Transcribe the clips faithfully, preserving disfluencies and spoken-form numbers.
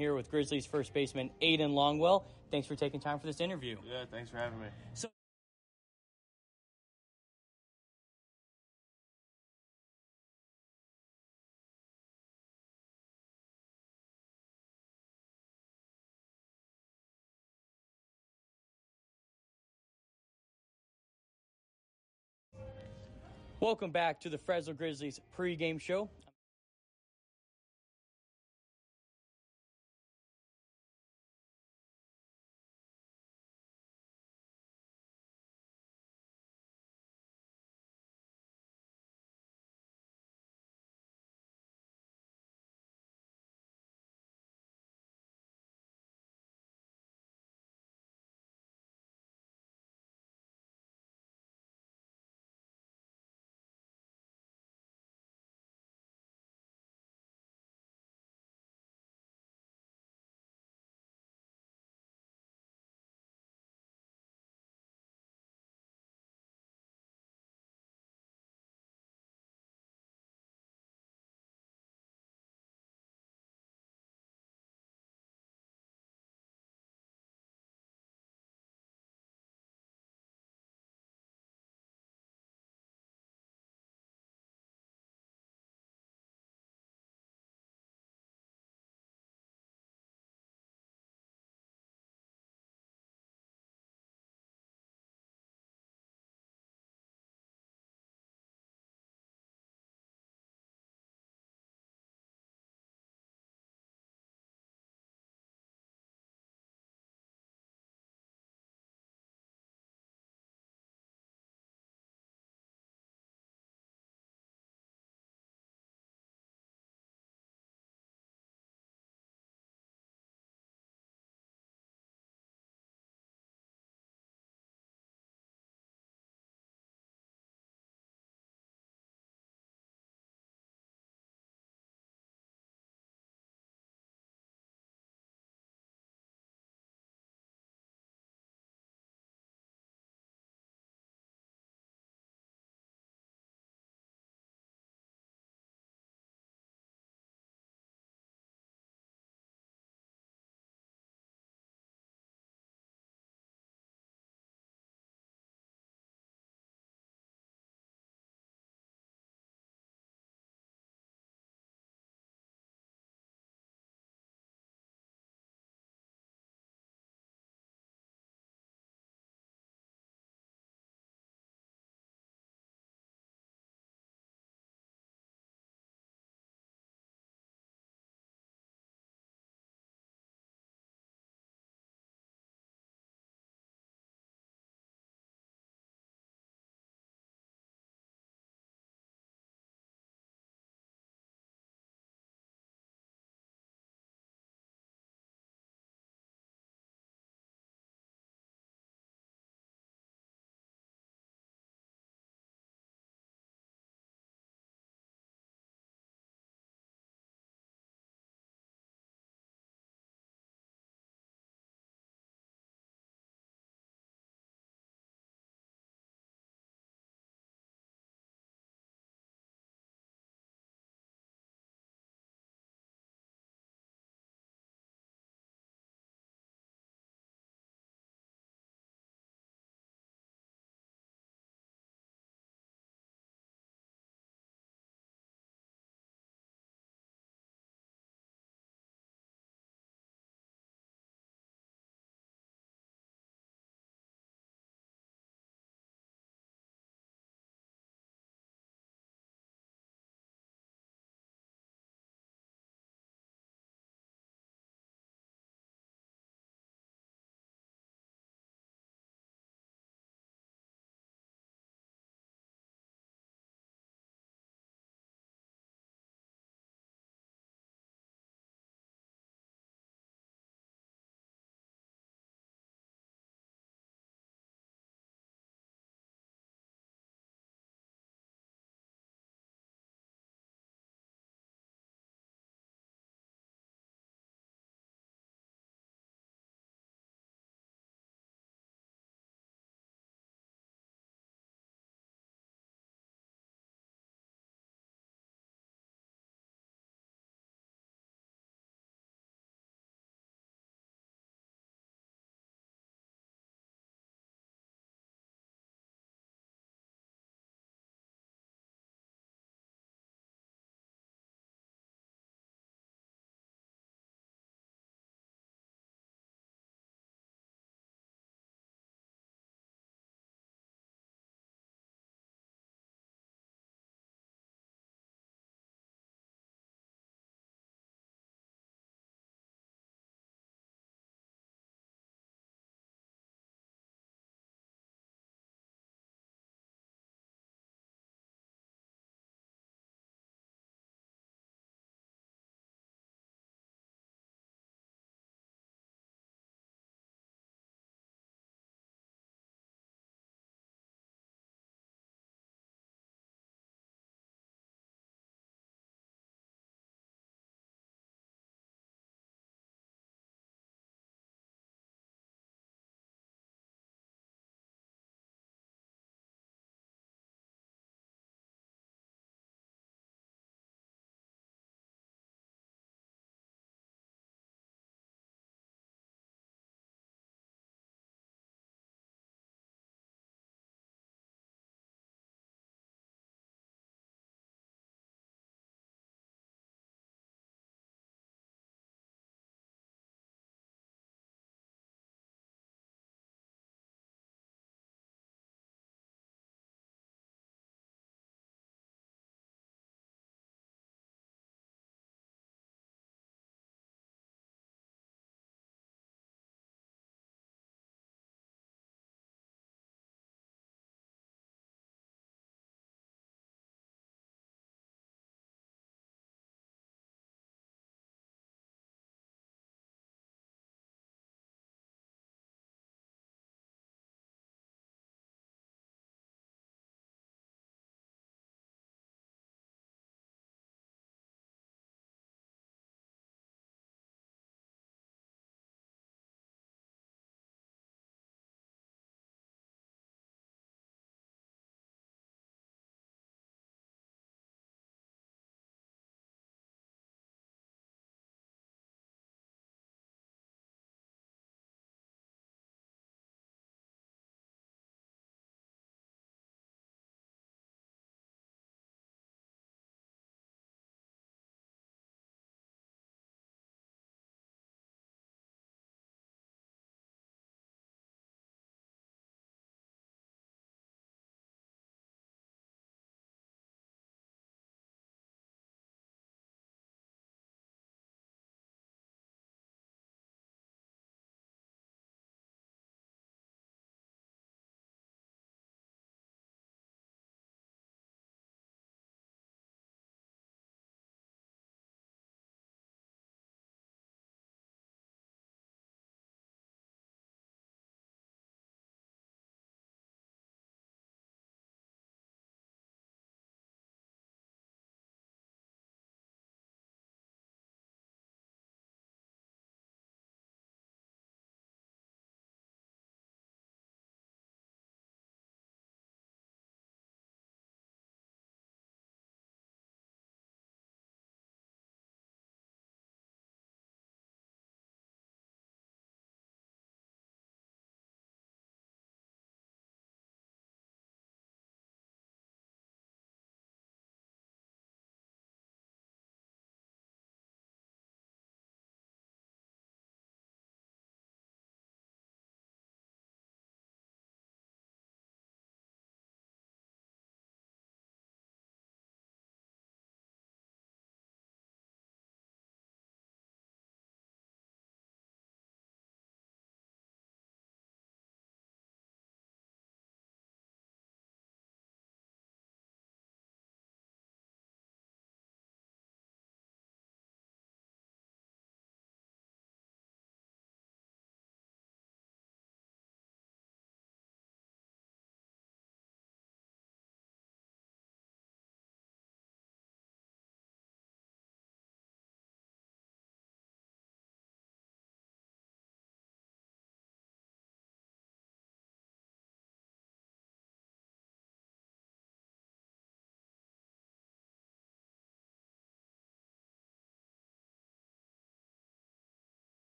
here with Grizzlies first baseman Aiden Longwell. Thanks for taking time for this interview. Yeah, thanks for having me. So welcome back to the Fresno Grizzlies pregame show.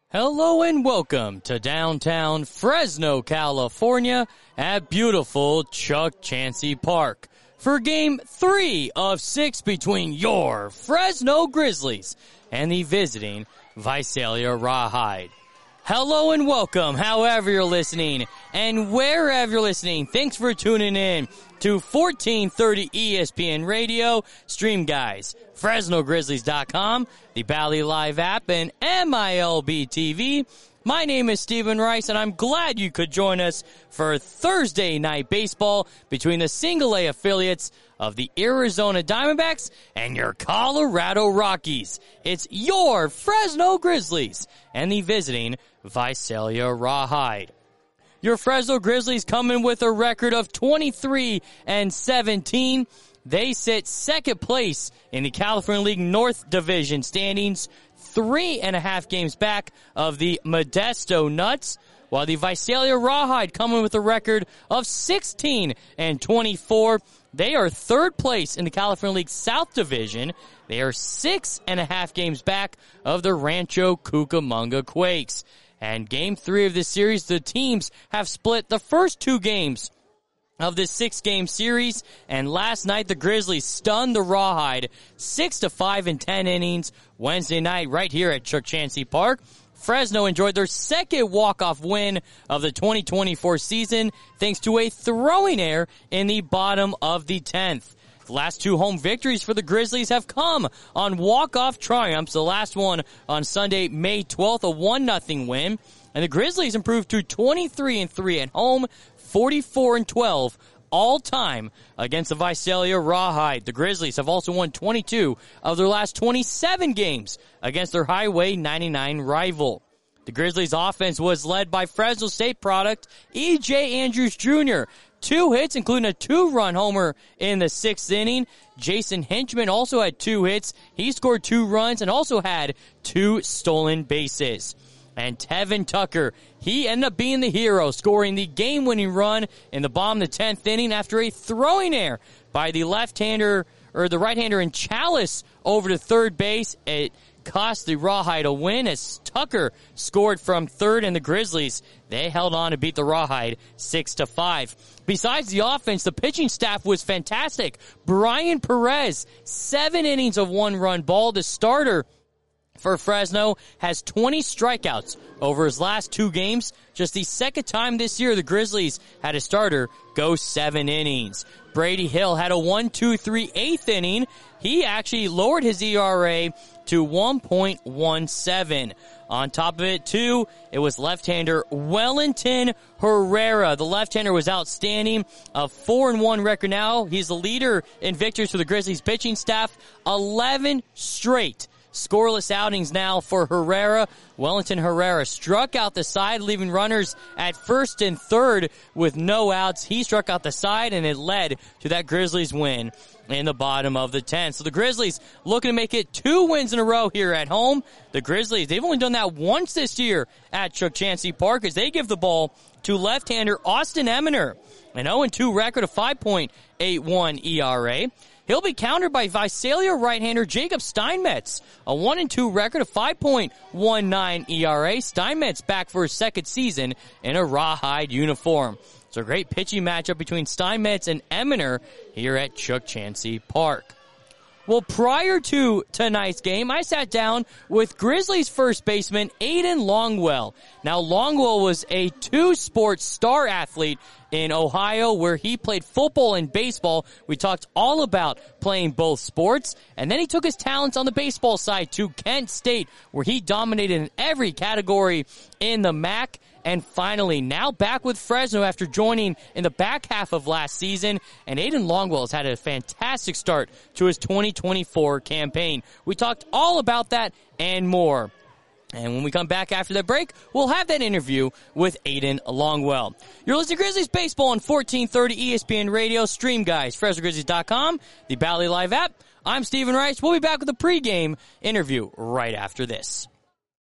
Hello and welcome to downtown Fresno, California at beautiful Chuck Chansey Park for game three of six between your Fresno Grizzlies and the visiting Visalia Rawhide. Hello and welcome, however you're listening and wherever you're listening. Thanks for tuning in to fourteen thirty E S P N Radio, Stream Guys, Fresno Grizzlies dot com, the Bally Live app, and M I L B T V. My name is Stephen Rice, and I'm glad you could join us for Thursday night baseball between the single A affiliates of the Arizona Diamondbacks and your Colorado Rockies. It's your Fresno Grizzlies and the visiting Visalia Rawhide. Your Fresno Grizzlies come in with a record of twenty-three and seventeen. They sit second place in the California League North Division standings, three and a half games back of the Modesto Nuts, while the Visalia Rawhide come in with a record of sixteen and twenty-four. They are third place in the California League South Division. They are six and a half games back of the Rancho Cucamonga Quakes. And game three of this series, the teams have split the first two games of this six-game series, and last night the Grizzlies stunned the Rawhide six to five in ten innings Wednesday night right here at Chuck Chansey Park. Fresno enjoyed their second walk-off win of the twenty twenty-four season thanks to a throwing error in the bottom of the tenth. The last two home victories for the Grizzlies have come on walk-off triumphs. The last one on Sunday, May twelfth, a one nothing win. And the Grizzlies improved to twenty-three and three at home, forty-four and twelve all-time against the Visalia Rawhide. The Grizzlies have also won twenty-two of their last twenty-seven games against their Highway ninety-nine rival. The Grizzlies' offense was led by Fresno State product E J Andrews Junior Two hits, including a two-run homer in the sixth inning. Jason Hinchman also had two hits. He scored two runs and also had two stolen bases. And Tevin Tucker, he ended up being the hero, scoring the game-winning run in the bottom of the tenth inning after a throwing error by the left-hander, or the right-hander in Chalice over to third base. It cost the Rawhide a win as Tucker scored from third, and the Grizzlies, they held on to beat the Rawhide six to five. Besides the offense, the pitching staff was fantastic. Brian Perez, seven innings of one-run ball. The starter for Fresno has twenty strikeouts over his last two games. Just the second time this year the Grizzlies had a starter go seven innings. Brady Hill had a one two three eighth inning. He actually lowered his E R A to one point one seven. On top of it, too, it was left-hander Wellington Herrera. The left-hander was outstanding. A four and one record now. He's the leader in victories for the Grizzlies pitching staff. eleven straight scoreless outings now for Herrera. Wellington Herrera struck out the side, leaving runners at first and third with no outs. He struck out the side, and it led to that Grizzlies win in the bottom of the tenth. So the Grizzlies looking to make it two wins in a row here at home. The Grizzlies, they've only done that once this year at Chuck Chansey Park as they give the ball to left-hander Austin Eminer. An oh and two record, of five point eight one E R A. He'll be countered by Visalia right-hander Jacob Steinmetz, a one and two record, of five point one nine E R A. Steinmetz back for his second season in a Rawhide uniform. It's a great pitching matchup between Steinmetz and Eminer here at Chuck Chansey Park. Well, prior to tonight's game, I sat down with Grizzlies first baseman Aiden Longwell. Now, Longwell was a two-sport star athlete in Ohio where he played football and baseball. We talked all about playing both sports. And then he took his talents on the baseball side to Kent State where he dominated in every category in the M A C. And finally, now back with Fresno after joining in the back half of last season. And Aiden Longwell has had a fantastic start to his twenty twenty-four campaign. We talked all about that and more. And when we come back after that break, we'll have that interview with Aiden Longwell. You're listening to Grizzlies Baseball on fourteen thirty E S P N Radio, Stream Guys, Fresno Grizzlies dot com, the Bally Live app. I'm Stephen Rice. We'll be back with a pregame interview right after this.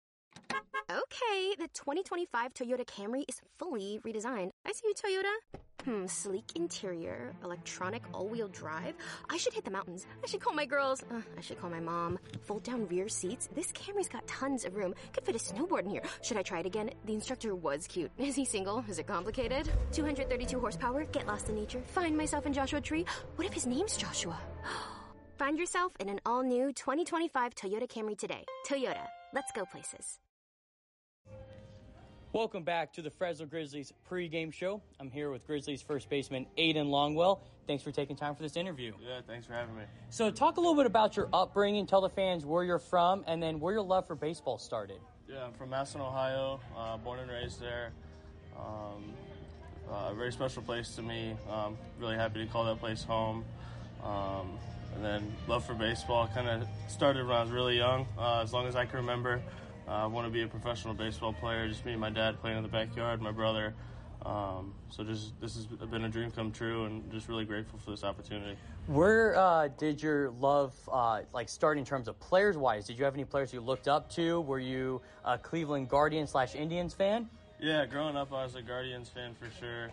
Okay, the twenty twenty-five Toyota Camry is fully redesigned. I see you, Toyota. Hmm, sleek interior, electronic all-wheel drive. I should hit the mountains. I should call my girls. Uh, I should call my mom. Fold-down rear seats. This Camry's got tons of room. Could fit a snowboard in here. Should I try it again? The instructor was cute. Is he single? Is it complicated? two hundred thirty-two horsepower. Get lost in nature. Find myself in Joshua Tree. What if his name's Joshua? Find yourself in an all-new twenty twenty-five Toyota Camry today. Toyota. Let's go places. Welcome back to the Fresno Grizzlies pregame show. I'm here with Grizzlies first baseman Aiden Longwell. Thanks for taking time for this interview. Yeah, thanks for having me. So talk a little bit about your upbringing. Tell the fans where you're from and then where your love for baseball started. Yeah, I'm from Massillon, Ohio, uh, born and raised there. Um, uh, a very special place to me. Um, really happy to call that place home. Um, and then love for baseball kind of started when I was really young. Uh, as long as I can remember, uh, I want to be a professional baseball player. Just me and my dad playing in the backyard, my brother. Um, so just this has been a dream come true, and just really grateful for this opportunity. Where uh, did your love uh, like start in terms of players wise? Did you have any players you looked up to? Were you a Cleveland Guardians slash Indians fan? Yeah, growing up I was a Guardians fan for sure.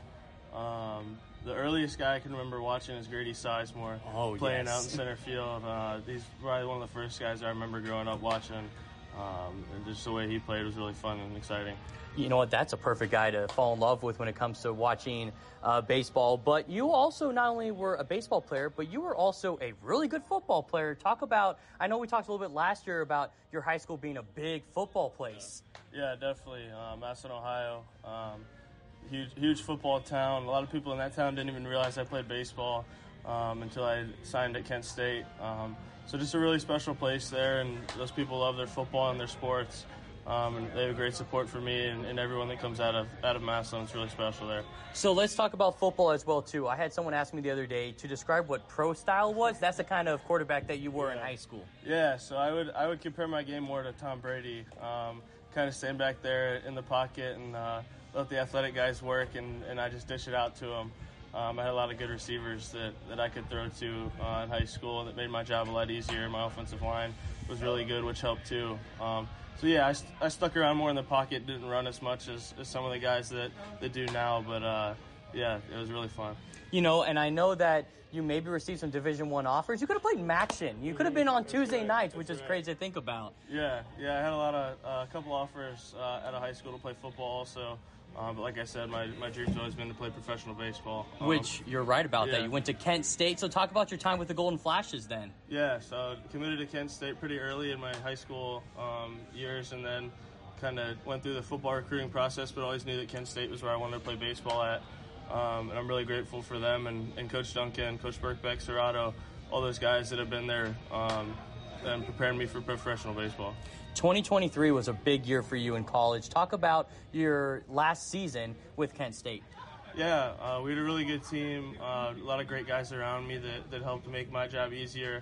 Um, the earliest guy I can remember watching is Grady Sizemore, oh, playing yes. out in center field. Uh, he's probably one of the first guys I remember growing up watching. Um, and just the way he played was really fun and exciting. You know what? That's a perfect guy to fall in love with when it comes to watching uh, baseball. But you also not only were a baseball player, but you were also a really good football player. Talk about, I know we talked a little bit last year about your high school being a big football place. Yeah, definitely. Uh, Massillon, Ohio. Um, huge, huge football town. A lot of people in that town didn't even realize I played baseball um, until I signed at Kent State. Um, So just a really special place there, and those people love their football and their sports. Um, and they have great support for me and, and everyone that comes out of out of Massillon. It's really special there. So let's talk about football as well, too. I had someone ask me the other day to describe what pro style was. That's the kind of quarterback that you were yeah. in high school. Yeah, so I would I would compare my game more to Tom Brady. Um, kind of stand back there in the pocket and uh, let the athletic guys work, and, and I just dish it out to them. Um, I had a lot of good receivers that, that I could throw to uh, in high school that made my job a lot easier. My offensive line was really good, which helped too. Um, so, yeah, I, st- I stuck around more in the pocket, didn't run as much as, as some of the guys that, that do now. But, uh, yeah, it was really fun. You know, and I know that you maybe received some Division One offers. You could have played Maction. You could have been on Tuesday right. nights, That's which is right. crazy to think about. Yeah, yeah, I had a lot of uh, a couple offers uh, out of high school to play football also. Um, but like I said, my, my dream's always been to play professional baseball. Um, Which, you're right about yeah. that. You went to Kent State. So talk about your time with the Golden Flashes then. Yeah, so I committed to Kent State pretty early in my high school um, years, and then kind of went through the football recruiting process, but always knew that Kent State was where I wanted to play baseball at. Um, and I'm really grateful for them and, and Coach Duncan, Coach Burkbeck, Serrato, all those guys that have been there um, and preparing me for professional baseball. twenty twenty-three was a big year for you in college. Talk about your last season with Kent State. Yeah, uh, we had a really good team, uh, a lot of great guys around me that, that helped make my job easier,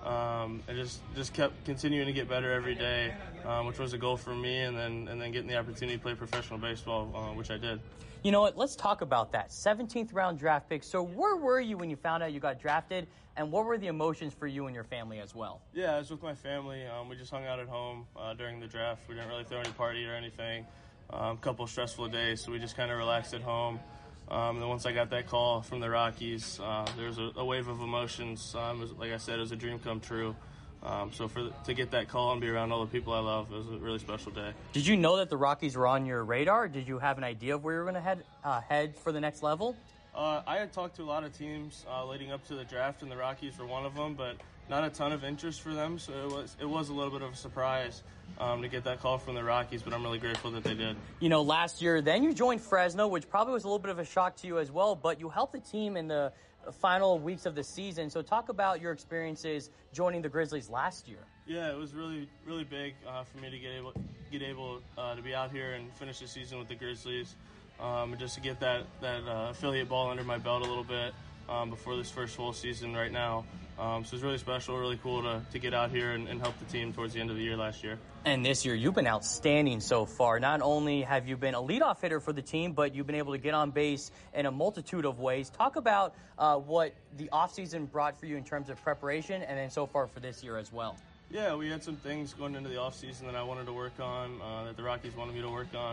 um, and just, just kept continuing to get better every day, um, which was a goal for me, and then and then getting the opportunity to play professional baseball, uh, which I did. You know what? Let's talk about that. seventeenth round draft pick. So where were you when you found out you got drafted, and what were the emotions for you and your family as well? Yeah, I was with my family. Um, we just hung out at home uh, during the draft. We didn't really throw any party or anything. Um, a couple stressful days, so we just kind of relaxed at home. Um, and then once I got that call from the Rockies, uh, there was a, a wave of emotions. Um, it was, like I said, it was a dream come true. Um, so for to get that call and be around all the people I love, it was a really special day. Did you know that the Rockies were on your radar? Did you have an idea of where you were going to head uh, head for the next level? Uh, I had talked to a lot of teams uh, leading up to the draft, and the Rockies were one of them, but not a ton of interest for them. So it was it was a little bit of a surprise um, to get that call from the Rockies, but I'm really grateful that they did. You know, last year, then you joined Fresno, which probably was a little bit of a shock to you as well, but you helped the team in the final weeks of the season. So talk about your experiences joining the Grizzlies last year. Yeah, it was really, really big uh, for me to get able get able uh, to be out here and finish the season with the Grizzlies, um, and just to get that that uh, affiliate ball under my belt a little bit um, before this first full season right now. Um, so it's really special, really cool to, to get out here and, and help the team towards the end of the year last year. And this year, you've been outstanding so far. Not only have you been a leadoff hitter for the team, but you've been able to get on base in a multitude of ways. Talk about uh, what the offseason brought for you in terms of preparation, and then so far for this year as well. Yeah, we had some things going into the offseason that I wanted to work on, uh, that the Rockies wanted me to work on.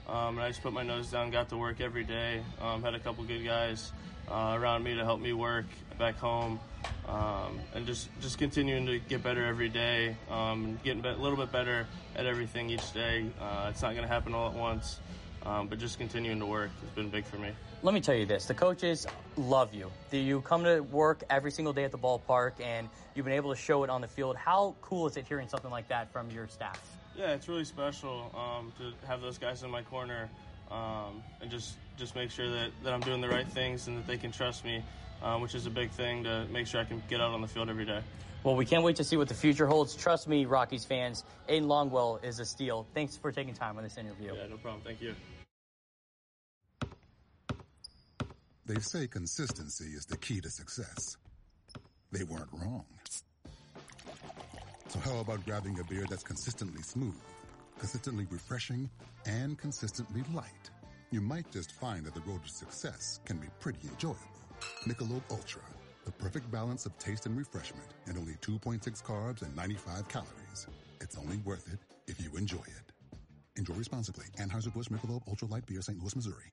Um, and I just put my nose down, got to work every day. Um, had a couple good guys uh, around me to help me work back home, um, and just, just continuing to get better every day, um, and getting a little bit better at everything each day. Uh, it's not going to happen all at once, um, but just continuing to work has been big for me. Let me tell you this. The coaches love you. You come to work every single day at the ballpark, and you've been able to show it on the field. How cool is it hearing something like that from your staff? Yeah, it's really special um, to have those guys in my corner, um, and just, just make sure that, that I'm doing the right things and that they can trust me, um, which is a big thing to make sure I can get out on the field every day. Well, we can't wait to see what the future holds. Trust me, Rockies fans, Aiden Longwell is a steal. Thanks for taking time on this interview. Yeah, no problem. Thank you. They say consistency is the key to success. They weren't wrong. So how about grabbing a beer that's consistently smooth, consistently refreshing, and consistently light? You might just find that the road to success can be pretty enjoyable. Michelob Ultra, the perfect balance of taste and refreshment, and only two point six carbs and ninety-five calories. It's only worth it if you enjoy it. Enjoy responsibly. Anheuser-Busch Michelob Ultra Light Beer, Saint Louis, Missouri.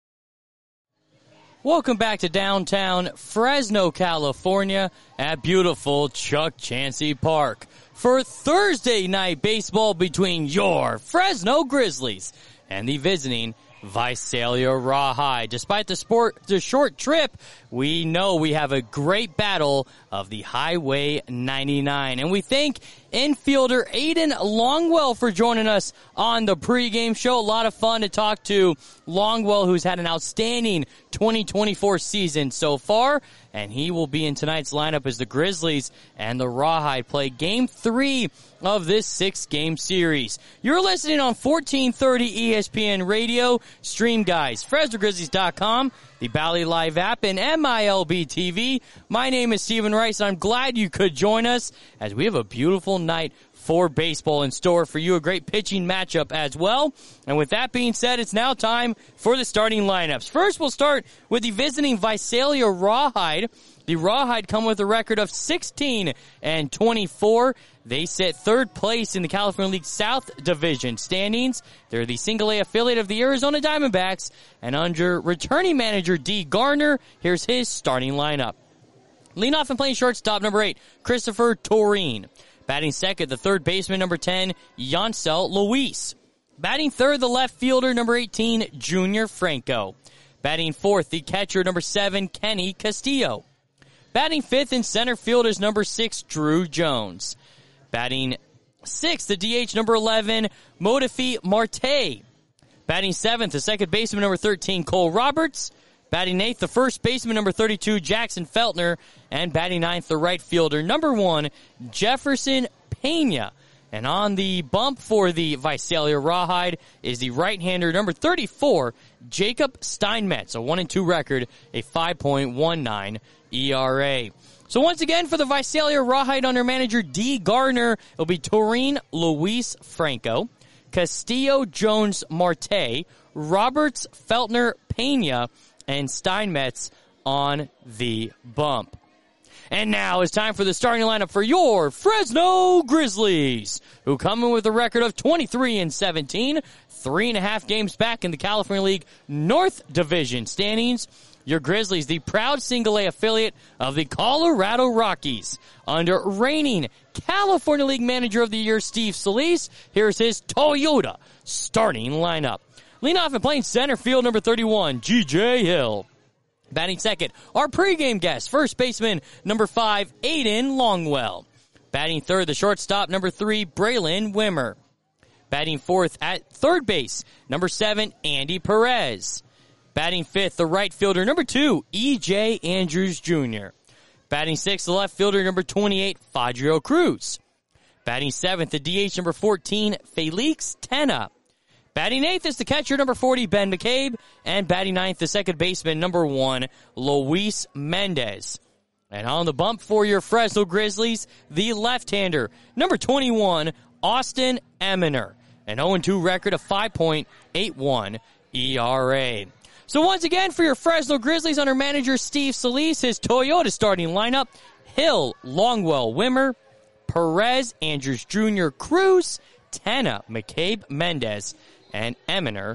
Welcome back to downtown Fresno, California at beautiful Chuck Chansey Park for Thursday night baseball between your Fresno Grizzlies and the visiting Visalia Rawhide. Despite the sport, the short trip, we know we have a great battle of the Highway ninety-nine. And we thank infielder Aiden Longwell for joining us on the pregame show. A lot of fun to talk to Longwell, who's had an outstanding twenty twenty-four season so far. And he will be in tonight's lineup as the Grizzlies and the Rawhide play game three of this six-game series. You're listening on fourteen thirty E S P N Radio. Stream guys, Fresno Grizzlies dot com, the Bally Live app, and M I L B T V. My name is Stephen Rice, and I'm glad you could join us as we have a beautiful night for baseball in store for you, a great pitching matchup as well. And with that being said, it's now time for the starting lineups. First, we'll start with the visiting Visalia Rawhide. The Rawhide come with a record of sixteen and twenty-four. They sit third place in the California League South Division standings. They're the single A affiliate of the Arizona Diamondbacks. And under returning manager Dee Garner, here's his starting lineup. Leading off and playing shortstop, number eight, Christopher Toreen. Batting second, the third baseman, number ten, Yancel Luis. Batting third, the left fielder, number eighteen, Junior Franco. Batting fourth, the catcher, number seven, Kenny Castillo. Batting fifth in center field is number six, Drew Jones. Batting sixth, the D H, number eleven, Modafi Marte. Batting seventh, the second baseman, number thirteen, Cole Roberts. Batting eighth, the first baseman, number thirty-two, Jackson Feltner. And batting ninth, the right fielder, number one, Jefferson Pena. And on the bump for the Visalia Rawhide is the right-hander, number thirty-four, Jacob Steinmetz. A one and two record, a five point one nine E R A. So once again, for the Visalia Rawhide under manager Dee Garner, it'll be Toreen Luis Franco, Castillo Jones Marte, Roberts Feltner Pena, and Steinmetz on the bump. And now it's time for the starting lineup for your Fresno Grizzlies, who come in with a record of twenty-three and seventeen, three and a half games back in the California League North Division standings. Your Grizzlies, the proud single-A affiliate of the Colorado Rockies. Under reigning California League Manager of the Year, Steve Solis, here's his Toyota starting lineup. Leading off and playing center field, number thirty-one, G J Hill. Batting second, our pregame guest, first baseman, number five, Aiden Longwell. Batting third, the shortstop, number three, Braylon Wimmer. Batting fourth at third base, number seven, Andy Perez. Batting fifth, the right fielder, number two, E J Andrews Junior Batting sixth, the left fielder, number twenty-eight, Fadrio Cruz. Batting seventh, the D H, number fourteen, Felix Tena. Batting eighth is the catcher, number forty, Ben McCabe. And batting ninth, the second baseman, number one, Luis Mendez. And on the bump for your Fresno Grizzlies, the left-hander, number twenty-one, Austin Eminer. An oh and two record of five point eight one E R A. So once again, for your Fresno Grizzlies under manager Steve Solis, his Toyota starting lineup, Hill, Longwell, Wimmer, Perez, Andrews Junior, Cruz, Tena, McCabe, Mendez, and Eminer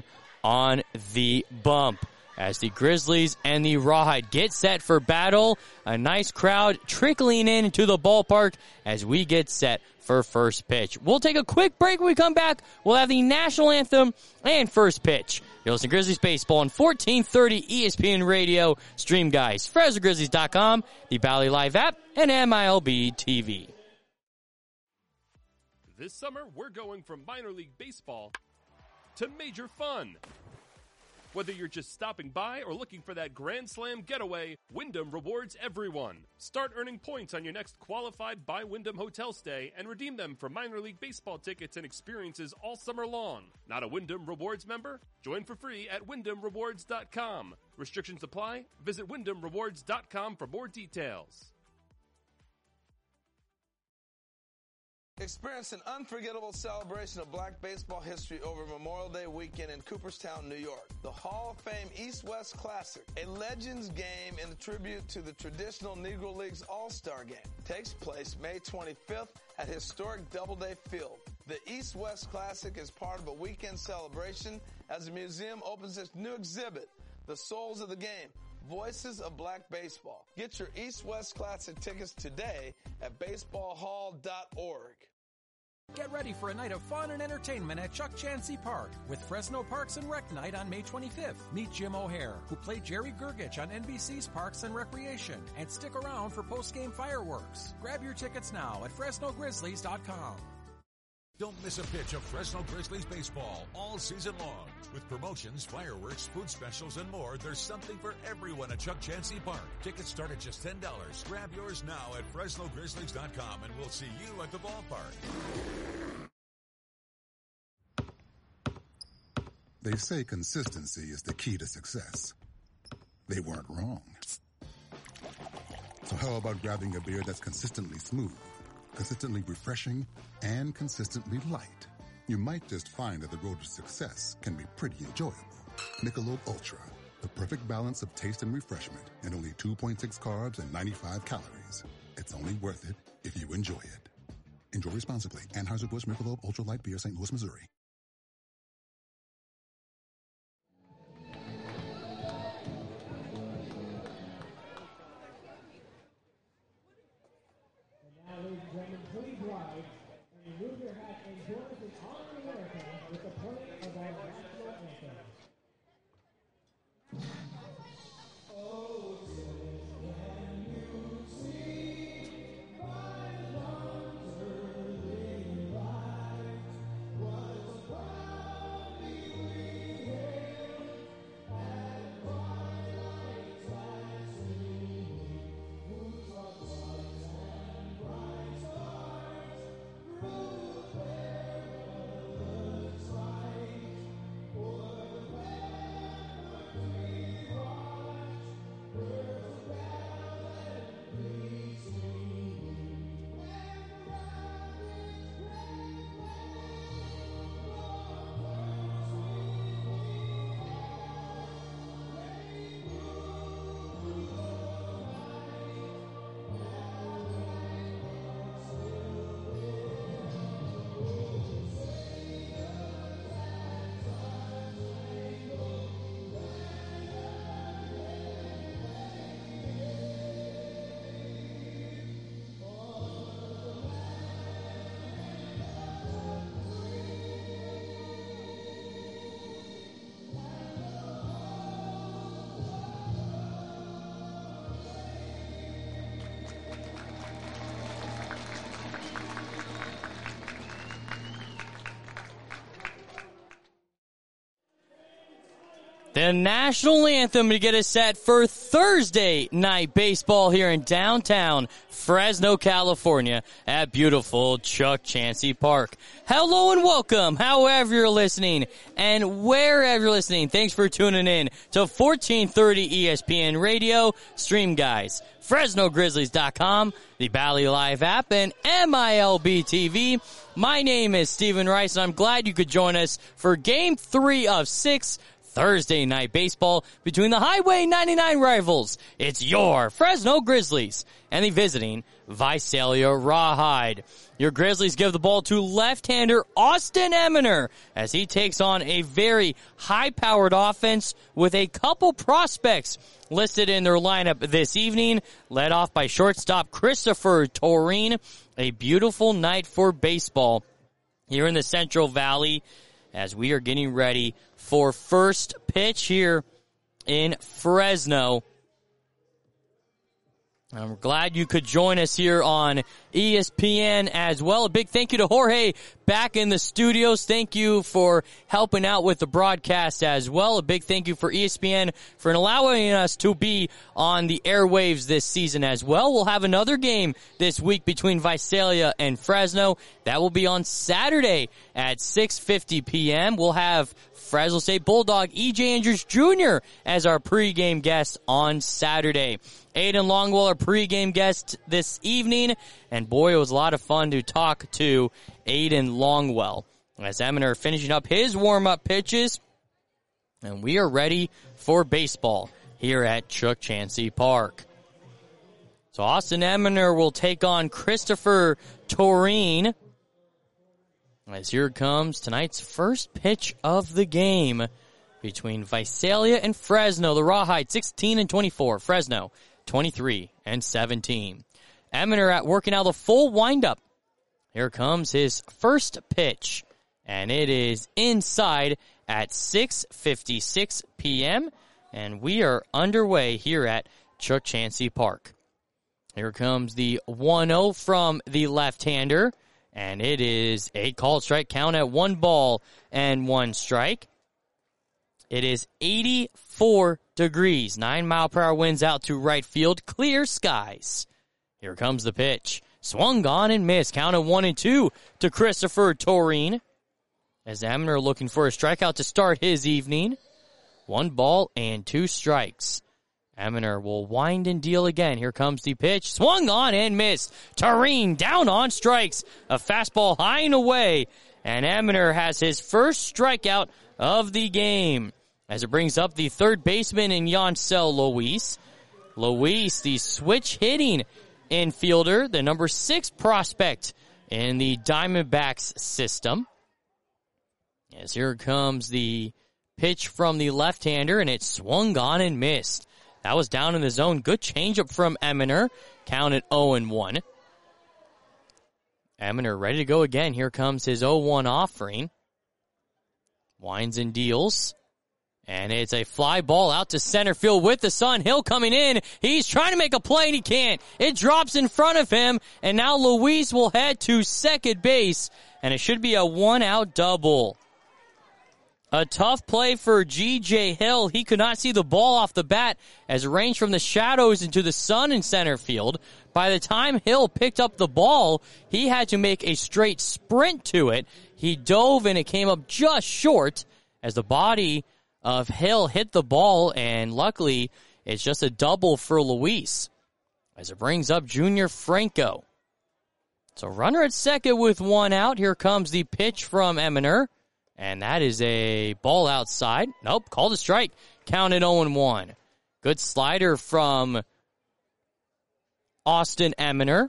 on the bump. As the Grizzlies and the Rawhide get set for battle, a nice crowd trickling into the ballpark as we get set for first pitch. We'll take a quick break. When we come back, we'll have the national anthem and first pitch. You're listening to Grizzlies Baseball on fourteen thirty E S P N Radio. Stream guys, Fresno Grizzlies dot com, the Bally Live app, and M I L B T V. This summer, we're going from minor league baseball to major fun. Whether you're just stopping by or looking for that Grand Slam getaway, Wyndham rewards everyone. Start earning points on your next qualified by Wyndham hotel stay and redeem them for minor league baseball tickets and experiences all summer long. Not a Wyndham Rewards member? Join for free at Wyndham Rewards dot com. Restrictions apply. Visit Wyndham Rewards dot com for more details. Experience an unforgettable celebration of black baseball history over Memorial Day weekend in Cooperstown, New York. The Hall of Fame East-West Classic, a Legends game in tribute to the traditional Negro Leagues All-Star Game, takes place May twenty-fifth at historic Doubleday Field. The East-West Classic is part of a weekend celebration as the museum opens its new exhibit, The Souls of the Game, Voices of Black Baseball. Get your East-West Classic tickets today at baseball hall dot org. Get ready for a night of fun and entertainment at Chuck Chansey Park with Fresno Parks and Rec Night on May twenty-fifth. Meet Jim O'Hare, who played Jerry Gergich on N B C's Parks and Recreation, and stick around for post-game fireworks. Grab your tickets now at Fresno Grizzlies dot com. Don't miss a pitch of Fresno Grizzlies baseball all season long. With promotions, fireworks, food specials, and more, there's something for everyone at Chuck Chansey Park. Tickets start at just ten dollars. Grab yours now at Fresno Grizzlies dot com, and we'll see you at the ballpark. They say consistency is the key to success. They weren't wrong. So how about grabbing a beer that's consistently smooth, consistently refreshing, and consistently light? You might just find that the road to success can be pretty enjoyable. Michelob Ultra, the perfect balance of taste and refreshment, and only two point six carbs and ninety-five calories. It's only worth it if you enjoy it. Enjoy responsibly. Anheuser-Busch Michelob Ultra Light Beer, Saint Louis, Missouri. Ladies and gentlemen, please rise and remove your hat and join us in honoring America with the playing of our national anthem. Oh, can you see my lungs early light was proudly we hailed at twilight's last gleaming, whose hearts and bright stars ruled perilous fight. For the ramparts we watched were gallantly streaming, and round its great flag roared sweetly they ruled the night. The national anthem to get us set for Thursday night baseball here in downtown Fresno, California at beautiful Chuck Chansey Park. Hello and welcome, however you're listening and wherever you're listening. Thanks for tuning in to fourteen thirty E S P N Radio. Stream guys, Fresno Grizzlies dot com, the Bally Live app, and M I L B T V. My name is Stephen Rice, and I'm glad you could join us for Game three of six Thursday night baseball between the Highway ninety-nine rivals. It's your Fresno Grizzlies and the visiting Visalia Rawhide. Your Grizzlies give the ball to left-hander Austin Eminer as he takes on a very high-powered offense with a couple prospects listed in their lineup this evening, led off by shortstop Christopher Torine. A beautiful night for baseball here in the Central Valley as we are getting ready for first pitch here in Fresno. I'm glad you could join us here on E S P N as well. A big thank you to Jorge back in the studios. Thank you for helping out with the broadcast as well. A big thank you for E S P N for allowing us to be on the airwaves this season as well. We'll have another game this week between Visalia and Fresno. That will be on Saturday at six fifty p.m. We'll have Fresno State Bulldog E J Andrews Junior as our pregame guest on Saturday. Aiden Longwell, our pregame guest this evening, and boy, it was a lot of fun to talk to Aiden Longwell as Eminer finishing up his warm-up pitches, and we are ready for baseball here at Chuck Chansey Park. So Austin Eminer will take on Christopher Torine as here comes tonight's first pitch of the game between Visalia and Fresno. The Rawhide sixteen and twenty-four, Fresno twenty-three and seventeen. Eminer at working out the full windup. Here comes his first pitch, and it is inside at six fifty-six p.m., and we are underway here at Chuck Chansey Park. Here comes the one oh from the left-hander, and it is a called strike count at one ball and one strike. It is eighty-four degrees, nine mile per hour winds out to right field, clear skies. Here comes the pitch. Swung on and missed. Counted one and two to Christopher Torine. As Eminer looking for a strikeout to start his evening. One ball and two strikes. Eminer will wind and deal again. Here comes the pitch. Swung on and missed. Torine down on strikes. A fastball high and away. And Eminer has his first strikeout of the game as it brings up the third baseman in Yancel Luis. Luis, the switch hitting infielder, the number six prospect in the Diamondbacks system. As here comes the pitch from the left-hander, and it swung on and missed. That was down in the zone. Good changeup from Eminer. Counted oh and one. Eminer ready to go again. Here comes his oh one offering. Winds and deals. And it's a fly ball out to center field with the Sun Hill coming in. He's trying to make a play and he can't. It drops in front of him. And now Luis will head to second base. And it should be a one-out double. A tough play for G J Hill. He could not see the ball off the bat as it ranged from the shadows into the sun in center field. By the time Hill picked up the ball, he had to make a straight sprint to it. He dove and it came up just short as the body of Hill hit the ball, and luckily it's just a double for Luis as it brings up Junior Franco. So runner at second with one out. Here comes the pitch from Eminer. And that is a ball outside. Nope, called a strike. Counted oh and one. Good slider from Austin Eminer.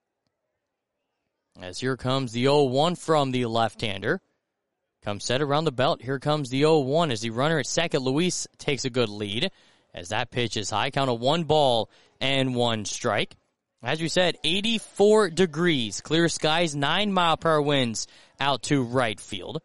As here comes the oh one from the left-hander. Comes set around the belt. Here comes the oh one as the runner at second, Luis, takes a good lead. As that pitch is high. Count of one ball and one strike. As we said, eighty-four degrees. Clear skies, nine mile per hour winds out to right field.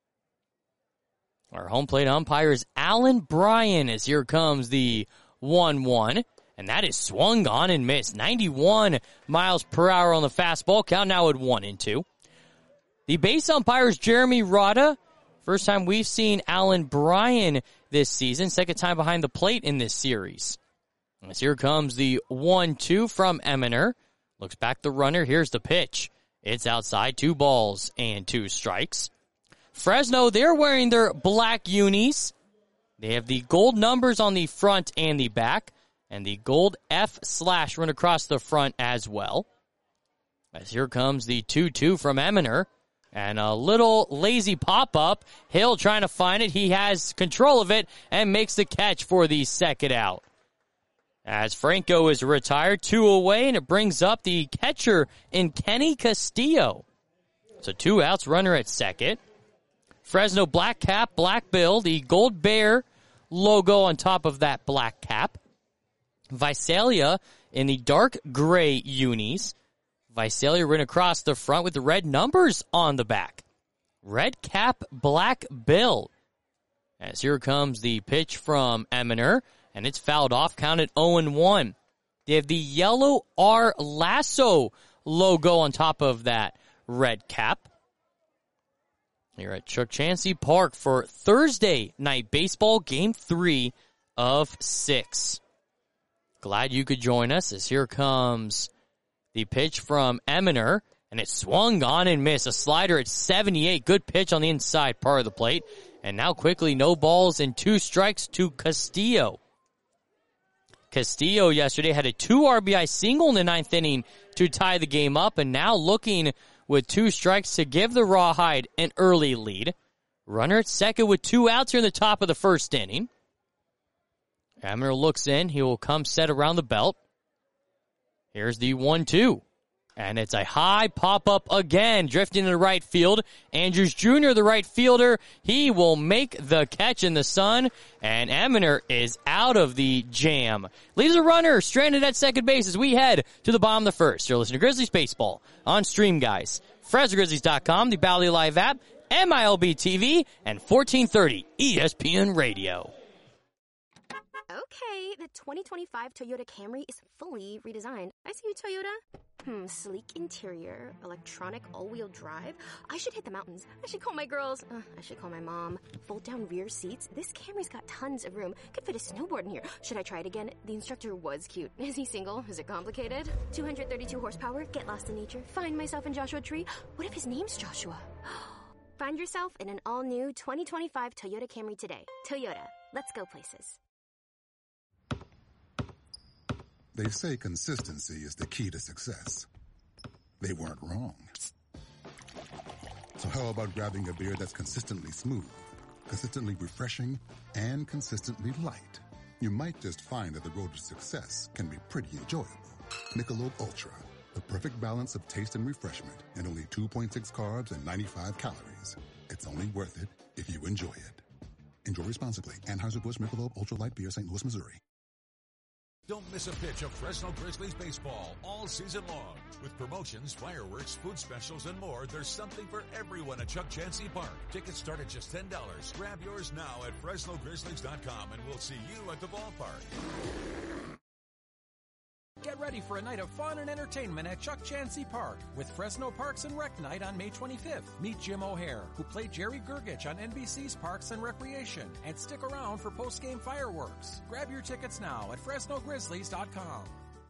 Our home plate umpire is Alan Bryan as here comes the one one. And that is swung on and missed. ninety-one miles per hour on the fastball. Count now at one and two. The base umpire is Jeremy Rada. First time we've seen Alan Bryan this season. Second time behind the plate in this series. As here comes the one two from Eminer. Looks back the runner. Here's the pitch. It's outside. Two balls and two strikes. Fresno, they're wearing their black unis. They have the gold numbers on the front and the back, and the gold F slash run across the front as well. As here comes the two two from Eminer. And a little lazy pop-up. Hill trying to find it. He has control of it and makes the catch for the second out. As Franco is retired, two away, and it brings up the catcher in Kenny Castillo. So two outs, runner at second. Fresno black cap, black bill, the gold bear logo on top of that black cap. Visalia in the dark gray unis. Visalia written across the front with the red numbers on the back. Red cap, black bill. As here comes the pitch from Eminer, and it's fouled off, counted oh and one. They have the yellow R Lasso logo on top of that red cap. Here at Chuck Chansey Park for Thursday night baseball, game three of six. Glad you could join us as here comes the pitch from Eminer, and it swung on and missed. A slider at seventy-eight. Good pitch on the inside part of the plate. And now quickly, no balls and two strikes to Castillo. Castillo yesterday had a two R B I single in the ninth inning to tie the game up, and now looking with two strikes to give the Rawhide an early lead. Runner at second with two outs here in the top of the first inning. Eminer looks in. He will come set around the belt. Here's the one two. And it's a high pop-up again, drifting to the right field. Andrews Junior, the right fielder, he will make the catch in the sun. And Eminer is out of the jam. Leaves a runner stranded at second base as we head to the bottom of the first. You're listening to Grizzlies Baseball on Stream, guys. Fresno Grizzlies dot com, the Bally Live app, M I L B T V, and fourteen thirty E S P N Radio. Okay, the twenty twenty-five Toyota Camry is fully redesigned. I see you, Toyota. Hmm, sleek interior, electronic all-wheel drive. I should hit the mountains. I should call my girls. Uh, I should call my mom. Fold-down rear seats. This Camry's got tons of room. Could fit a snowboard in here. Should I try it again? The instructor was cute. Is he single? Is it complicated? two hundred thirty-two horsepower. Get lost in nature. Find myself in Joshua Tree. What if his name's Joshua? Find yourself in an all-new twenty twenty-five Toyota Camry today. Toyota. Let's go places. They say consistency is the key to success. They weren't wrong. So how about grabbing a beer that's consistently smooth, consistently refreshing, and consistently light? You might just find that the road to success can be pretty enjoyable. Michelob Ultra, the perfect balance of taste and refreshment, and only two point six carbs and ninety-five calories. It's only worth it if you enjoy it. Enjoy responsibly. Anheuser-Busch Michelob Ultra Light Beer, Saint Louis, Missouri. Don't miss a pitch of Fresno Grizzlies baseball all season long. With promotions, fireworks, food specials, and more, there's something for everyone at Chuck Chansey Park. Tickets start at just ten dollars. Grab yours now at Fresno Grizzlies dot com, and we'll see you at the ballpark. Get ready for a night of fun and entertainment at Chuck Chansey Park with Fresno Parks and Rec Night on May twenty-fifth. Meet Jim O'Hare, who played Jerry Gergich on N B C's Parks and Recreation, and stick around for post-game fireworks. Grab your tickets now at Fresno Grizzlies dot com.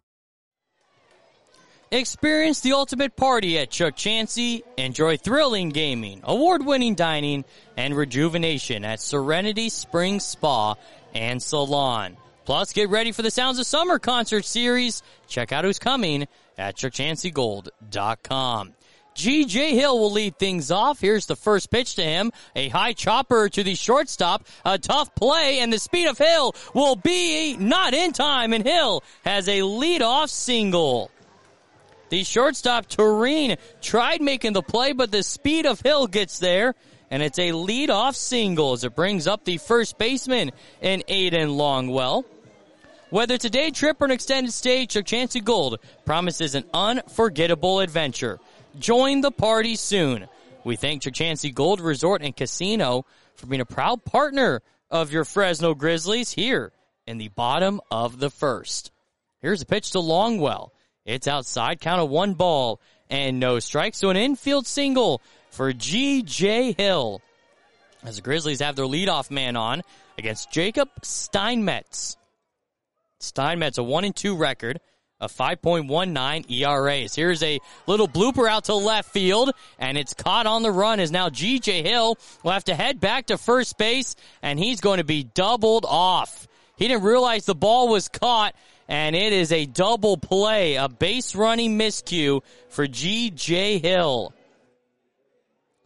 Experience the ultimate party at Chuck Chansey. Enjoy thrilling gaming, award-winning dining, and rejuvenation at Serenity Springs Spa and Salon. Plus, get ready for the Sounds of Summer concert series. Check out who's coming at Chuck Chansey Gold dot com. G J Hill will lead things off. Here's the first pitch to him. A high chopper to the shortstop. A tough play, and the speed of Hill will be not in time, and Hill has a leadoff single. The shortstop, Tureen, tried making the play, but the speed of Hill gets there, and it's a leadoff single as it brings up the first baseman in Aiden Longwell. Whether it's a day trip or an extended stay, Chuck Chansey Gold promises an unforgettable adventure. Join the party soon. We thank Chuck Chansey Gold Resort and Casino for being a proud partner of your Fresno Grizzlies here in the bottom of the first. Here's a pitch to Longwell. It's outside, count of one ball and no strike, so an infield single for G J Hill as the Grizzlies have their leadoff man on against Jacob Steinmetz. Steinmetz, a one and two record, a five point one nine E R A. Here's a little blooper out to left field, and it's caught on the run as now G J Hill will have to head back to first base, and he's going to be doubled off. He didn't realize the ball was caught, and it is a double play, a base running miscue for G J Hill.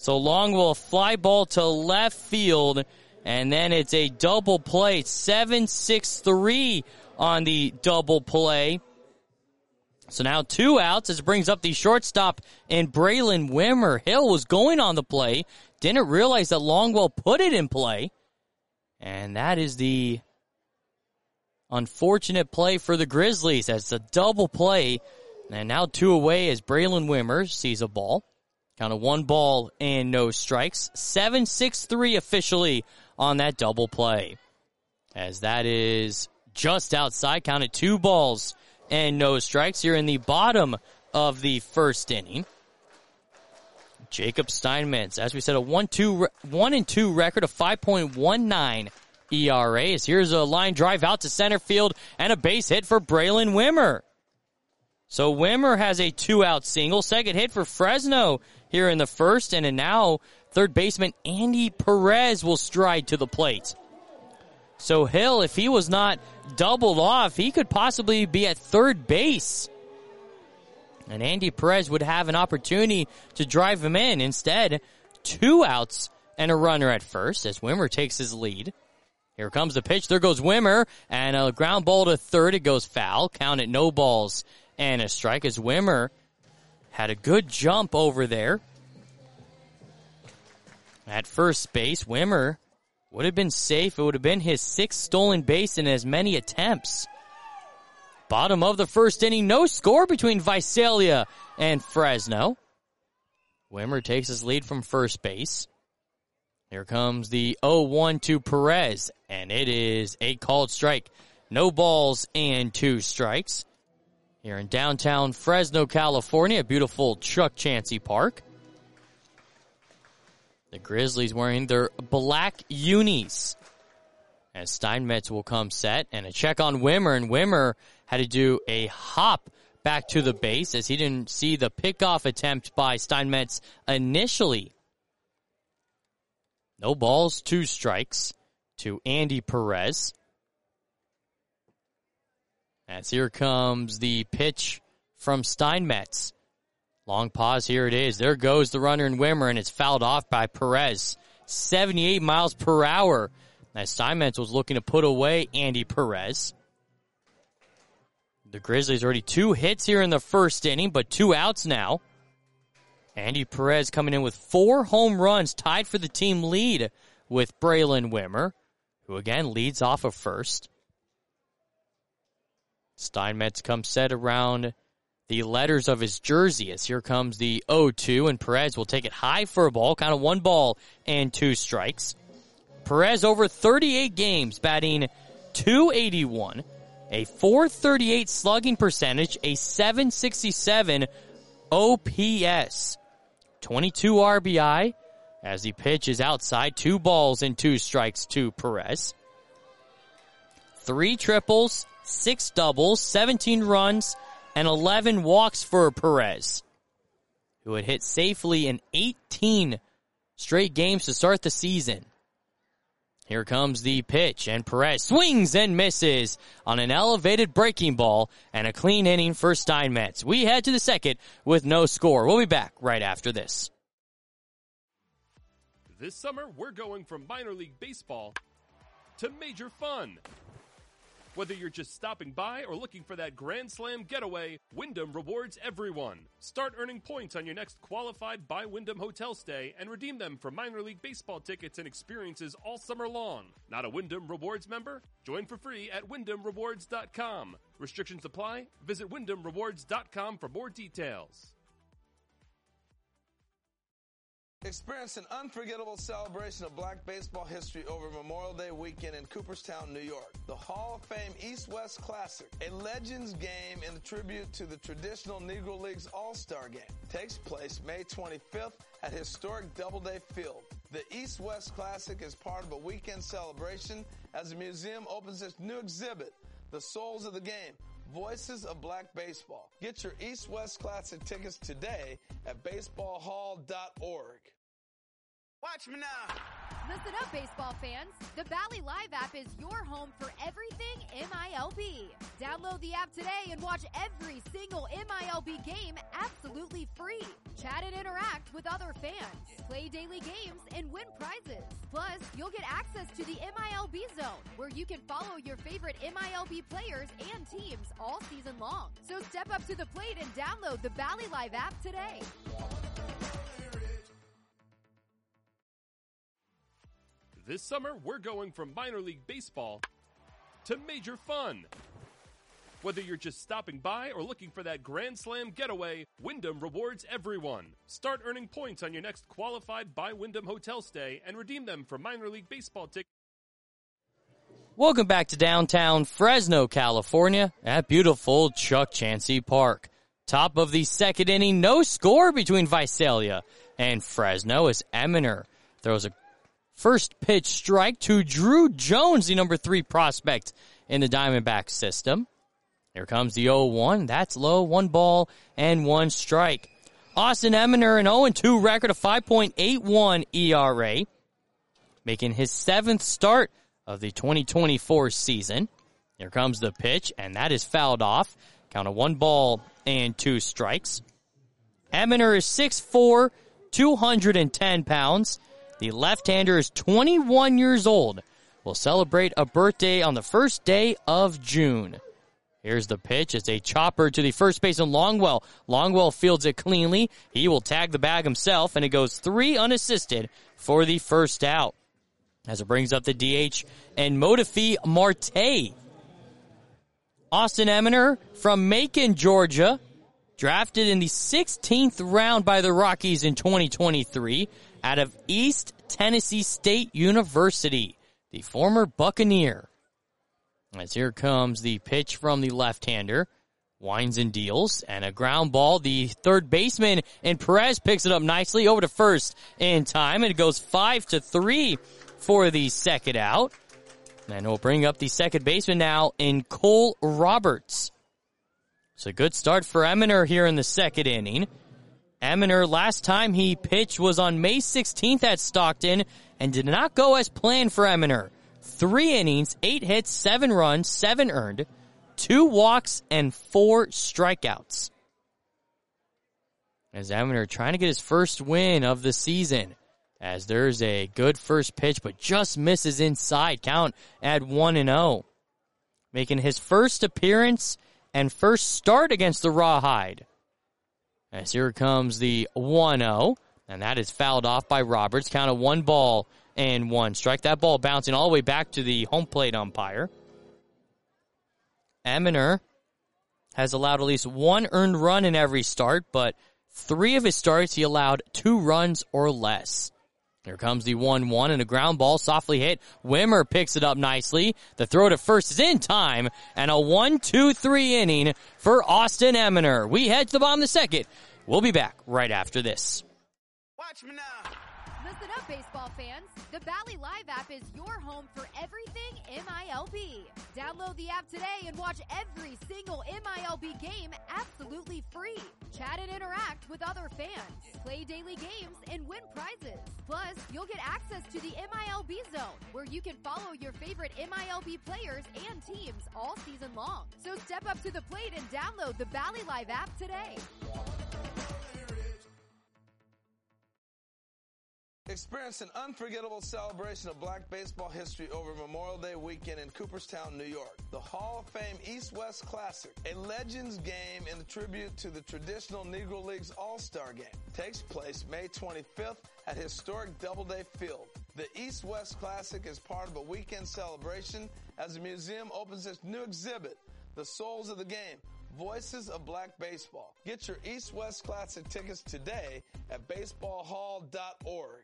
So Long will fly ball to left field, and then it's a double play. seven six three on the double play. So now two outs as it brings up the shortstop in Braylon Wimmer. Hill was going on the play, didn't realize that Longwell put it in play, and that is the unfortunate play for the Grizzlies. That's a double play, and now two away as Braylon Wimmer sees a ball. Count of one ball and no strikes. seven six three officially on that double play. As that is just outside. Count of two balls and no strikes here in the bottom of the first inning. Jacob Steinmetz, as we said, a one two one and two record, of five point one nine E R A. As here's a line drive out to center field and a base hit for Braylon Wimmer. So Wimmer has a two-out single. Second hit for Fresno here in the first, and now third baseman Andy Perez will stride to the plate. So Hill, if he was not doubled off, he could possibly be at third base. And Andy Perez would have an opportunity to drive him in. Instead, two outs and a runner at first as Wimmer takes his lead. Here comes the pitch. There goes Wimmer, and a ground ball to third. It goes foul. Count it, no balls and a strike as Wimmer had a good jump over there. At first base, Wimmer would have been safe. It would have been his sixth stolen base in as many attempts. Bottom of the first inning, no score between Visalia and Fresno. Wimmer takes his lead from first base. Here comes the oh one to Perez, and it is a called strike. No balls and two strikes. Here in downtown Fresno, California, beautiful Chuck Chansey Park. The Grizzlies wearing their black unis. As Steinmetz will come set, and a check on Wimmer, and Wimmer had to do a hop back to the base as he didn't see the pickoff attempt by Steinmetz initially. No balls, two strikes to Andy Perez. As here comes the pitch from Steinmetz. Long pause, here it is. There goes the runner in Wimmer, and it's fouled off by Perez. seventy-eight miles per hour. As Steinmetz was looking to put away Andy Perez. The Grizzlies already two hits here in the first inning, but two outs now. Andy Perez coming in with four home runs, tied for the team lead with Braylon Wimmer, who again leads off of first. Steinmetz comes set around the letters of his jersey as here comes the oh two, and Perez will take it high for a ball, kind of one ball and two strikes. Perez over thirty-eight games, batting two eighty-one, a four thirty-eight slugging percentage, a seven sixty-seven O P S, twenty-two R B I as the pitch is outside, two balls and two strikes to Perez. Three triples, six doubles, seventeen runs, and eleven walks for Perez, who had hit safely in eighteen straight games to start the season. Here comes the pitch, and Perez swings and misses on an elevated breaking ball, and a clean inning for Steinmetz. We head to the second with no score. We'll be back right after this. This summer, we're going from minor league baseball to major fun. Whether you're just stopping by or looking for that Grand Slam getaway, Wyndham rewards everyone. Start earning points on your next qualified by Wyndham hotel stay and redeem them for minor league baseball tickets and experiences all summer long. Not a Wyndham Rewards member? Join for free at wyndham rewards dot com. Restrictions apply. Visit wyndham rewards dot com for more details. Experience an unforgettable celebration of black baseball history over Memorial Day weekend in Cooperstown, New York. The Hall of Fame East-West Classic, a Legends game in tribute to the traditional Negro Leagues All-Star Game, takes place May twenty-fifth at historic Doubleday Field. The East-West Classic is part of a weekend celebration as the museum opens its new exhibit, The Souls of the Game, Voices of Black Baseball. Get your East-West Classic tickets today at baseball hall dot org. Watch me now. Listen up, baseball fans. The Bally Live app is your home for everything M I L B. Download the app today and watch every single M I L B game absolutely free. Chat and interact with other fans. Play daily games and win prizes. Plus, you'll get access to the M I L B Zone, where you can follow your favorite M I L B players and teams all season long. So step up to the plate and download the Bally Live app today. This summer, we're going from minor league baseball to major fun. Whether you're just stopping by or looking for that Grand Slam getaway, Wyndham rewards everyone. Start earning points on your next qualified by Wyndham hotel stay and redeem them for minor league baseball tickets. Welcome back to downtown Fresno, California at beautiful Chuck Chansey Park. Top of the second inning, no score between Visalia and Fresno as Eminer throws a first pitch strike to Drew Jones, the number three prospect in the Diamondback system. Here comes the oh one. That's low. One ball and one strike. Austin Eminer, an oh and two record, a five point eight one E R A, making his seventh start of the twenty twenty-four season. Here comes the pitch, and that is fouled off. Count of one ball and two strikes. Eminer is six foot four, two hundred ten pounds. The left-hander is twenty-one years old. Will celebrate a birthday on the first day of June. Here's the pitch. It's a chopper to the first baseman Longwell. Longwell fields it cleanly. He will tag the bag himself, and it goes three unassisted for the first out. As it brings up the D H and Modafi Marte. Austin Eminer from Macon, Georgia, drafted in the sixteenth round by the Rockies in twenty twenty-three out of East Tennessee State University, the former Buccaneer. As here comes the pitch from the left-hander. Winds and deals, and a ground ball. The third baseman, and Perez picks it up nicely over to first in time, and it goes five to three for the second out. And we'll bring up the second baseman now in Cole Roberts. It's a good start for Eminer here in the second inning. Eminer, last time he pitched was on May sixteenth at Stockton, and did not go as planned for Eminer. Three innings, eight hits, seven runs, seven earned, two walks, and four strikeouts. As Eminer trying to get his first win of the season, as there's a good first pitch, but just misses inside. Count at one and oh. Making his first appearance and first start against the Rawhide. As here comes the one oh, and that is fouled off by Roberts. Count of one ball and one strike. That ball bouncing all the way back to the home plate umpire. Eminer has allowed at least one earned run in every start, but three of his starts he allowed two runs or less. Here comes the one one, and a ground ball softly hit. Wimmer picks it up nicely. The throw to first is in time, and a one two three inning for Austin Eminer. We head to the bottom of the second. We'll be back right after this. Watch me now. Listen up, baseball fans. The Bally Live app is your home for everything M I L B. Download the app today and watch every single M I L B game absolutely free. Chat and interact with other fans. Play daily games and win prizes. Plus, you'll get access to the M I L B Zone, where you can follow your favorite M I L B players and teams all season long. So step up to the plate and download the Bally Live app today. Experience an unforgettable celebration of black baseball history over Memorial Day weekend in Cooperstown, New York. The Hall of Fame East-West Classic, a Legends game in tribute to the traditional Negro Leagues All-Star Game, takes place May twenty-fifth at historic Doubleday Field. The East-West Classic is part of a weekend celebration as the museum opens its new exhibit, The Souls of the Game, Voices of Black Baseball. Get your East-West Classic tickets today at baseball hall dot org.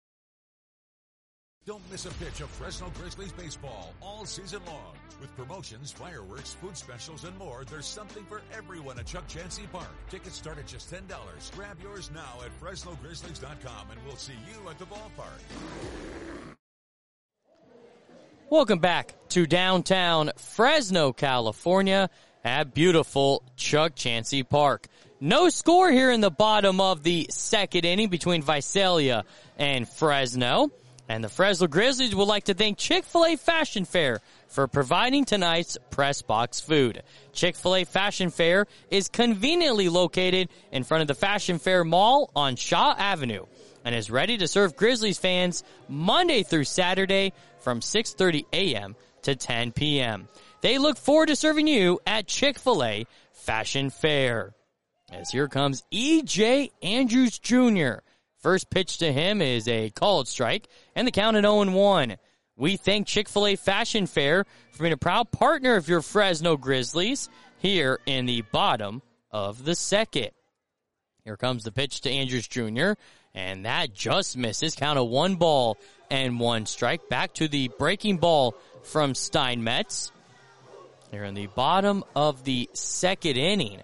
Don't miss a pitch of Fresno Grizzlies baseball all season long. With promotions, fireworks, food specials, and more, there's something for everyone at Chuck Chansey Park. Tickets start at just ten dollars. Grab yours now at Fresno Grizzlies dot com, and we'll see you at the ballpark. Welcome back to downtown Fresno, California at beautiful Chuck Chansey Park. No score here in the bottom of the second inning between Visalia and Fresno. And the Fresno Grizzlies would like to thank Chick-fil-A Fashion Fair for providing tonight's press box food. Chick-fil-A Fashion Fair is conveniently located in front of the Fashion Fair Mall on Shaw Avenue and is ready to serve Grizzlies fans Monday through Saturday from six thirty a.m. to ten p.m. They look forward to serving you at Chick-fil-A Fashion Fair. As here comes E J Andrews Junior First pitch to him is a called strike, and the count at oh and one. We thank Chick-fil-A Fashion Fair for being a proud partner of your Fresno Grizzlies here in the bottom of the second. Here comes the pitch to Andrews Junior, and that just misses. Count of one ball and one strike. Back to the breaking ball from Steinmetz. Here in the bottom of the second inning.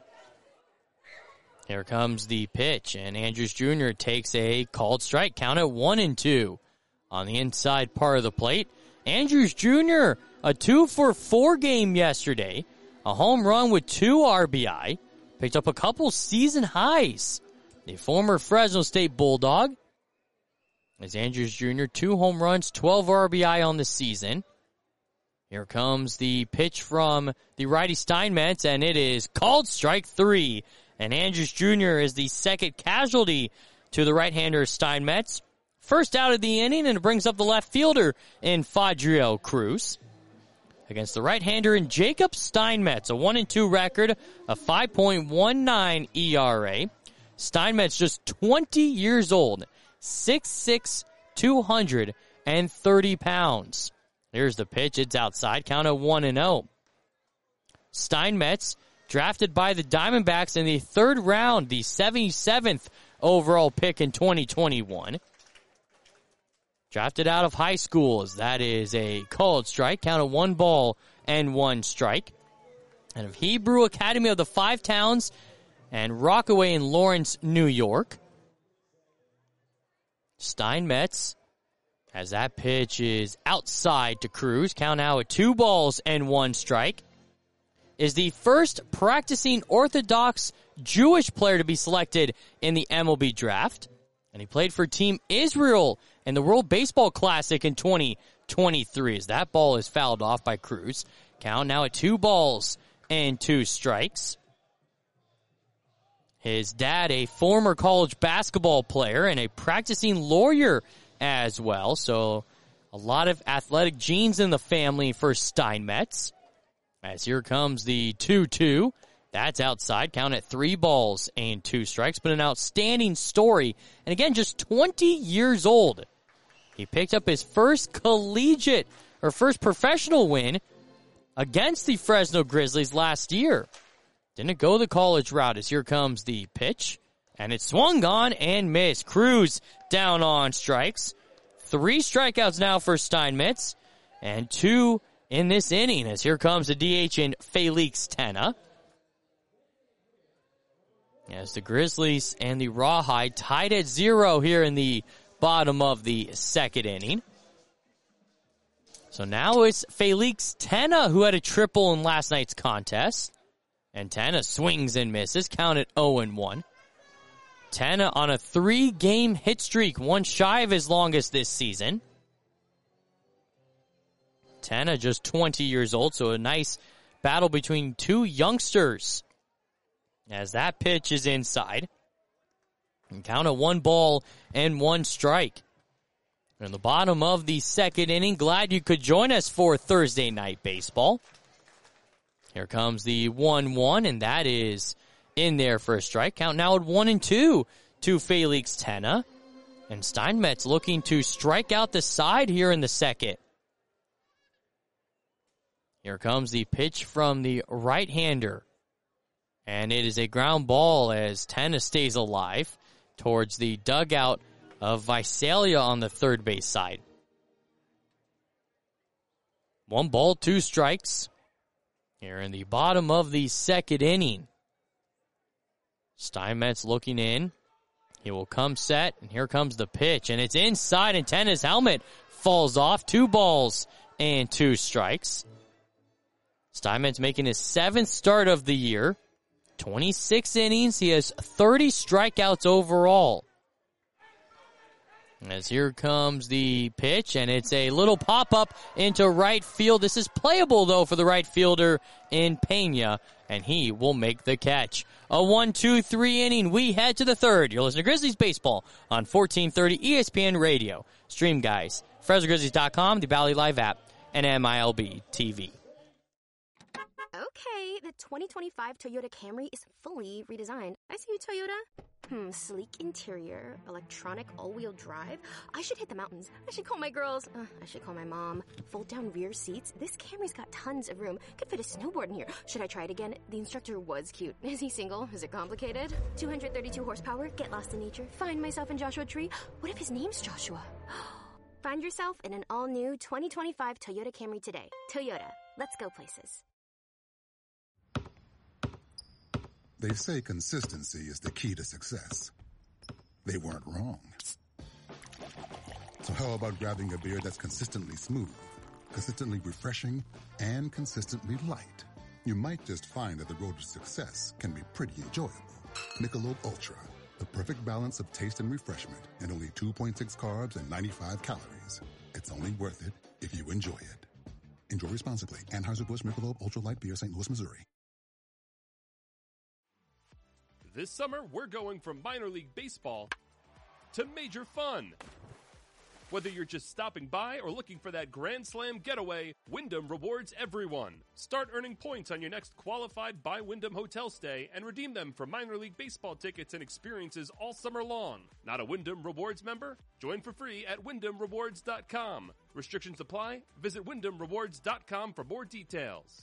Here comes the pitch, and Andrews Junior takes a called strike. Count at one and two. On the inside part of the plate, Andrews Junior, a two for four game yesterday. A home run with two R B I. Picked up a couple season highs. The former Fresno State Bulldog. As Andrews Junior, two home runs, twelve R B I on the season. Here comes the pitch from the righty Steinmetz, and it is called strike three. And Andrews Junior is the second casualty to the right-hander Steinmetz. First out of the inning, and it brings up the left fielder in Fadriel Cruz. Against the right-hander in Jacob Steinmetz, a one and two record, a five point one nine E R A. Steinmetz just twenty years old, six six, two hundred thirty pounds. Here's the pitch. It's outside. Count at one and oh. Steinmetz, drafted by the Diamondbacks in the third round, the seventy-seventh overall pick in twenty twenty-one. Drafted out of high schools. That is a called strike. Count of one ball and one strike. And of Hebrew Academy of the Five Towns and Rockaway in Lawrence, New York. Steinmetz, as that pitch is outside to Cruz. Count now at two balls and one strike. Is the first practicing Orthodox Jewish player to be selected in the M L B draft. And he played for Team Israel in the World Baseball Classic in twenty twenty-three. As that ball is fouled off by Cruz. Count now at two balls and two strikes. His dad, a former college basketball player and a practicing lawyer as well. So a lot of athletic genes in the family for Steinmetz. As here comes the two two. That's outside. Count at three balls and two strikes. But an outstanding story. And again, just twenty years old. He picked up his first collegiate or first professional win against the Fresno Grizzlies last year. Didn't go the college route. As here comes the pitch. And it swung on and missed. Cruz down on strikes. Three strikeouts now for Steinmetz. And two in this inning, as here comes the D H in Felix Tena. As the Grizzlies and the Rawhide tied at zero here in the bottom of the second inning. So now it's Felix Tena who had a triple in last night's contest. And Tena swings and misses, count at oh and one. Tena on a three-game hit streak, one shy of his longest this season. Tena just twenty years old, so a nice battle between two youngsters. As that pitch is inside. And count at one ball and one strike. In the bottom of the second inning, glad you could join us for Thursday Night Baseball. Here comes the one one, and that is in there for a strike. Count now at one and two to Felix Tena. And Steinmetz looking to strike out the side here in the second. Here comes the pitch from the right-hander. And it is a ground ball as Tena stays alive towards the dugout of Visalia on the third base side. One ball, two strikes. Here in the bottom of the second inning. Steinmetz looking in. He will come set, and here comes the pitch. And it's inside, and Tena's helmet falls off. Two balls and two strikes. Steinmetz making his seventh start of the year. twenty-six innings. He has thirty strikeouts overall. As here comes the pitch, and it's a little pop-up into right field. This is playable, though, for the right fielder in Pena, and he will make the catch. A one two three inning. We head to the third. You're listening to Grizzlies Baseball on fourteen thirty E S P N Radio. Stream, guys, Fresno Grizzlies dot com, the Bally Live app, and M I L B T V. Okay, the twenty twenty-five Toyota Camry is fully redesigned. I see you, Toyota. Hmm, sleek interior, electronic all-wheel drive. I should hit the mountains. I should call my girls. Uh, I should call my mom. Fold-down rear seats. This Camry's got tons of room. Could fit a snowboard in here. Should I try it again? The instructor was cute. Is he single? Is it complicated? two hundred thirty-two horsepower. Get lost in nature. Find myself in Joshua Tree. What if his name's Joshua? Find yourself in an all-new twenty twenty-five Toyota Camry today. Toyota. Let's go places. They say consistency is the key to success. They weren't wrong. So how about grabbing a beer that's consistently smooth, consistently refreshing, and consistently light? You might just find that the road to success can be pretty enjoyable. Michelob Ultra, the perfect balance of taste and refreshment, and only two point six carbs and ninety-five calories. It's only worth it if you enjoy it. Enjoy responsibly. Anheuser-Busch Michelob Ultra Light Beer, Saint Louis, Missouri. This summer, we're going from minor league baseball to major fun. Whether you're just stopping by or looking for that Grand Slam getaway, Wyndham rewards everyone. Start earning points on your next qualified by Wyndham hotel stay and redeem them for minor league baseball tickets and experiences all summer long. Not a Wyndham Rewards member? Join for free at Wyndham Rewards dot com. Restrictions apply. Visit Wyndham Rewards dot com for more details.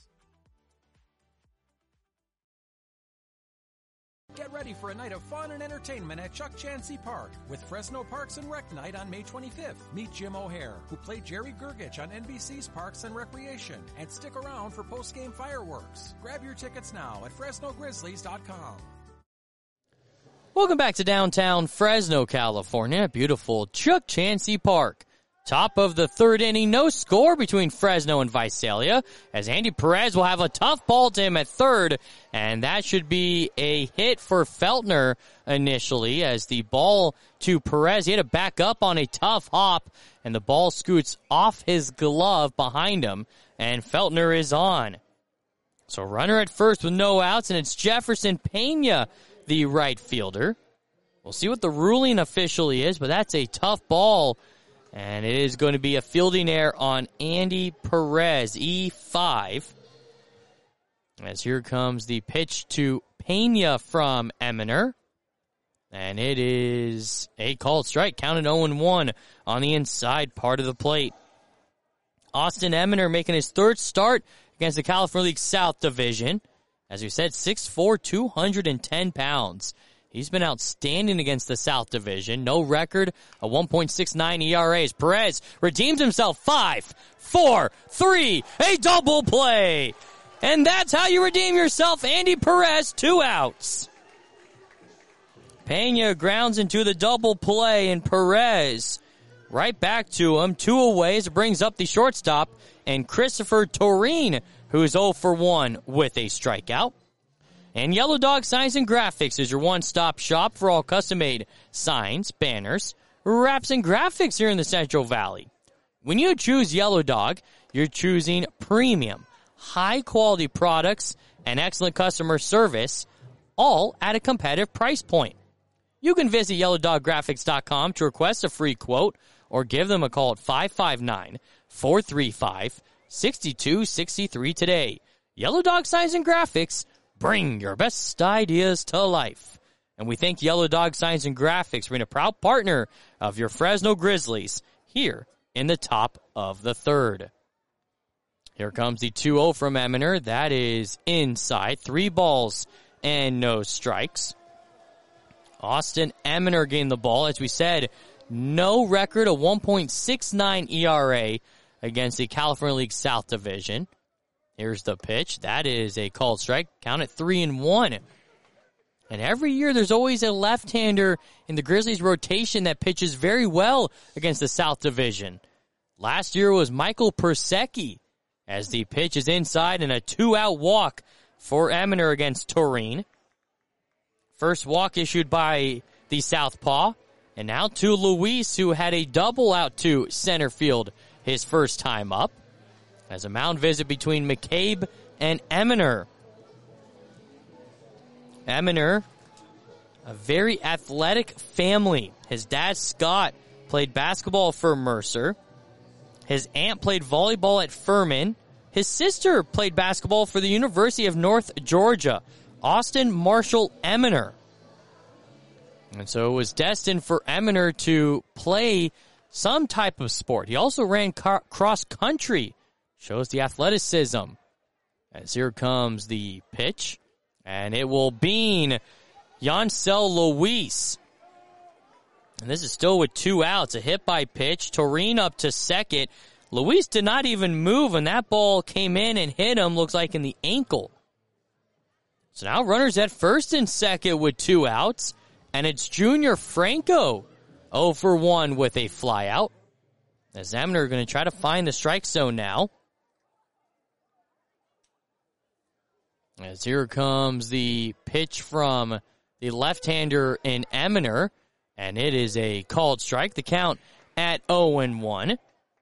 Get ready for a night of fun and entertainment at Chuck Chansey Park with Fresno Parks and Rec Night on May twenty-fifth. Meet Jim O'Hare, who played Jerry Gergich on N B C's Parks and Recreation, and stick around for post-game fireworks. Grab your tickets now at Fresno Grizzlies dot com. Welcome back to downtown Fresno, California. Beautiful Chuck Chansey Park. Top of the third inning, no score between Fresno and Visalia, as Andy Perez will have a tough ball to him at third, and that should be a hit for Feltner initially, as the ball to Perez, he had to back up on a tough hop, and the ball scoots off his glove behind him, and Feltner is on. So runner at first with no outs, and it's Jefferson Pena, the right fielder. We'll see what the ruling officially is, but that's a tough ball. And it is going to be a fielding error on Andy Perez, E five. As here comes the pitch to Pena from Eminer. And it is a called strike, counted oh and one on the inside part of the plate. Austin Eminer making his third start against the California League South Division. As we said, six foot four, two hundred ten pounds. He's been outstanding against the South Division. No record, a one point six nine E R A. Perez redeems himself. Five, four, three, a double play. And that's how you redeem yourself. Andy Perez, two outs. Pena grounds into the double play, and Perez right back to him. Two away as it brings up the shortstop, and Christopher Torine, who's oh for one with a strikeout. And Yellow Dog Signs and Graphics is your one-stop shop for all custom-made signs, banners, wraps, and graphics here in the Central Valley. When you choose Yellow Dog, you're choosing premium, high-quality products and excellent customer service, all at a competitive price point. You can visit yellow dog graphics dot com to request a free quote or give them a call at five five nine, four three five, six two six three today. Yellow Dog Signs and Graphics, bring your best ideas to life. And we thank Yellow Dog Signs and Graphics for being a proud partner of your Fresno Grizzlies here in the top of the third. Here comes the two oh from Eminer. That is inside. Three balls and no strikes. Austin Eminer gained the ball. As we said, no record, a one point six nine E R A against the California League South Division. Here's the pitch. That is a called strike. Count it three and one. And every year there's always a left-hander in the Grizzlies rotation that pitches very well against the South Division. Last year was Michael Persecki, as the pitch is inside and a two-out walk for Eminer against Torine. First walk issued by the Southpaw. And now to Luis, who had a double out to center field his first time up. As a mound visit between McCabe and Eminer. Eminer, a very athletic family. His dad, Scott, played basketball for Mercer. His aunt played volleyball at Furman. His sister played basketball for the University of North Georgia, Austin Marshall Eminer. And so it was destined for Eminer to play some type of sport. He also ran car- cross country. Shows the athleticism. As here comes the pitch. And it will bean Yancel Luis. And this is still with two outs. A hit by pitch. Toreen up to second. Luis did not even move, and that ball came in and hit him, looks like in the ankle. So now runners at first and second with two outs. And it's Junior Franco oh for one with a fly out. As Eminer are going to try to find the strike zone now. As here comes the pitch from the left-hander in Eminer. And it is a called strike. The count at oh and one.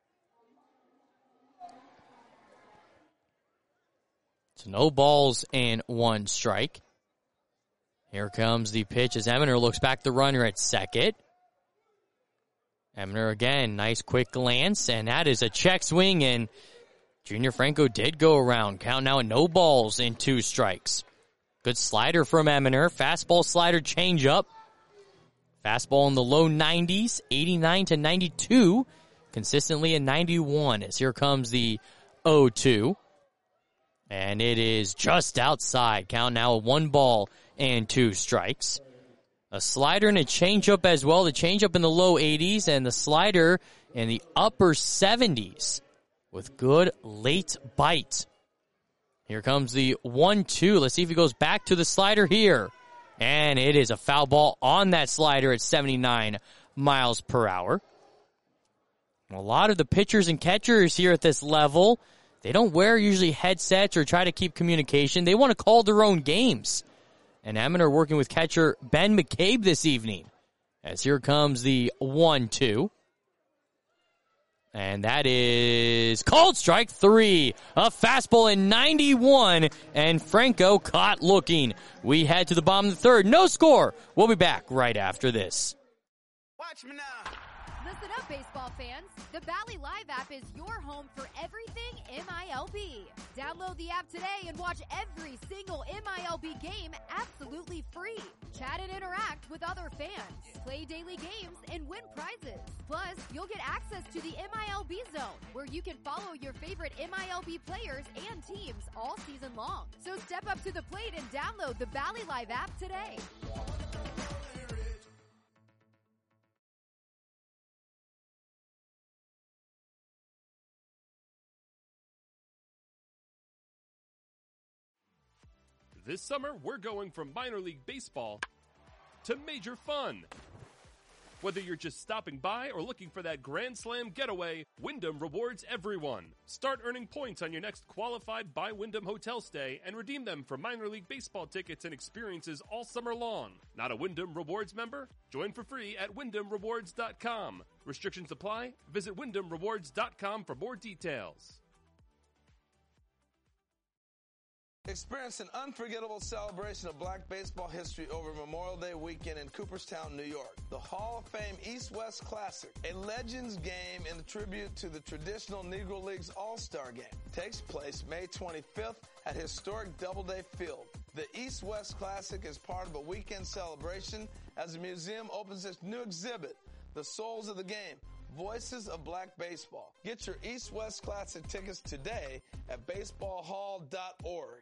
So no balls and one strike. Here comes the pitch as Eminer looks back the runner at second. Eminer again, nice quick glance, and that is a check swing, and Junior Franco did go around. Count now at no balls and two strikes. Good slider from Eminer. Fastball, slider, changeup. Fastball in the low nineties, eighty-nine to ninety-two. Consistently at ninety-one as here comes the oh two. And it is just outside. Count now at one ball and two strikes. A slider and a changeup as well. The changeup in the low eighties and the slider in the upper seventies with good late bite. Here comes the one two. Let's see if he goes back to the slider here. And it is a foul ball on that slider at seventy-nine miles per hour. A lot of the pitchers and catchers here at this level, they don't wear usually headsets or try to keep communication. They want to call their own games. And Eminer working with catcher Ben McCabe this evening. As here comes the one two. And that is called strike three. A fastball in ninety-one. And Franco caught looking. We head to the bottom of the third. No score. We'll be back right after this. Watch me now. Listen up, baseball fans. The Bally Live app is your home for everything M I L B. Download the app today and watch every single M I L B game absolutely free. Chat and interact with other fans. Play daily games and win prizes. Plus, you'll get access to the M I L B Zone, where you can follow your favorite M I L B players and teams all season long. So step up to the plate and download the Bally Live app today. This summer, we're going from minor league baseball to major fun. Whether you're just stopping by or looking for that Grand Slam getaway, Wyndham rewards everyone. Start earning points on your next qualified by Wyndham hotel stay and redeem them for minor league baseball tickets and experiences all summer long. Not a Wyndham Rewards member? Join for free at wyndham rewards dot com. Restrictions apply. Visit wyndham rewards dot com for more details. Experience an unforgettable celebration of black baseball history over Memorial Day weekend in Cooperstown, New York. The Hall of Fame East-West Classic, a Legends game in tribute to the traditional Negro Leagues All-Star Game, takes place May twenty-fifth at historic Doubleday Field. The East-West Classic is part of a weekend celebration as the museum opens its new exhibit, The Souls of the Game, Voices of Black Baseball. Get your East-West Classic tickets today at baseball hall dot org.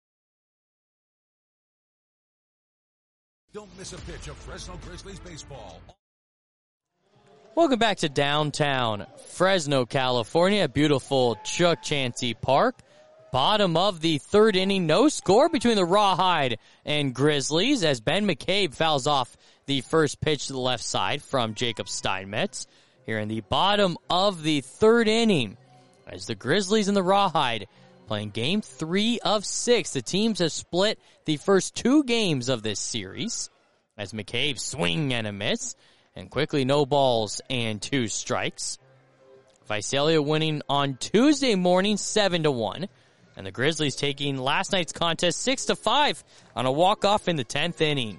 Don't miss a pitch of Fresno Grizzlies baseball. Welcome back to downtown Fresno, California. Beautiful Chuck Chansey Park. Bottom of the third inning. No score between the Rawhide and Grizzlies as Ben McCabe fouls off the first pitch to the left side from Jacob Steinmetz. Here in the bottom of the third inning, as the Grizzlies and the Rawhide playing game three of six. The teams have split the first two games of this series as McCabe swing and a miss. and quickly no balls and two strikes. Visalia winning on Tuesday morning seven to one. And the Grizzlies taking last night's contest six to five on a walk-off in the tenth inning.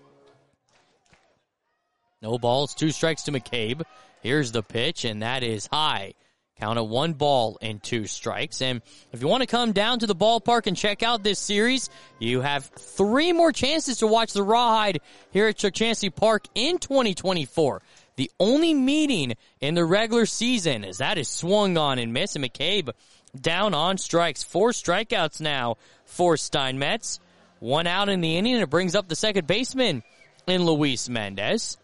No balls, two strikes to McCabe. Here's the pitch, and that is high. Count of one ball and two strikes. And if you want to come down to the ballpark and check out this series, you have three more chances to watch the Rawhide here at Chuck Chancey Park in twenty twenty-four. The only meeting in the regular season as that is swung on and missed. And McCabe down on strikes. Four strikeouts now for Steinmetz. One out in the inning, and it brings up the second baseman in Luis Mendez.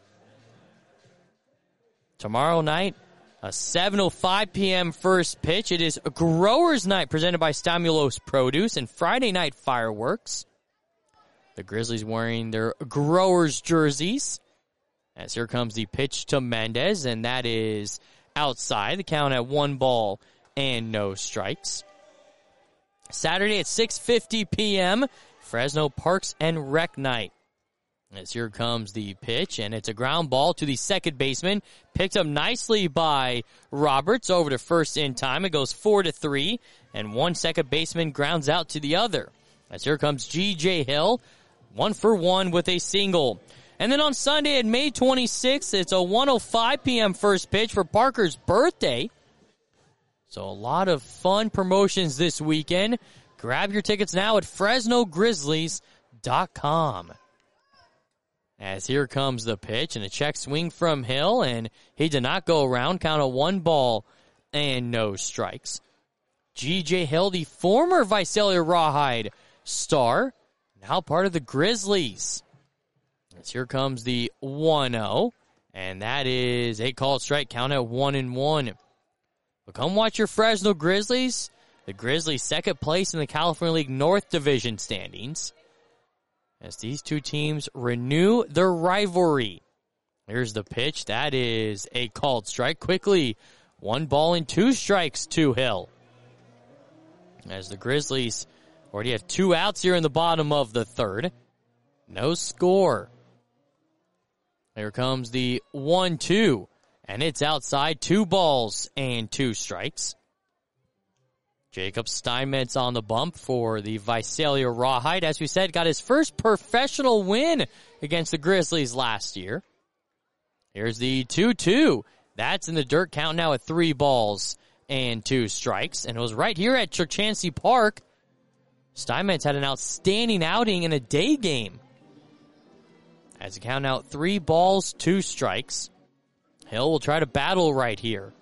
Tomorrow night, a seven oh five p.m. first pitch. It is a Growers Night presented by Stamulos Produce, and Friday night fireworks. The Grizzlies wearing their Growers jerseys. As here comes the pitch to Mendez, and that is outside. The count at one ball and no strikes. Saturday at six fifty p.m., Fresno Parks and Rec Night. As here comes the pitch, and it's a ground ball to the second baseman. Picked up nicely by Roberts over to first in time. It goes four to three, and one second baseman grounds out to the other. As here comes G J Hill, one for one with a single. And then on Sunday at May twenty-sixth, it's a one oh five p.m. first pitch for Parker's birthday. So a lot of fun promotions this weekend. Grab your tickets now at Fresno Grizzlies dot com. As here comes the pitch, and a check swing from Hill, and he did not go around. Count of one ball and no strikes. G J Hill, the former Visalia Rawhide star, now part of the Grizzlies. As here comes the one oh, and that is a called strike. Count at one and one. But come watch your Fresno Grizzlies. The Grizzlies second place in the California League North Division standings, as these two teams renew their rivalry. Here's the pitch. That is a called strike. Quickly, one ball and two strikes to Hill. As the Grizzlies already have two outs here in the bottom of the third. No score. Here comes the one two, and it's outside. Two balls and two strikes. Jacob Steinmetz on the bump for the Visalia Rawhide. As we said, got his first professional win against the Grizzlies last year. Here's the two two. That's in the dirt, count now at three balls and two strikes. And it was right here at Chuck Chancey Park. Steinmetz had an outstanding outing in a day game. As it count out three balls, two strikes. Hill will try to battle right here.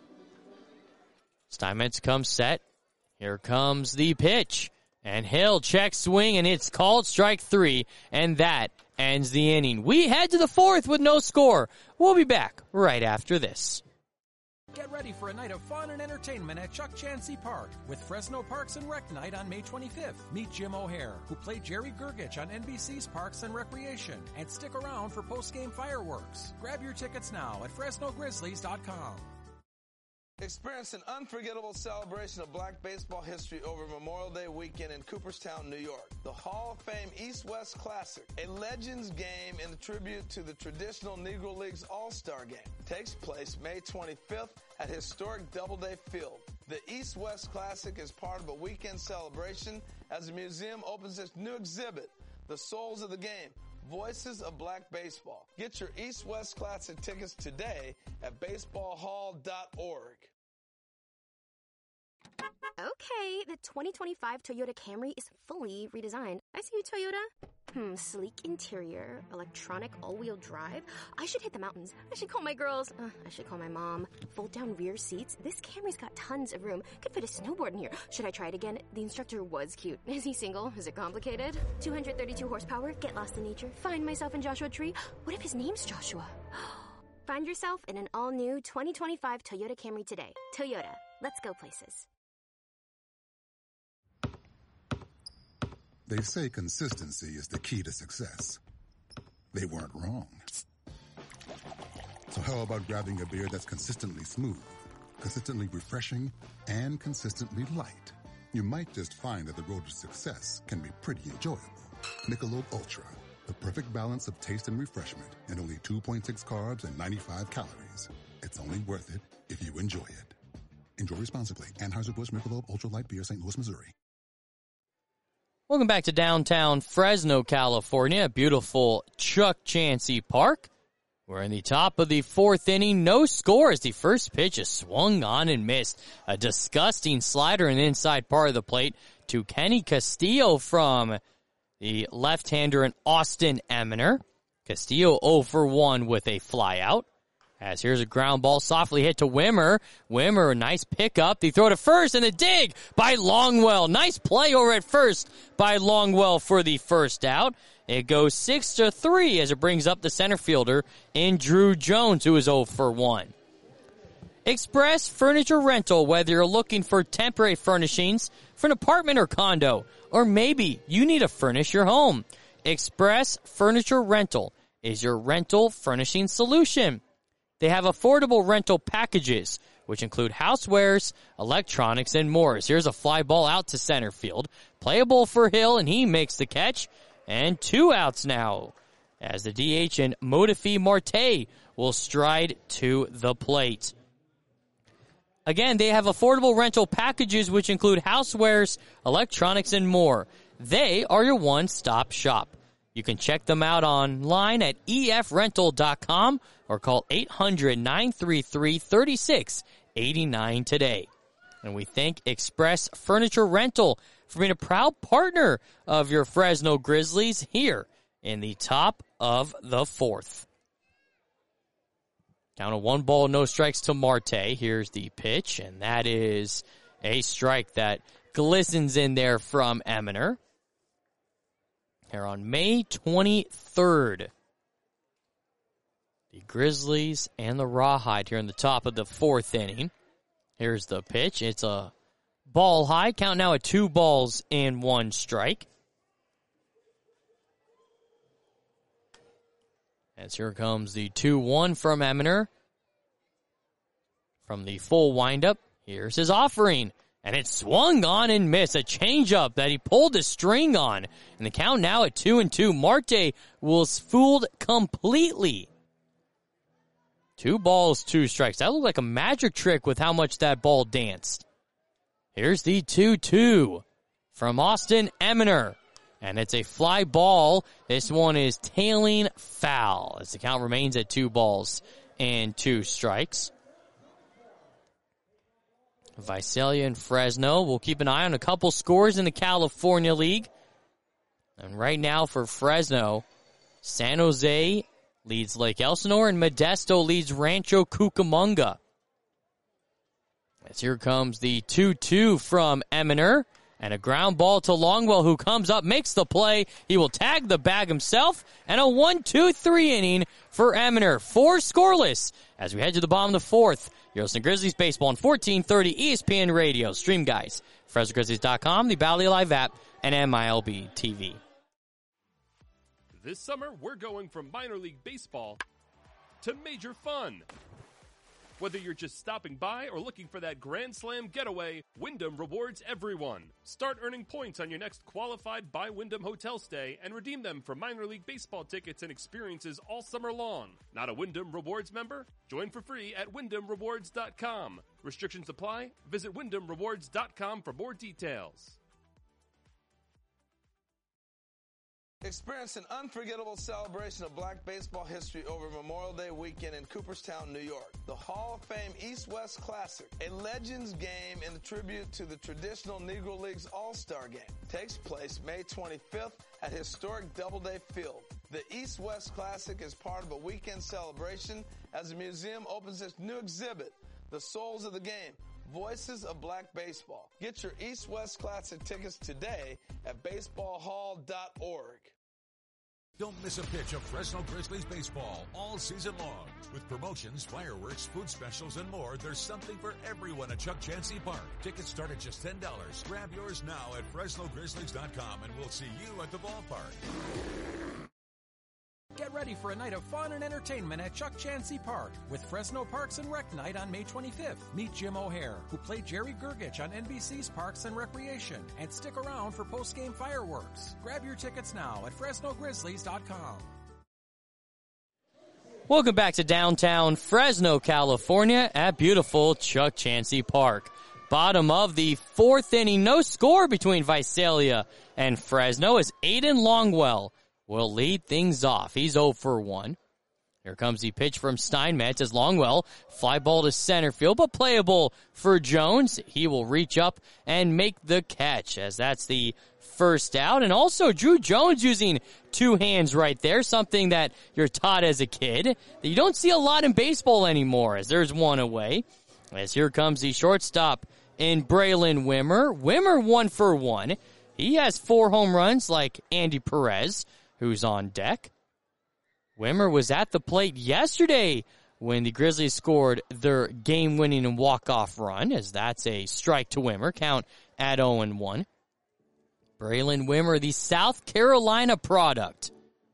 Steinmetz comes set. Here comes the pitch, and Hill checks swing, and it's called strike three, and that ends the inning. We head to the fourth with no score. We'll be back right after this. Get ready for a night of fun and entertainment at Chuck Chancey Park with Fresno Parks and Rec Night on May twenty-fifth. Meet Jim O'Hare, who played Jerry Gergich on N B C's Parks and Recreation, and stick around for post-game fireworks. Grab your tickets now at Fresno Grizzlies dot com. Experience an unforgettable celebration of black baseball history over Memorial Day weekend in Cooperstown, New York. The Hall of Fame East-West Classic, a Legends game in tribute to the traditional Negro Leagues All-Star Game, takes place May twenty-fifth at historic Doubleday Field. The East-West Classic is part of a weekend celebration as the museum opens its new exhibit, The Souls of the Game, Voices of Black Baseball. Get your East-West Classic tickets today at baseball hall dot org. Okay, the twenty twenty-five Toyota Camry is fully redesigned. I see you, Toyota. Hmm, sleek interior, electronic all-wheel drive. I should hit the mountains. I should call my girls. Uh, I should call my mom. Fold-down rear seats. This Camry's got tons of room. Could fit a snowboard in here. Should I try it again? The instructor was cute. Is he single? Is it complicated? two hundred thirty-two horsepower. Get lost in nature. Find myself in Joshua Tree. What if his name's Joshua? Find yourself in an all-new twenty twenty-five Toyota Camry today. Toyota. Let's go places. They say consistency is the key to success. They weren't wrong. So how about grabbing a beer that's consistently smooth, consistently refreshing, and consistently light? You might just find that the road to success can be pretty enjoyable. Michelob Ultra. The perfect balance of taste and refreshment, and only two point six carbs and ninety-five calories. It's only worth it if you enjoy it. Enjoy responsibly. Anheuser-Busch Michelob Ultra Light Beer, Saint Louis, Missouri. Welcome back to downtown Fresno, California, beautiful Chuck Chansey Park. We're in the top of the fourth inning. No score as the first pitch is swung on and missed. A disgusting slider in the inside part of the plate to Kenny Castillo from the left-hander in Austin Eminer. Castillo oh for one with a flyout. As here's a ground ball softly hit to Wimmer. Wimmer, a nice pickup. The throw to first and the dig by Longwell. Nice play over at first by Longwell for the first out. It goes six to three as it brings up the center fielder in Drew Jones, who is oh for one. Express Furniture Rental, whether you're looking for temporary furnishings for an apartment or condo, or maybe you need to furnish your home. Express Furniture Rental is your rental furnishing solution. They have affordable rental packages, which include housewares, electronics, and more. Here's a fly ball out to center field. Playable for Hill, and he makes the catch. And two outs now, as the D H and Modafi Marte will stride to the plate. Again, they have affordable rental packages, which include housewares, electronics, and more. They are your one-stop shop. You can check them out online at e f rental dot com or call eight hundred, nine three three, three six eight nine today. And we thank Express Furniture Rental for being a proud partner of your Fresno Grizzlies here in the top of the fourth. Down to one ball, no strikes to Marte. Here's the pitch, and that is a strike that glistens in there from Eminer. Here on May twenty-third, the Grizzlies and the Rawhide here in the top of the fourth inning. Here's the pitch. It's a ball high. Count now at two balls and one strike. As here comes the two one from Eminer. From the full windup, here's his offering. And it swung on and missed. A changeup that he pulled the string on. And the count now at two and two. Marte was fooled completely. Two balls, two strikes. That looked like a magic trick with how much that ball danced. Here's the two two from Austin Eminer. And it's a fly ball. This one is tailing foul as the count remains at two balls and two strikes. Visalia and Fresno. We'll keep an eye on a couple scores in the California League. And right now for Fresno, San Jose leads Lake Elsinore and Modesto leads Rancho Cucamonga. As here comes the two two from Eminer. And a ground ball to Longwell, who comes up, makes the play. He will tag the bag himself. And a one two three inning for Eminer. Four scoreless as we head to the bottom of the fourth. You're listening to Grizzlies Baseball on fourteen thirty E S P N Radio. Stream guys, Fresno Grizzlies dot com, the Bally Live app, and M I L B T V. This summer, we're going from minor league baseball to major fun. Whether you're just stopping by or looking for that Grand Slam getaway, Wyndham rewards everyone. Start earning points on your next qualified by Wyndham hotel stay and redeem them for minor league baseball tickets and experiences all summer long. Not a Wyndham Rewards member? Join for free at wyndham rewards dot com. Restrictions apply. Visit wyndham rewards dot com for more details. Experience an unforgettable celebration of black baseball history over Memorial Day weekend in Cooperstown, New York. The Hall of Fame East-West Classic, a Legends game in tribute to the traditional Negro Leagues All-Star Game, takes place May twenty-fifth at historic Doubleday Field. The East-West Classic is part of a weekend celebration as the museum opens its new exhibit, The Souls of the Game, Voices of Black Baseball. Get your East-West Classic tickets today at baseball hall dot org. Don't miss a pitch of Fresno Grizzlies baseball all season long. With promotions, fireworks, food specials, and more, there's something for everyone at Chuck Chansey Park. Tickets start at just ten dollars. Grab yours now at Fresno Grizzlies dot com, and we'll see you at the ballpark. Get ready for a night of fun and entertainment at Chuck Chansey Park with Fresno Parks and Rec Night on May twenty-fifth. Meet Jim O'Hare, who played Jerry Gergich on N B C's Parks and Recreation, and stick around for post-game fireworks. Grab your tickets now at Fresno Grizzlies dot com. Welcome back to downtown Fresno, California at beautiful Chuck Chansey Park. Bottom of the fourth inning, no score between Visalia and Fresno as Aiden Longwell will lead things off. He's oh for one. Here comes the pitch from Steinmetz as Longwell, fly ball to center field, but playable for Jones. He will reach up and make the catch as that's the first out. And also Drew Jones using two hands right there, something that you're taught as a kid that you don't see a lot in baseball anymore, as there's one away. As here comes the shortstop in Braylon Wimmer. Wimmer one for one. He has four home runs like Andy Perez, who's on deck. Wimmer was at the plate yesterday when the Grizzlies scored their game-winning and walk-off run, as that's a strike to Wimmer, count at oh and one. Braylon Wimmer, the South Carolina product.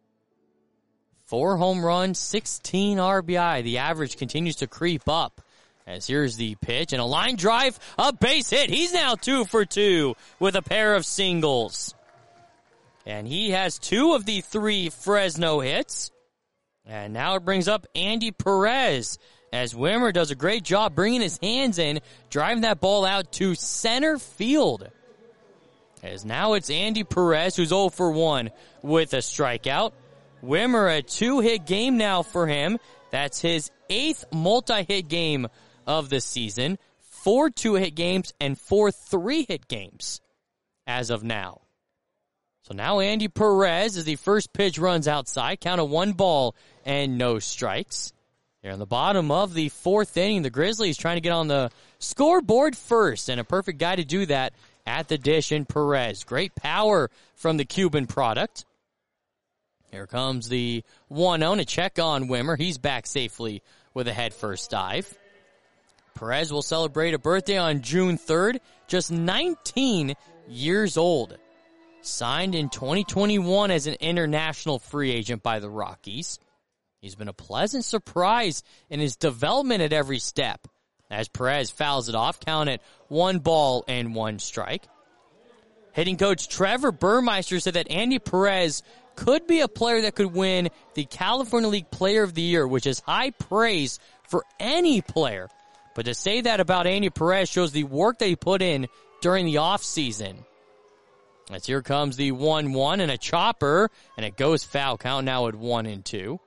Four home runs, sixteen R B I. The average continues to creep up. As here's the pitch, and a line drive, a base hit. He's now two for two with a pair of singles. And he has two of the three Fresno hits. And now it brings up Andy Perez as Wimmer does a great job bringing his hands in, driving that ball out to center field. As now it's Andy Perez who's oh for one with a strikeout. Wimmer, a two-hit game now for him. That's his eighth multi-hit game of the season. Four two-hit games and four three-hit games as of now. So now Andy Perez, as the first pitch runs outside, count of one ball and no strikes. Here in the bottom of the fourth inning, the Grizzlies trying to get on the scoreboard first, and a perfect guy to do that at the dish in Perez. Great power from the Cuban product. Here comes the one oh to check on Wimmer. He's back safely with a head-first dive. Perez will celebrate a birthday on June third, just nineteen years old. Signed in twenty twenty-one as an international free agent by the Rockies. He's been a pleasant surprise in his development at every step. As Perez fouls it off, count it one ball and one strike. Hitting coach Trevor Burmeister said that Andy Perez could be a player that could win the California League Player of the Year, which is high praise for any player. But to say that about Andy Perez shows the work that he put in during the offseason. As here comes the one one and a chopper, and it goes foul, count now at one and two.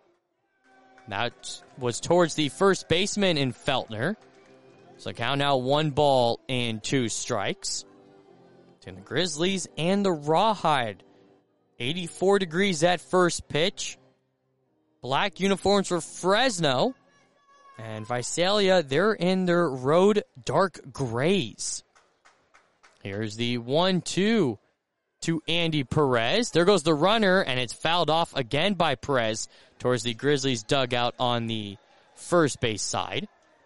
That was towards the first baseman in Feltner. So count now one ball and two strikes. To the Grizzlies and the Rawhide. eighty-four degrees at first pitch. Black uniforms for Fresno. And Visalia, they're in their road dark grays. Here's the one two. To Andy Perez. There goes the runner, and it's fouled off again by Perez towards the Grizzlies dugout on the first base side.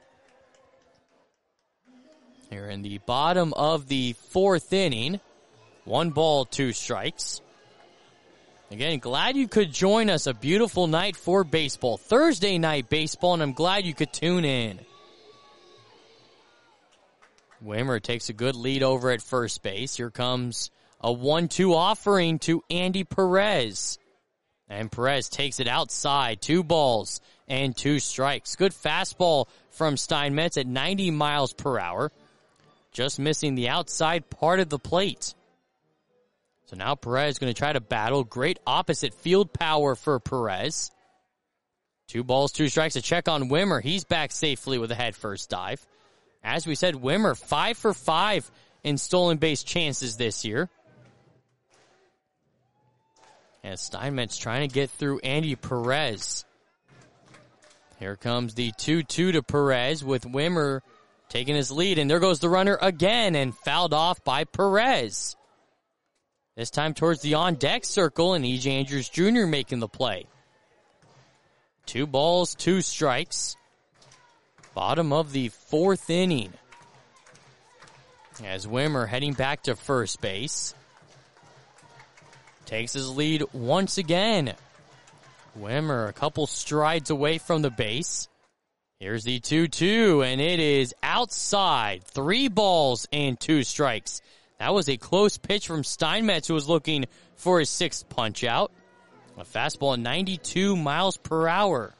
Here in the bottom of the fourth inning, one ball, two strikes. Again, glad you could join us. A beautiful night for baseball. Thursday night baseball, and I'm glad you could tune in. Wimmer takes a good lead over at first base. Here comes a one two offering to Andy Perez. And Perez takes it outside. Two balls and two strikes. Good fastball from Steinmetz at ninety miles per hour. Just missing the outside part of the plate. So now Perez is going to try to battle. Great opposite field power for Perez. Two balls, two strikes. A check on Wimmer. He's back safely with a head first dive. As we said, Wimmer five for five in stolen base chances this year. And Steinmetz trying to get through Andy Perez. Here comes the two two to Perez with Wimmer taking his lead. And there goes the runner again and fouled off by Perez. This time towards the on-deck circle, and E J Andrews Junior making the play. Two balls, two strikes. Bottom of the fourth inning. As Wimmer heading back to first base. Takes his lead once again. Wimmer a couple strides away from the base. Here's the two two, and it is outside. Three balls and two strikes. That was a close pitch from Steinmetz, who was looking for his sixth punch out. A fastball at ninety-two miles per hour.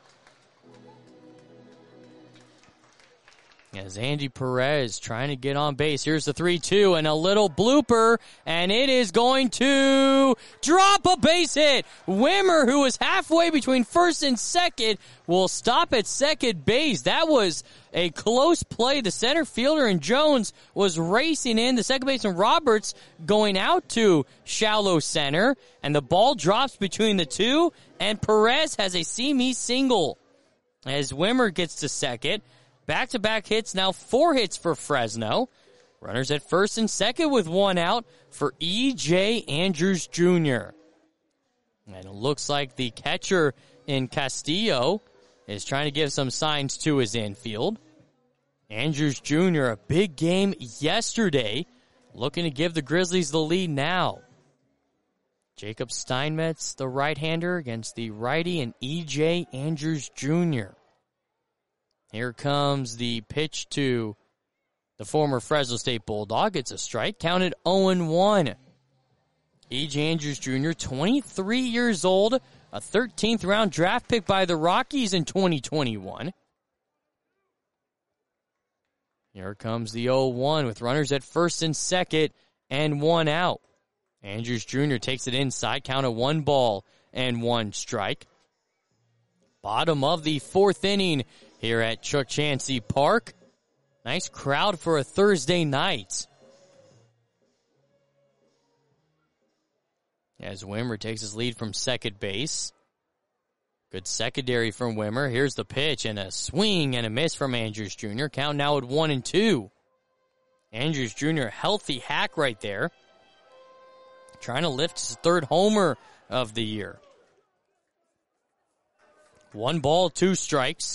As Andy Perez trying to get on base. Here's the three two and a little blooper, and it is going to drop a base hit. Wimmer, who was halfway between first and second, will stop at second base. That was a close play. The center fielder and Jones was racing in. The second baseman Roberts going out to shallow center, and the ball drops between the two, and Perez has a see-me single as Wimmer gets to second. Back-to-back hits, now four hits for Fresno. Runners at first and second with one out for E J Andrews Junior And it looks like the catcher in Castillo is trying to give some signs to his infield. Andrews Junior, a big game yesterday, looking to give the Grizzlies the lead now. Jacob Steinmetz, the right-hander, against the righty and E J Andrews Junior Here comes the pitch to the former Fresno State Bulldog. It's a strike, counted oh and one. E J Andrews Junior, twenty-three years old, a thirteenth round draft pick by the Rockies in twenty twenty-one. Here comes the oh one with runners at first and second and one out. Andrews Junior takes it inside, count of one ball and one strike. Bottom of the fourth inning here at Chuck Chansey Park. Nice crowd for a Thursday night. As Wimmer takes his lead from second base. Good secondary from Wimmer. Here's the pitch and a swing and a miss from Andrews Junior Count now at one and two. Andrews Junior, healthy hack right there. Trying to lift his third homer of the year. One ball, two strikes.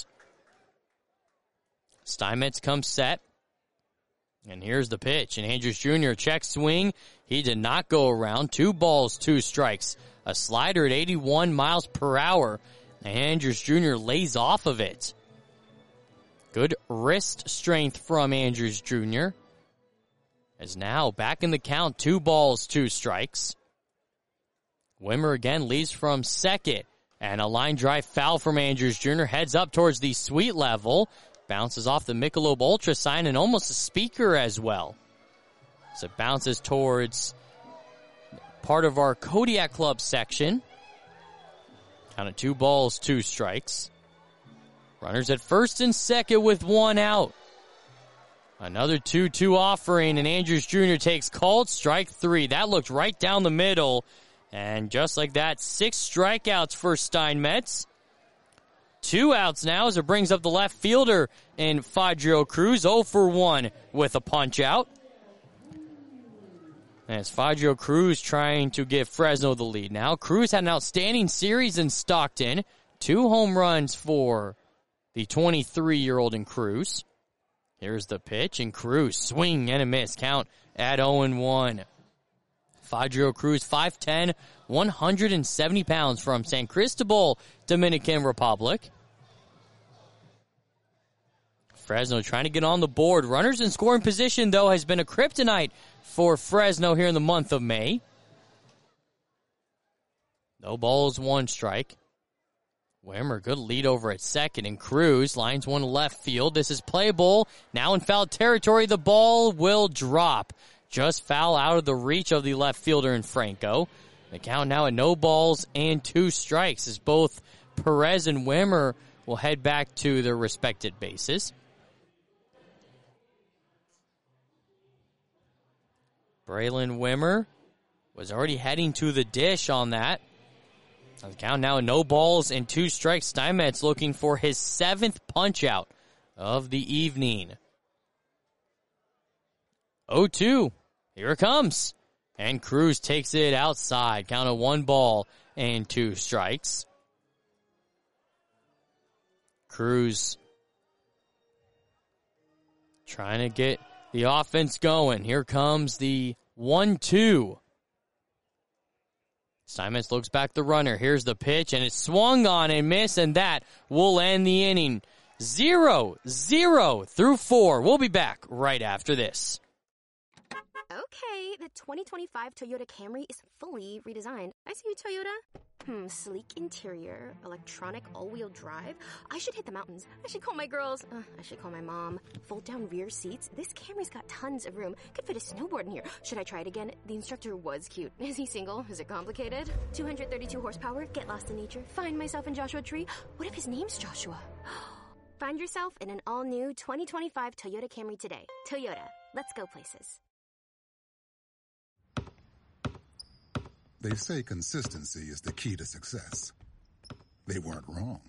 Steinmetz comes set. And here's the pitch. And Andrews Junior check swing. He did not go around. Two balls, two strikes. A slider at eighty-one miles per hour. And Andrews Junior lays off of it. Good wrist strength from Andrews Junior As now back in the count. Two balls, two strikes. Wimmer again leads from second. And a line drive foul from Andrews Junior Heads up towards the sweet level. Bounces off the Michelob Ultra sign and almost a speaker as well. So it bounces towards part of our Kodiak Club section. Count of two balls, two strikes. Runners at first and second with one out. Another two two offering, and Andrews Junior takes called strike three. That looked right down the middle. And just like that, six strikeouts for Steinmetz. Two outs now as it brings up the left fielder in Fadrio Cruz. oh for one with a punch out. As Fadrio Cruz trying to give Fresno the lead now. Cruz had an outstanding series in Stockton. Two home runs for the twenty-three-year-old in Cruz. Here's the pitch, and Cruz swing and a miss. Count at oh and one. Fadrio Cruz, five ten, one hundred seventy pounds from San Cristobal, Dominican Republic. Fresno trying to get on the board. Runners in scoring position, though, has been a kryptonite for Fresno here in the month of May. No balls, one strike. Wimmer, good lead over at second, and Cruz lines one left field. This is playable. Now in foul territory, the ball will drop. Just foul out of the reach of the left fielder in Franco. The count now at no balls and two strikes as both Perez and Wimmer will head back to their respected bases. Braylon Wimmer was already heading to the dish on that. The count now no balls and two strikes. Steinmetz looking for his seventh punch out of the evening. oh two. Here it comes. And Cruz takes it outside. Count of one ball and two strikes. Cruz trying to get the offense going. Here comes the one two. Simons looks back the runner. Here's the pitch, and it's swung on and missed, and that will end the inning. Zero, zero through four. We'll be back right after this. Okay, the twenty twenty-five Toyota Camry is fully redesigned. I see you, Toyota. Hmm, sleek interior, electronic all-wheel drive. I should hit the mountains. I should call my girls. Uh, I should call my mom. Fold-down rear seats. This Camry's got tons of room. Could fit a snowboard in here. Should I try it again? The instructor was cute. Is he single? Is it complicated? two hundred thirty-two horsepower. Get lost in nature. Find myself in Joshua Tree. What if his name's Joshua? Find yourself in an all-new twenty twenty-five Toyota Camry today. Toyota. Let's go places. They say consistency is the key to success. They weren't wrong.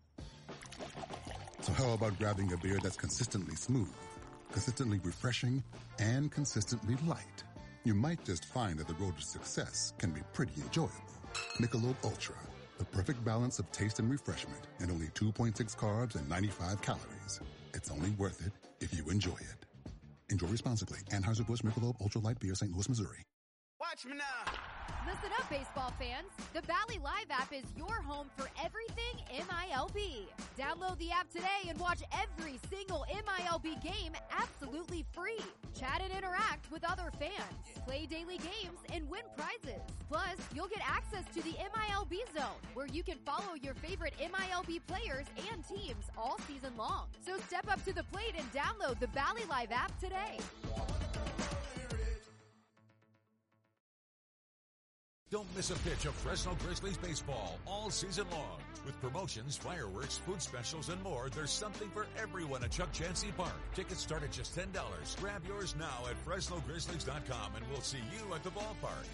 So how about grabbing a beer that's consistently smooth, consistently refreshing, and consistently light? You might just find that the road to success can be pretty enjoyable. Michelob Ultra, the perfect balance of taste and refreshment, and only two point six carbs and ninety-five calories. It's only worth it if you enjoy it. Enjoy responsibly. Anheuser-Busch Michelob Ultra Light Beer, Saint Louis, Missouri. Watch me now. Listen up, baseball fans. The Bally Live app is your home for everything M I L B. Download the app today and watch every single M I L B game absolutely free. Chat and interact with other fans. Play daily games and win prizes. Plus, you'll get access to the M I L B Zone, where you can follow your favorite M I L B players and teams all season long. So step up to the plate and download the Bally Live app today. Don't miss a pitch of Fresno Grizzlies baseball all season long. With promotions, fireworks, food specials, and more, there's something for everyone at Chuck Chansey Park. Tickets start at just ten dollars. Grab yours now at Fresno Grizzlies dot com, and we'll see you at the ballpark.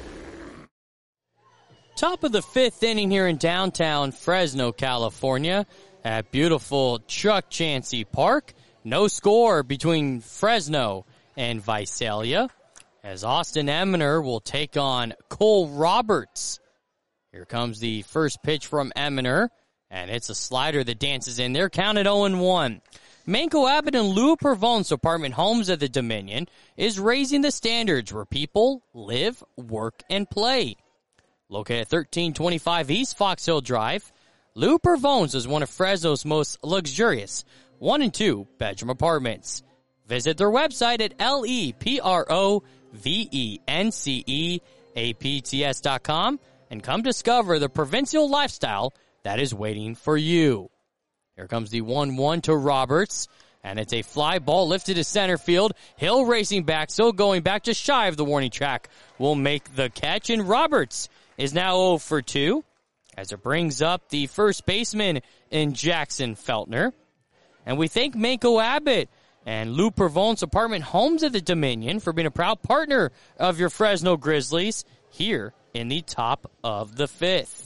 Top of the fifth inning here in downtown Fresno, California at beautiful Chuck Chansey Park. No score between Fresno and Visalia, as Austin Eminer will take on Cole Roberts. Here comes the first pitch from Eminer, and it's a slider that dances in there, counted oh and one. Manco Abbott and Lou Pervone's apartment homes at the Dominion is raising the standards where people live, work, and play. Located at thirteen twenty-five East Fox Hill Drive, Lou Pervone's is one of Fresno's most luxurious one and two bedroom apartments. Visit their website at L E P R O V E N C E A P T S dot com and come discover the provincial lifestyle that is waiting for you. Here comes the one one to Roberts, and it's a fly ball lifted to center field. Hill racing back, so going back just shy of the warning track will make the catch, and Roberts is now oh for two as it brings up the first baseman in Jackson Feltner. And we thank Manco Abbott and Lou Pervone's apartment homes at the Dominion for being a proud partner of your Fresno Grizzlies here in the top of the fifth.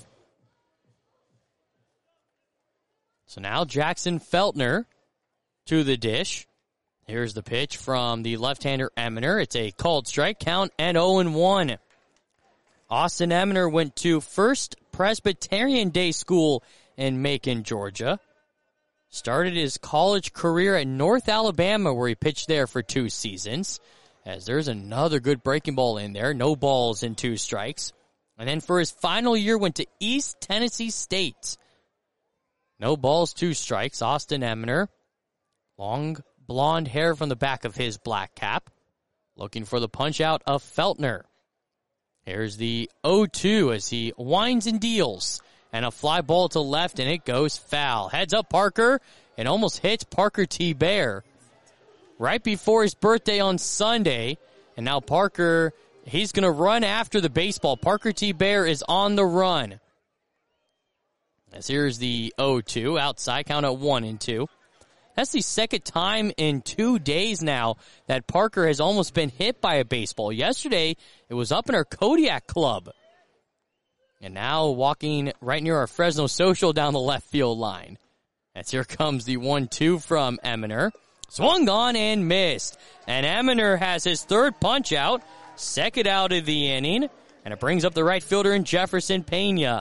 So now Jackson Feltner to the dish. Here's the pitch from the left-hander Eminer. It's a called strike count and oh and one. Austin Eminer went to First Presbyterian Day School in Macon, Georgia. Started his college career at North Alabama, where he pitched there for two seasons. As there's another good breaking ball in there. No balls and two strikes. And then for his final year, went to East Tennessee State. No balls, two strikes. Austin Eminer. Long blonde hair from the back of his black cap. Looking for the punch out of Feltner. Here's the oh two as he winds and deals. And a fly ball to left, and it goes foul. Heads up Parker, and almost hits Parker T. Bear right before his birthday on Sunday. And now Parker, he's going to run after the baseball. Parker T. Bear is on the run. As here's the oh two, outside, count at one and two. That's the second time in two days now that Parker has almost been hit by a baseball. Yesterday, it was up in our Kodiak Club. And now walking right near our Fresno Social down the left field line. As here comes the one two from Eminer. Swung on and missed. And Eminer has his third punch out. Second out of the inning. And it brings up the right fielder in Jefferson Pena.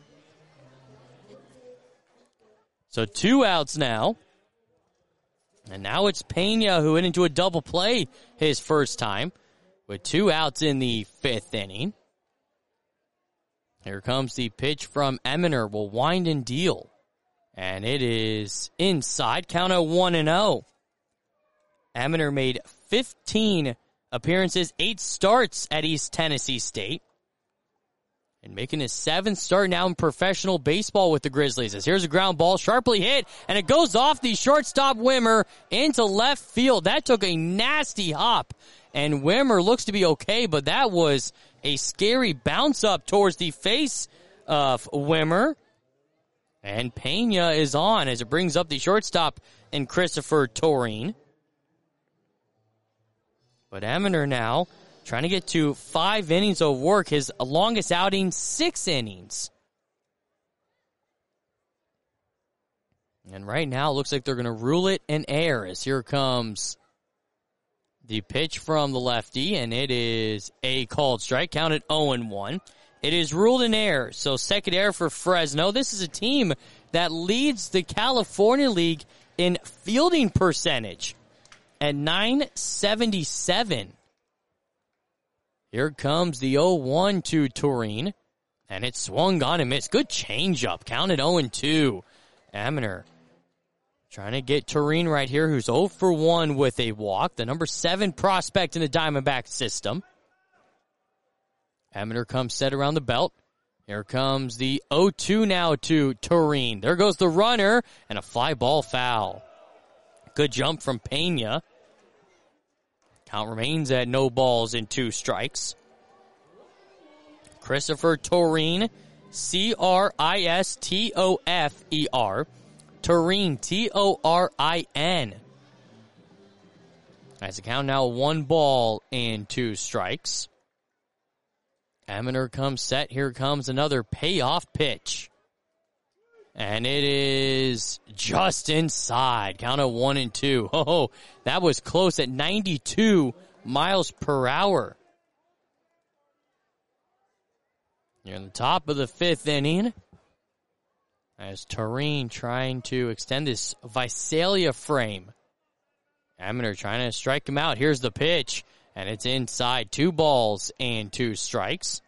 So two outs now. And now it's Pena who went into a double play his first time. With two outs in the fifth inning. Here comes the pitch from Eminer. Will wind and deal. And it is inside. Count at one and oh. Eminer made fifteen appearances, eight starts at East Tennessee State. And making his seventh start now in professional baseball with the Grizzlies. As here's a ground ball, sharply hit, and it goes off the shortstop Wimmer into left field. That took a nasty hop, and Wimmer looks to be okay, but that was a scary bounce up towards the face of Wimmer. And Pena is on as it brings up the shortstop and Christopher Torine. But Eminer now trying to get to five innings of work, his longest outing, six innings. And right now, it looks like they're going to rule it an error as here comes the pitch from the lefty, and it is a called strike, counted oh and one. It is ruled an error, so second error for Fresno. This is a team that leads the California League in fielding percentage at nine seventy-seven. Here comes the oh one to Torine, and it swung on and missed. Good changeup, counted oh and two. Eminer trying to get Torine right here, who's oh for one with a walk, the number seven prospect in the Diamondback system. Eminer comes set around the belt. Here comes the oh two now to Torine. There goes the runner, and a fly ball foul. Good jump from Pena. Count remains at no balls and two strikes. Christopher Torine, C R I S T O F E R. Torine, T O R I N. As the count now one ball and two strikes. Eminer comes set. Here comes another payoff pitch. And it is just inside. Count of one and two. Oh, that was close at ninety-two miles per hour. You're in the top of the fifth inning. As Torine trying to extend this Visalia frame. Eminer trying to strike him out. Here's the pitch. And it's inside. Two balls and two strikes.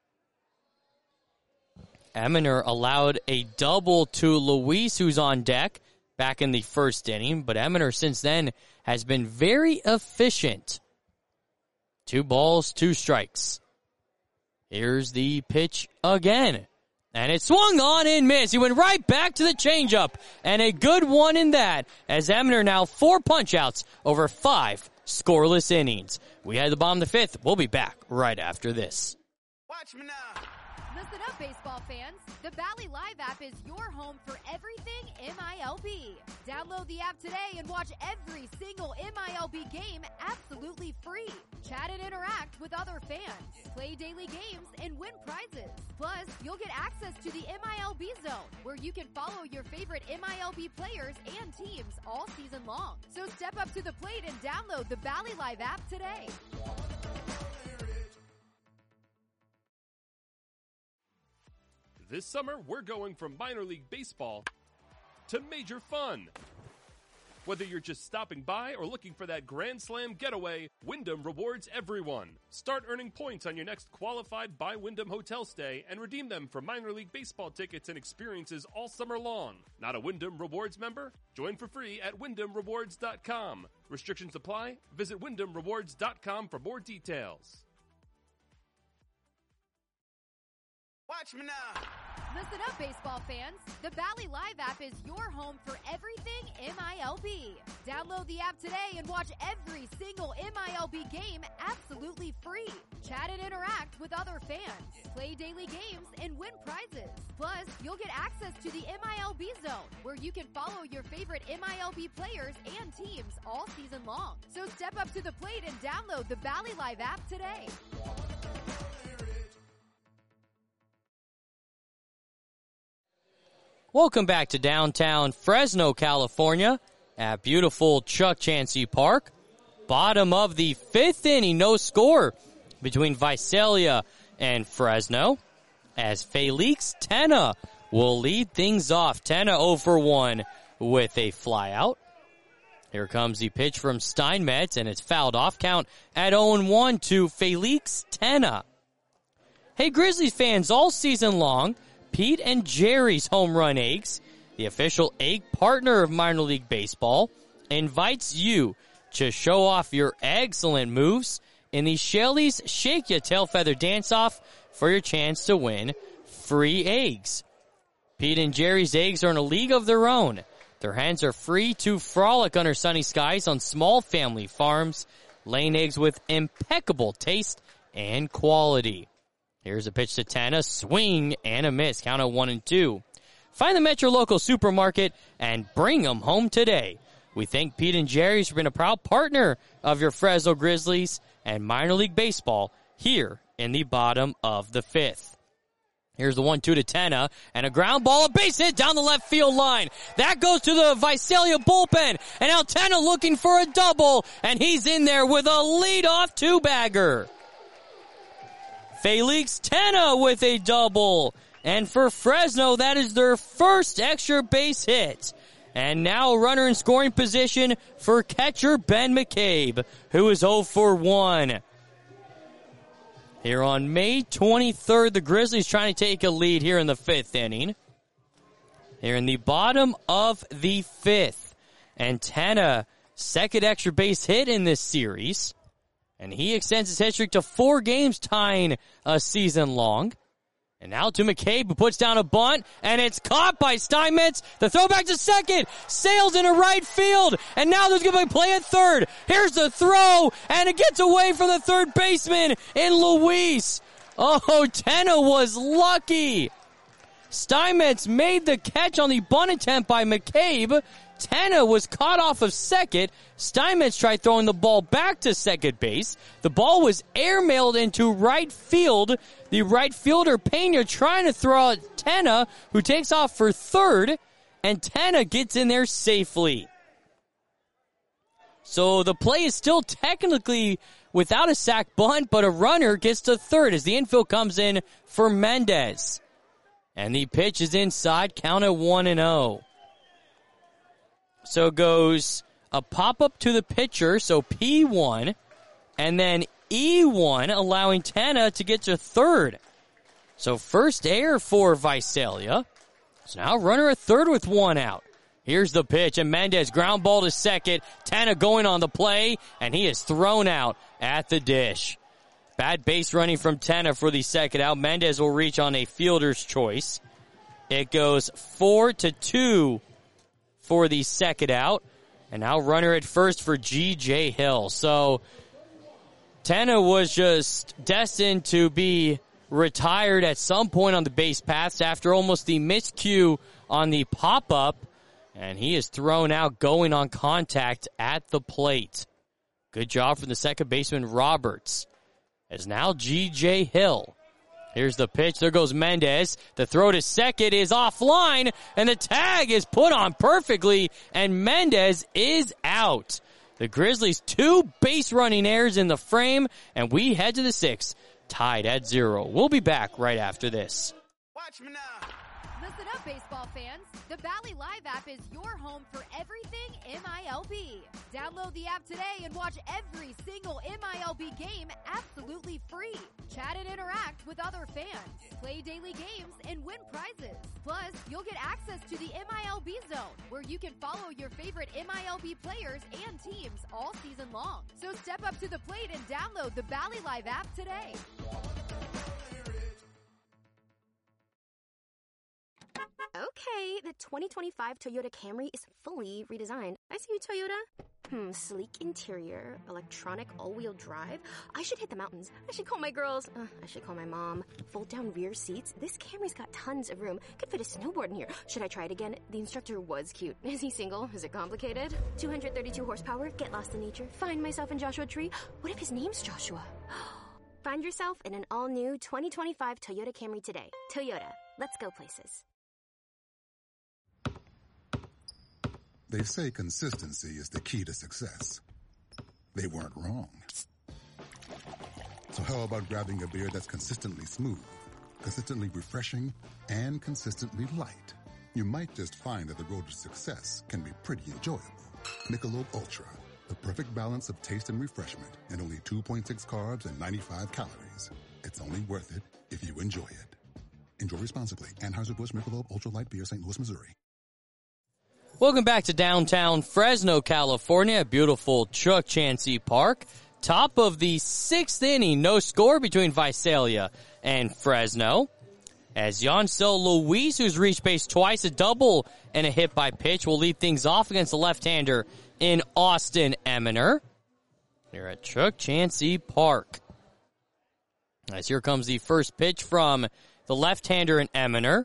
Eminer allowed a double to Luis, who's on deck, back in the first inning. But Eminer, since then, has been very efficient. Two balls, two strikes. Here's the pitch again. And it swung on and missed. He went right back to the changeup. And a good one in that, as Eminer now four punch-outs over five scoreless innings. We had the bottom of the fifth. We'll be back right after this. Watch me now. Listen up, baseball fans. The Bally Live app is your home for everything M I L B. Download the app today and watch every single M I L B game absolutely free. Chat and interact with other fans. Play daily games and win prizes. Plus, you'll get access to the M I L B Zone, where you can follow your favorite M I L B players and teams all season long. So step up to the plate and download the Bally Live app today. This summer, we're going from minor league baseball to major fun. Whether you're just stopping by or looking for that Grand Slam getaway, Wyndham rewards everyone. Start earning points on your next qualified by Wyndham hotel stay and redeem them for minor league baseball tickets and experiences all summer long. Not a Wyndham Rewards member? Join for free at wyndham rewards dot com. Restrictions apply. Visit wyndham rewards dot com for more details. Watch me now. Listen up, baseball fans. The Bally Live app is your home for everything M I L B. Download the app today and watch every single M I L B game absolutely free. Chat and interact with other fans. Play daily games and win prizes. Plus, you'll get access to the M I L B Zone, where you can follow your favorite M I L B players and teams all season long. So step up to the plate and download the Bally Live app today. Welcome back to downtown Fresno, California at beautiful Chuck Chansey Park. Bottom of the fifth inning, no score between Visalia and Fresno, as Felix Tena will lead things off. Tena oh for one with a flyout. Here comes the pitch from Steinmetz, and it's fouled off. Count at oh and one to Felix Tena. Hey, Grizzlies fans, all season long, Pete and Jerry's Home Run Eggs, the official egg partner of minor league baseball, invites you to show off your excellent moves in the Shelly's Shake Ya Tail Feather Dance-Off for your chance to win free eggs. Pete and Jerry's eggs are in a league of their own. Their hens are free to frolic under sunny skies on small family farms, laying eggs with impeccable taste and quality. Here's a pitch to Tana, swing and a miss, count at one and two. Find them at your local supermarket and bring them home today. We thank Pete and Jerry's for being a proud partner of your Fresno Grizzlies and minor league baseball here in the bottom of the fifth. Here's the one two to Tana, and a ground ball, a base hit down the left field line. That goes to the Visalia bullpen, and now Tana looking for a double, and he's in there with a leadoff two-bagger. Felix Tana with a double. And for Fresno, that is their first extra base hit. And now a runner in scoring position for catcher Ben McCabe, who is oh for one. Here on May twenty-third, the Grizzlies trying to take a lead here in the fifth inning. Here in the bottom of the fifth. And Tana, second extra base hit in this series. And he extends his hit streak to four games, tying a season long. And now to McCabe, who puts down a bunt, and it's caught by Steinmetz. The throw back to second, sails into right field, and now there's going to be play at third. Here's the throw, and it gets away from the third baseman in Luis. Oh, Tana was lucky. Steinmetz made the catch on the bunt attempt by McCabe. Tana was caught off of second. Steinmetz tried throwing the ball back to second base. The ball was airmailed into right field. The right fielder, Pena, trying to throw out Tana, who takes off for third, and Tana gets in there safely. So the play is still technically without a sac bunt, but a runner gets to third as the infield comes in for Mendez. And the pitch is inside, count at one and oh. So goes a pop-up to the pitcher, so P one, and then E one, allowing Tana to get to third. So first error for Visalia. So now runner at third with one out. Here's the pitch, and Mendez ground ball to second. Tana going on the play, and he is thrown out at the dish. Bad base running from Tana for the second out. Mendez will reach on a fielder's choice. It goes four to two for the second out. And now runner at first for G J Hill. So Tana was just destined to be retired at some point on the base paths after almost the miscue on the pop-up. And he is thrown out going on contact at the plate. Good job from the second baseman Roberts. As now G J Hill. Here's the pitch. There goes Mendez. The throw to second is offline, and the tag is put on perfectly, and Mendez is out. The Grizzlies, two base running errors in the frame, and we head to the sixth, tied at zero. We'll be back right after this. Watch me now. Listen up, baseball fans. The Bally Live app is your home for everything M I L B. Download the app today and watch every single M I L B game absolutely free. Chat and interact with other fans. Play daily games and win prizes. Plus, you'll get access to the M I L B Zone, where you can follow your favorite M I L B players and teams all season long. So step up to the plate and download the Bally Live app today. Okay, the twenty twenty-five Toyota Camry is fully redesigned. I see you, Toyota. Hmm, sleek interior, electronic all-wheel drive. I should hit the mountains. I should call my girls. Uh, I should call my mom. Fold-down rear seats. This Camry's got tons of room. Could fit a snowboard in here. Should I try it again? The instructor was cute. Is he single? Is it complicated? two hundred thirty-two horsepower. Get lost in nature. Find myself in Joshua Tree. What if his name's Joshua? Find yourself in an all-new twenty twenty-five Toyota Camry today. Toyota. Let's go places. They say consistency is the key to success. They weren't wrong. So how about grabbing a beer that's consistently smooth, consistently refreshing, and consistently light? You might just find that the road to success can be pretty enjoyable. Michelob Ultra, the perfect balance of taste and refreshment, and only two point six carbs and ninety-five calories. It's only worth it if you enjoy it. Enjoy responsibly. Anheuser-Busch Michelob Ultra Light Beer, Saint Louis, Missouri. Welcome back to downtown Fresno, California, beautiful Chuck Chansey Park. Top of the sixth inning, no score between Visalia and Fresno. As Yancel Luis, who's reached base twice, a double and a hit by pitch, will lead things off against the left-hander in Austin Eminer. Here at Chuck Chansey Park. As here comes the first pitch from the left-hander in Eminer.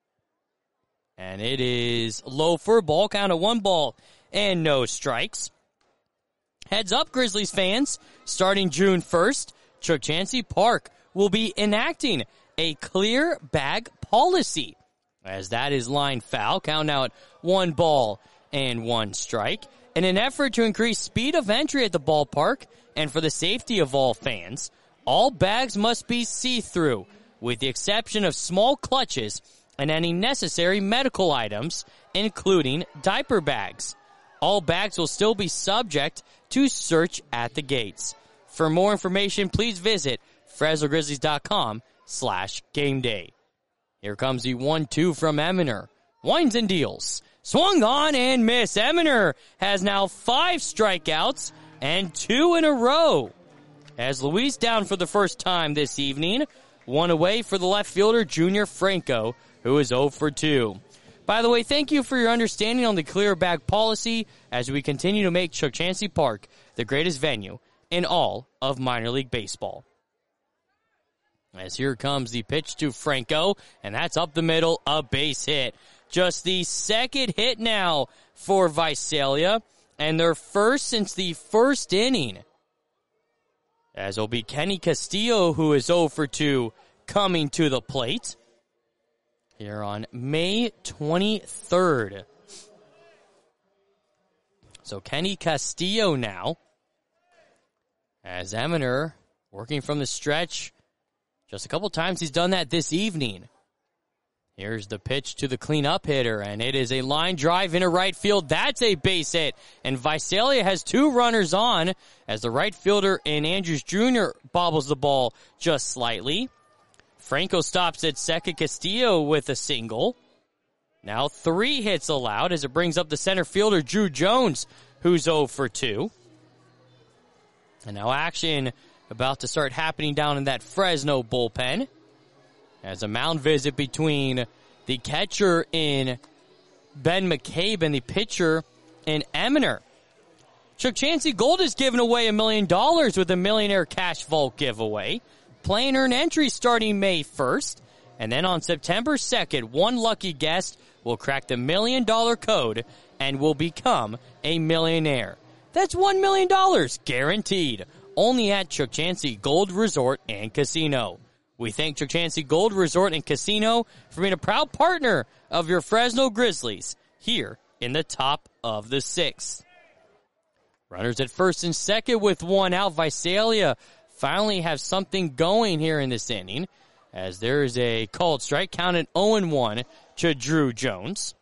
And it is low for a ball, count of one ball and no strikes. Heads up, Grizzlies fans. Starting June first, Chuck Chansey Park will be enacting a clear bag policy. As that is line foul, count out one ball and one strike. In an effort to increase speed of entry at the ballpark and for the safety of all fans, all bags must be see-through, with the exception of small clutches and any necessary medical items, including diaper bags. All bags will still be subject to search at the gates. For more information, please visit Fresno Grizzlies dot com slash game day. Here comes the one two from Eminer. Winds and deals. Swung on and missed. Eminer has now five strikeouts and two in a row. As Luis down for the first time this evening, one away for the left fielder, Junior Franco, who is oh for two. By the way, thank you for your understanding on the clear bag policy as we continue to make Chuck Chansey Park the greatest venue in all of minor league baseball. As here comes the pitch to Franco, and that's up the middle, a base hit. Just the second hit now for Visalia, and their first since the first inning. As it'll be Kenny Castillo, who is oh for two, coming to the plate here on May twenty-third. So Kenny Castillo now, as Eminer working from the stretch. Just a couple times he's done that this evening. Here's the pitch to the cleanup hitter, and it is a line drive into right field. That's a base hit, and Visalia has two runners on as the right fielder in Andrews Junior bobbles the ball just slightly. Franco stops at second, Castillo with a single. Now three hits allowed as it brings up the center fielder, Drew Jones, who's oh for two. And now action about to start happening down in that Fresno bullpen as a mound visit between the catcher in Ben McCabe and the pitcher in Eminer. Chuck Chansey Gold is giving away a million dollars with a Millionaire Cash Vault giveaway. Play and earn entry starting May first. And then on September second, one lucky guest will crack the million dollar code and will become a millionaire. That's one million dollars guaranteed. Only at Chuck Chansey Gold Resort and Casino. We thank Chuck Chansey Gold Resort and Casino for being a proud partner of your Fresno Grizzlies here in the top of the sixth. Runners at first and second with one out. Visalia finally have something going here in this inning as there is a called strike, counted oh and one to Drew Jones.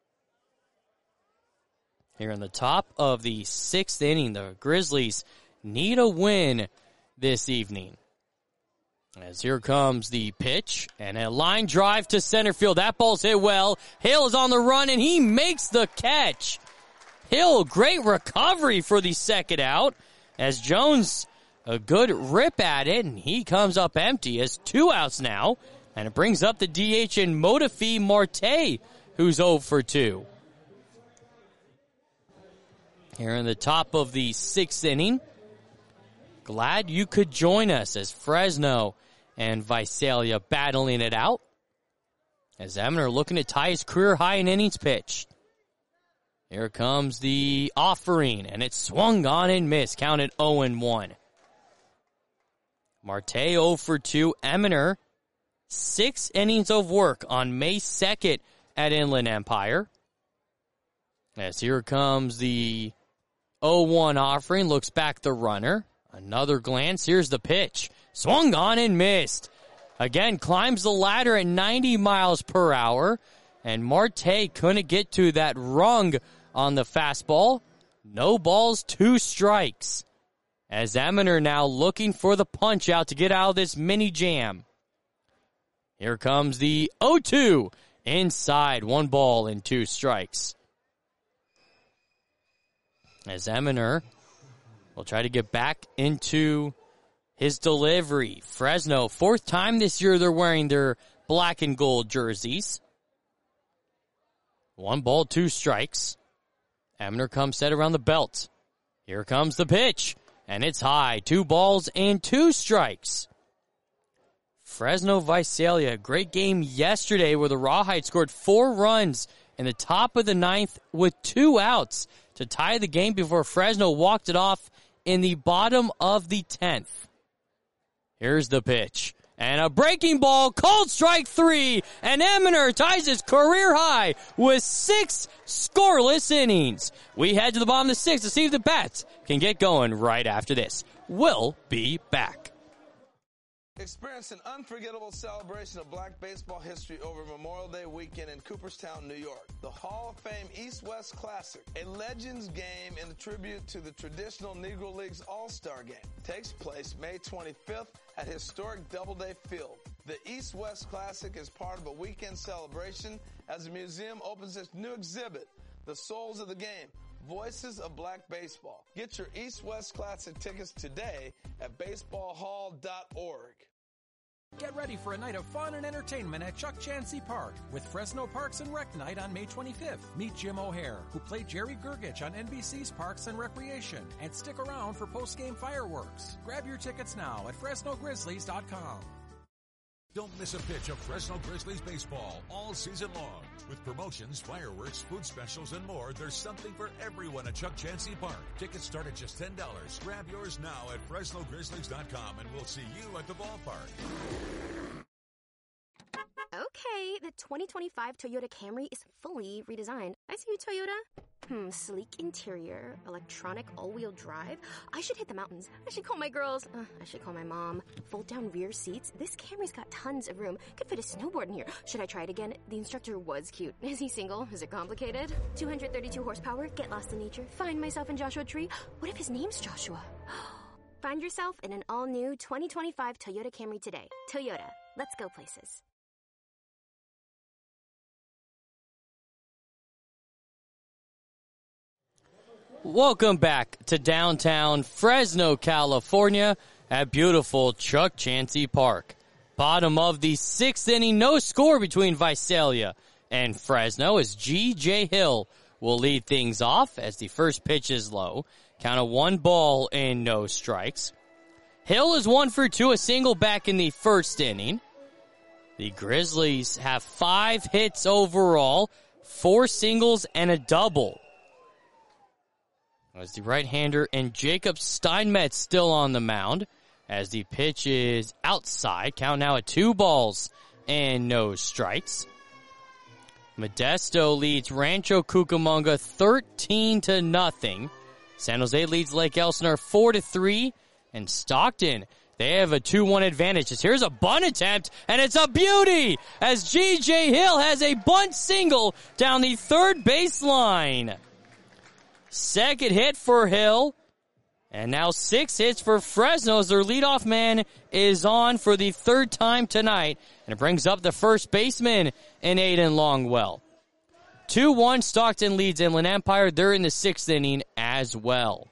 Here in the top of the sixth inning, the Grizzlies need a win this evening. As here comes the pitch and a line drive to center field. That ball's hit well. Hill is on the run and he makes the catch. Hill, great recovery for the second out as Jones, a good rip at it, and he comes up empty as two outs now. And it brings up the D H in Modafi Marte, who's oh for two. Here in the top of the sixth inning. Glad you could join us as Fresno and Visalia battling it out. As Eminer looking to tie his career high in innings pitched. Here comes the offering, and it's swung on and missed, counted oh and one. Marte oh for two. Eminer, six innings of work on May second at Inland Empire. As here comes the oh one offering, looks back the runner. Another glance. Here's the pitch. Swung on and missed. Again, climbs the ladder at ninety miles per hour. And Marte couldn't get to that rung on the fastball. No balls, two strikes. as Eminer now looking for the punch out to get out of this mini jam. Here comes the oh two inside, one ball and two strikes. As Eminer will try to get back into his delivery. Fresno, fourth time this year they're wearing their black and gold jerseys. One ball, two strikes. Eminer comes set around the belt. Here comes the pitch, and it's high. Two balls and two strikes. Fresno Visalia, great game yesterday where the Rawhide scored four runs in the top of the ninth with two outs to tie the game before Fresno walked it off in the bottom of the tenth. Here's the pitch. And a breaking ball, called strike three, and Eminer ties his career high with six scoreless innings. We head to the bottom of the sixth to see if the Bats can get going right after this. We'll be back. Experience an unforgettable celebration of black baseball history over Memorial Day weekend in Cooperstown, New York. The Hall of Fame East-West Classic, a Legends game in tribute to the traditional Negro Leagues All-Star Game, takes place May twenty-fifth at historic Doubleday Field. The East-West Classic is part of a weekend celebration as the museum opens its new exhibit, The Souls of the Game, Voices of Black Baseball. Get your East-West Classic tickets today at baseball hall dot org. Get ready for a night of fun and entertainment at Chuck Chansey Park with Fresno Parks and Rec Night on May twenty-fifth. Meet Jim O'Hare, who played Jerry Gergich on N B C's Parks and Recreation, and stick around for post-game fireworks. Grab your tickets now at fresno grizzlies dot com. Don't miss a pitch of Fresno Grizzlies baseball all season long. With promotions, fireworks, food specials, and more, there's something for everyone at Chuck Chansey Park. Tickets start at just ten dollars. Grab yours now at fresno grizzlies dot com, and we'll see you at the ballpark. Okay, the twenty twenty-five Toyota Camry is fully redesigned. I see you, Toyota. Hmm, sleek interior, electronic all-wheel drive. I should hit the mountains. I should call my girls. Uh, I should call my mom. Fold-down rear seats. This Camry's got tons of room. Could fit a snowboard in here. Should I try it again? The instructor was cute. Is he single? Is it complicated? two hundred thirty-two horsepower. Get lost in nature. Find myself in Joshua Tree. What if his name's Joshua? Find yourself in an all-new twenty twenty-five Toyota Camry today. Toyota. Let's go places. Welcome back to downtown Fresno, California at beautiful Chuck Chansey Park. Bottom of the sixth inning, no score between Visalia and Fresno as G J Hill will lead things off as the first pitch is low. Count of one ball and no strikes. Hill is one for two, a single back in the first inning. The Grizzlies have five hits overall, four singles and a double. As the right-hander and Jacob Steinmetz still on the mound as the pitch is outside. Count now at two balls and no strikes. Modesto leads Rancho Cucamonga thirteen to nothing. San Jose leads Lake Elsinore four to three. And Stockton, they have a two one advantage. As here's a bunt attempt, and it's a beauty as G J Hill has a bunt single down the third baseline. Second hit for Hill. And now six hits for Fresno as their leadoff man is on for the third time tonight. And it brings up the first baseman in Aiden Longwell. two one, Stockton leads Inland Empire. They're in the sixth inning as well.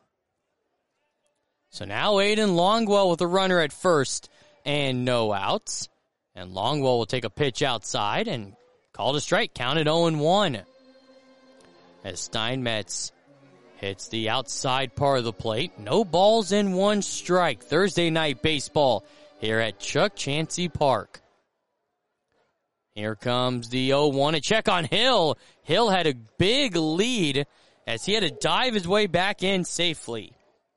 So now Aiden Longwell with a runner at first and no outs. And Longwell will take a pitch outside and call it a strike. Counted oh and one. As Steinmetz hits the outside part of the plate. No balls in one strike. Thursday night baseball here at Chuck Chansey Park. Here comes the oh one. A check on Hill. Hill had a big lead as he had to dive his way back in safely.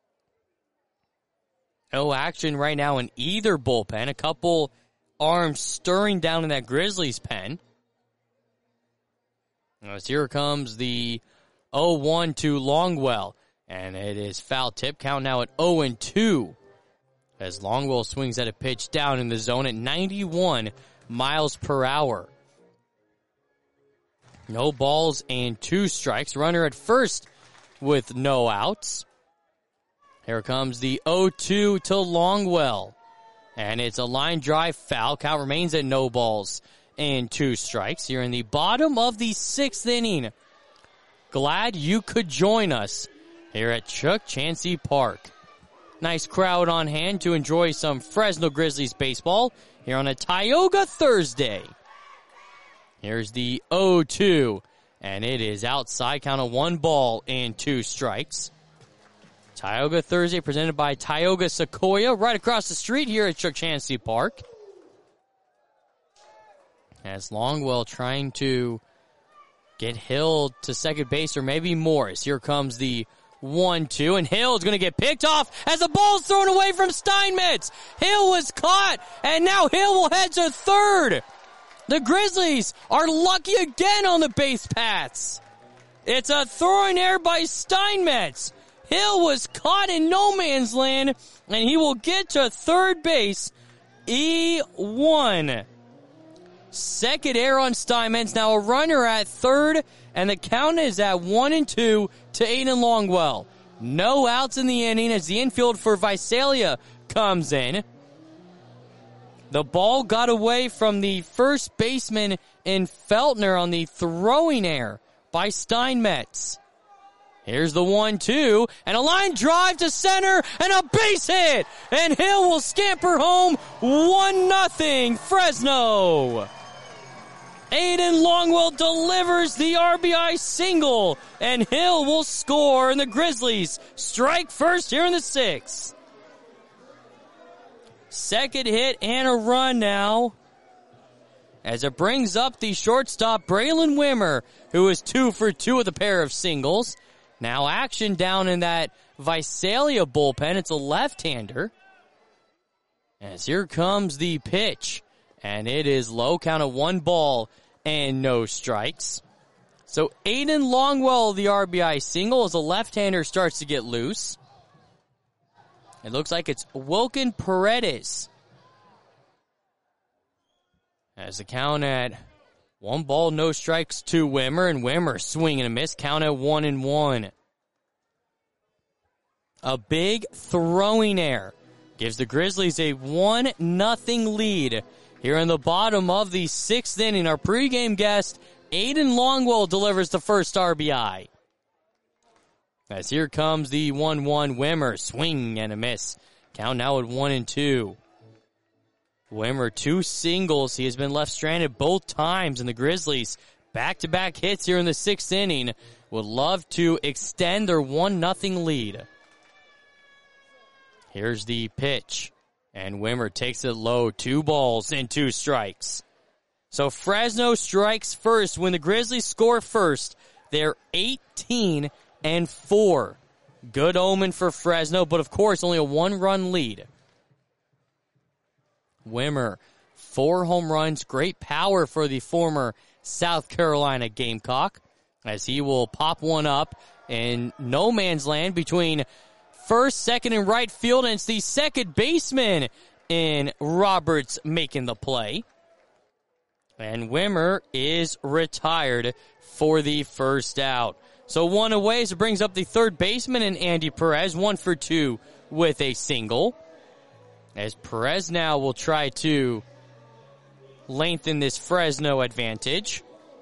No action right now in either bullpen. A couple arms stirring down in that Grizzlies pen. As here comes the oh one to Longwell. And it is foul tip. Count now at oh and two. As Longwell swings at a pitch down in the zone at ninety-one miles per hour. No balls and two strikes. Runner at first with no outs. Here comes the oh two to Longwell. And it's a line drive foul. Count remains at no balls and two strikes here in the bottom of the sixth inning. Glad you could join us here at Chuck Chansey Park. Nice crowd on hand to enjoy some Fresno Grizzlies baseball here on a Tioga Thursday. Here's the oh two, and it is outside. Count of one ball and two strikes. Tioga Thursday presented by Tioga Sequoia right across the street here at Chuck Chansey Park. As Longwell trying to get Hill to second base, or maybe Morris. Here comes the one two, and Hill is going to get picked off as the ball's thrown away from Steinmetz. Hill was caught, and now Hill will head to third. The Grizzlies are lucky again on the base paths. It's a throwing error by Steinmetz. Hill was caught in no man's land, and he will get to third base. E one. Second error on Steinmetz. Now a runner at third, and the count is at one and two to Aiden Longwell. No outs in the inning as the infield for Visalia comes in. The ball got away from the first baseman in Feltner on the throwing error by Steinmetz. Here's the one two, and a line drive to center, and a base hit! And Hill will scamper home one nothing Fresno! Aiden Longwell delivers the R B I single, and Hill will score, and the Grizzlies strike first here in the sixth. Second hit and a run now, as it brings up the shortstop Braylon Wimmer, who is two for two with a pair of singles. Now action down in that Visalia bullpen. It's a left-hander. As here comes the pitch. And it is low, count of one ball and no strikes. So Aiden Longwell, the R B I single, as a left-hander starts to get loose. It looks like it's Wilkin Paredes. As the count at one ball, no strikes to Wimmer, and Wimmer swing and a miss. Count at one and one. A big throwing error gives the Grizzlies a one nothing lead here in the bottom of the sixth inning. Our pregame guest, Aiden Longwell, delivers the first R B I. As here comes the one one Wimmer, swing and a miss. Count now at one and two. Wimmer, two singles. He has been left stranded both times, and the Grizzlies, back-to-back hits here in the sixth inning, would love to extend their one nothing lead. Here's the pitch, and Wimmer takes it low. Two balls and two strikes. So Fresno strikes first. When the Grizzlies score first, they're eighteen and four. Good omen for Fresno, but of course only a one-run lead. Wimmer, four home runs, great power for the former South Carolina Gamecock, as he will pop one up in no man's land between first, second, and right field, and it's the second baseman in Roberts making the play. And Wimmer is retired for the first out. So one away, as it brings up the third baseman in Andy Perez, one for two with a single. As Perez now will try to lengthen this Fresno advantage.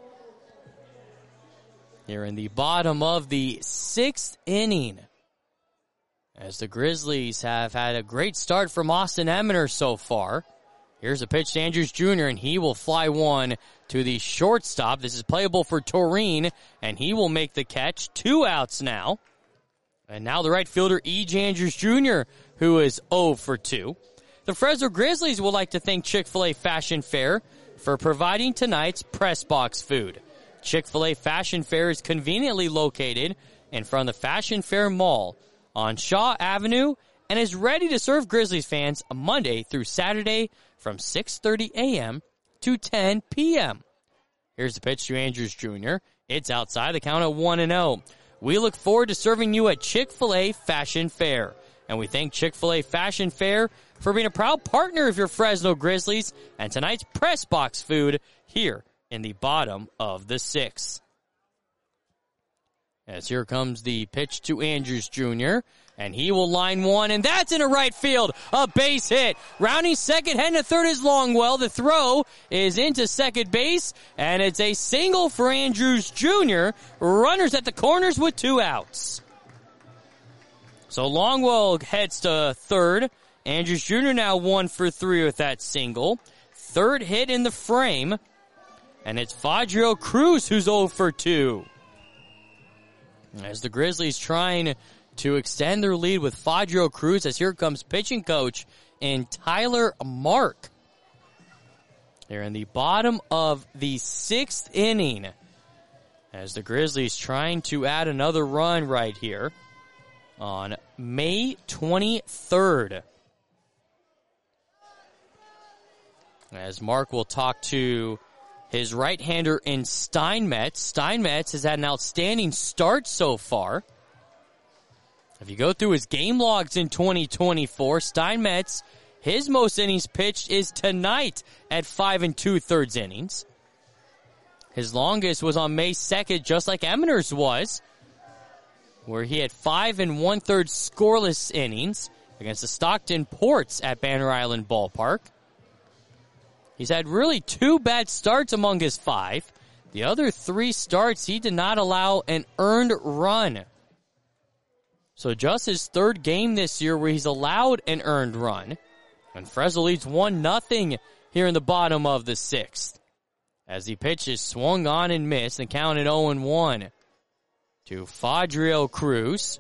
Here in the bottom of the sixth inning, as the Grizzlies have had a great start from Austin Eminer so far. Here's a pitch to Andrews Junior, and he will fly one to the shortstop. This is playable for Toreen, and he will make the catch. Two outs now. And now the right fielder, E J Andrews Junior, who is oh for two. The Fresno Grizzlies would like to thank Chick-fil-A Fashion Fair for providing tonight's press box food. Chick-fil-A Fashion Fair is conveniently located in front of the Fashion Fair Mall on Shaw Avenue and is ready to serve Grizzlies fans Monday through Saturday from six thirty a.m. to ten p.m. Here's the pitch to Andrews Junior It's outside, the count at one and oh. We look forward to serving you at Chick-fil-A Fashion Fair. And we thank Chick-fil-A Fashion Fair for being a proud partner of your Fresno Grizzlies and tonight's press box food here in the bottom of the sixth. As here comes the pitch to Andrews Junior And he will line one, and that's into right field. A base hit. Rounding second, heading to third is Longwell. The throw is into second base, and it's a single for Andrews Junior Runners at the corners with two outs. So Longwell heads to third. Andrews Junior now one for three with that single. Third hit in the frame. And it's Fadrio Cruz who's oh for two. As the Grizzlies trying to extend their lead with Fadrio Cruz, as here comes pitching coach and Tyler Mark. They're in the bottom of the sixth inning. As the Grizzlies trying to add another run right here on May twenty-third. As Mark will talk to his right-hander in Steinmetz. Steinmetz has had an outstanding start so far. If you go through his game logs in twenty twenty-four, Steinmetz, his most innings pitched is tonight at five and two-thirds innings. His longest was on May second, just like Eminer's was, where he had five and one-third scoreless innings against the Stockton Ports at Banner Island Ballpark. He's had really two bad starts among his five. The other three starts, he did not allow an earned run. So just his third game this year where he's allowed an earned run. And Fresno leads one nothing here in the bottom of the sixth. As he pitches swung on and missed and counted oh and one to Fadrio Cruz.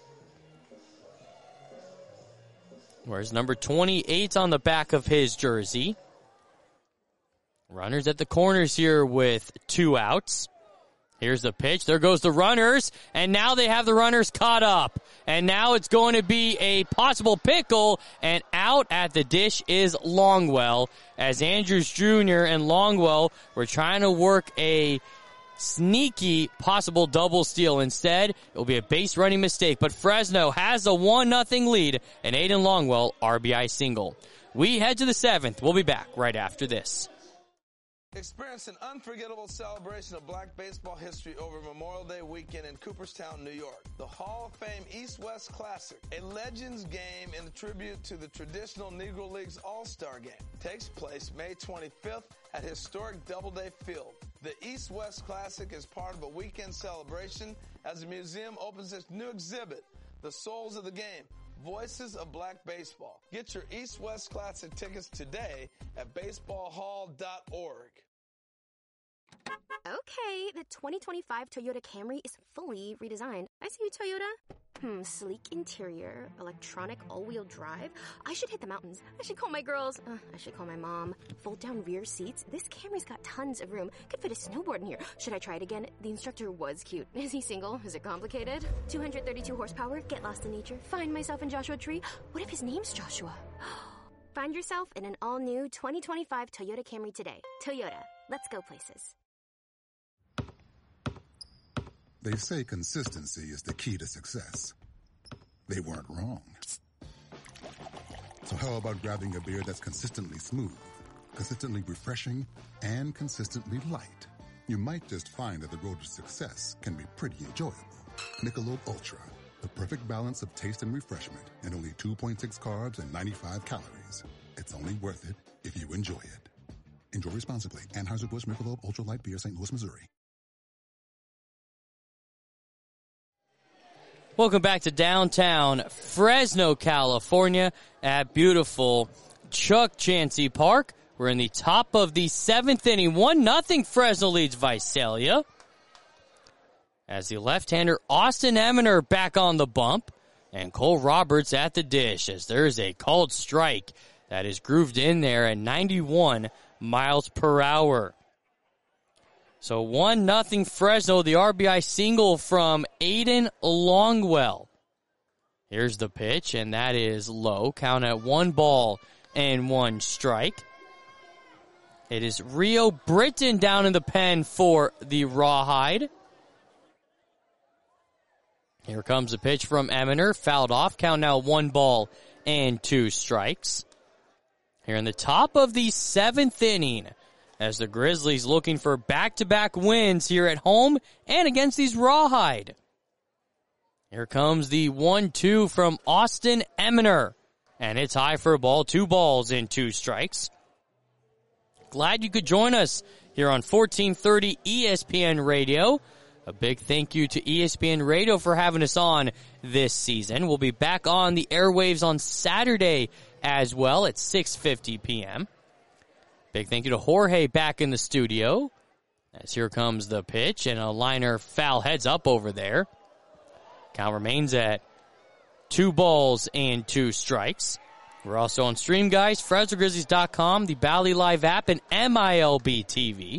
Whereas number twenty-eight's on the back of his jersey. Runners at the corners here with two outs. Here's the pitch. There goes the runners. And now they have the runners caught up. And now it's going to be a possible pickle. And out at the dish is Longwell. As Andrews Junior and Longwell were trying to work a sneaky possible double steal. Instead, it will be a base running mistake. But Fresno has a one nothing lead. And Aiden Longwell, R B I single. We head to the seventh. We'll be back right after this. Experience an unforgettable celebration of black baseball history over Memorial Day weekend in Cooperstown, New York. The Hall of Fame East-West Classic, a Legends game in tribute to the traditional Negro Leagues All-Star Game, takes place May twenty-fifth at historic Doubleday Field. The East-West Classic is part of a weekend celebration as the museum opens its new exhibit, The Souls of the Game, Voices of Black Baseball. Get your East-West Classic tickets today at baseball hall dot org. Okay, the twenty twenty-five Toyota Camry is fully redesigned. I see you, Toyota. Hmm, sleek interior, electronic all-wheel drive. I should hit the mountains. I should call my girls. Uh, I should call my mom. Fold-down rear seats. This Camry's got tons of room. Could fit a snowboard in here. Should I try it again? The instructor was cute. Is he single? Is it complicated? two hundred thirty-two horsepower. Get lost in nature. Find myself in Joshua Tree. What if his name's Joshua? Find yourself in an all-new twenty twenty-five Toyota Camry today. Toyota. Let's go places. They say consistency is the key to success. They weren't wrong. So how about grabbing a beer that's consistently smooth, consistently refreshing, and consistently light? You might just find that the road to success can be pretty enjoyable. Michelob Ultra, the perfect balance of taste and refreshment, and only two point six carbs and ninety-five calories. It's only worth it if you enjoy it. Enjoy responsibly. Anheuser-Busch Michelob Ultra Light Beer, Saint Louis, Missouri. Welcome back to downtown Fresno, California at beautiful Chuck Chansey Park. We're in the top of the seventh inning. one nothing Fresno leads Visalia. As the left-hander Austin Eminer back on the bump. And Cole Roberts at the dish as there's a called strike that is grooved in there at ninety-one miles per hour. So one nothing Fresno, the R B I single from Aiden Longwell. Here's the pitch, and that is low. Count at one ball and one strike. It is Rio Britton down in the pen for the Rawhide. Here comes the pitch from Eminer, fouled off. Count now one ball and two strikes. Here in the top of the seventh inning, as the Grizzlies looking for back-to-back wins here at home and against these Rawhide. Here comes the one two from Austin Eminer. And it's high for a ball, two balls and two strikes. Glad you could join us here on fourteen thirty E S P N Radio. A big thank you to E S P N Radio for having us on this season. We'll be back on the airwaves on Saturday as well at six fifty p.m. Big thank you to Jorge back in the studio. As here comes the pitch, and a liner foul heads up over there. Count remains at two balls and two strikes. We're also on Stream Guys, Fresno Grizzlies dot com, the Bally Live app, and M I L B T V.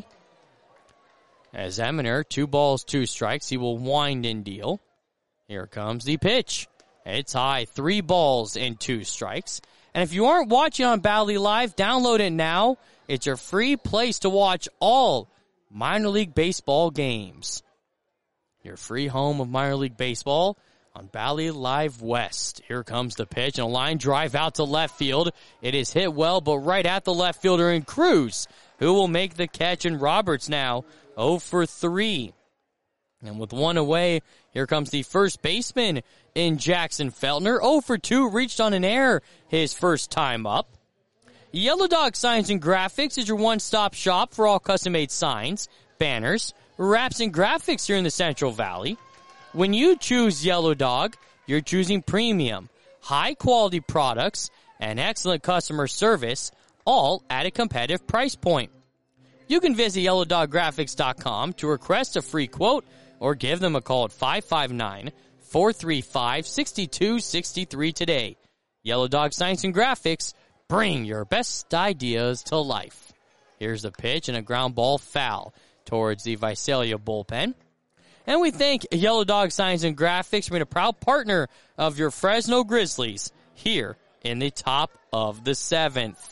As Eminer, two balls, two strikes. He will wind and deal. Here comes the pitch. It's high, three balls and two strikes. And if you aren't watching on Bally Live, download it now. It's your free place to watch all minor league baseball games. Your free home of minor league baseball on Bally Live West. Here comes the pitch, and a line drive out to left field. It is hit well, but right at the left fielder in Cruz, who will make the catch, and Roberts now oh for three. And with one away, here comes the first baseman in Jackson Feltner. oh for two, reached on an error his first time up. Yellow Dog Signs and Graphics is your one-stop shop for all custom-made signs, banners, wraps, and graphics here in the Central Valley. When you choose Yellow Dog, you're choosing premium, high-quality products, and excellent customer service, all at a competitive price point. You can visit yellow dog graphics dot com to request a free quote or give them a call at five five nine, four three five, six two six three today. Yellow Dog Signs and Graphics, bring your best ideas to life. Here's the pitch and a ground ball foul towards the Visalia bullpen. And we thank Yellow Dog Signs and Graphics for being a proud partner of your Fresno Grizzlies here in the top of the seventh.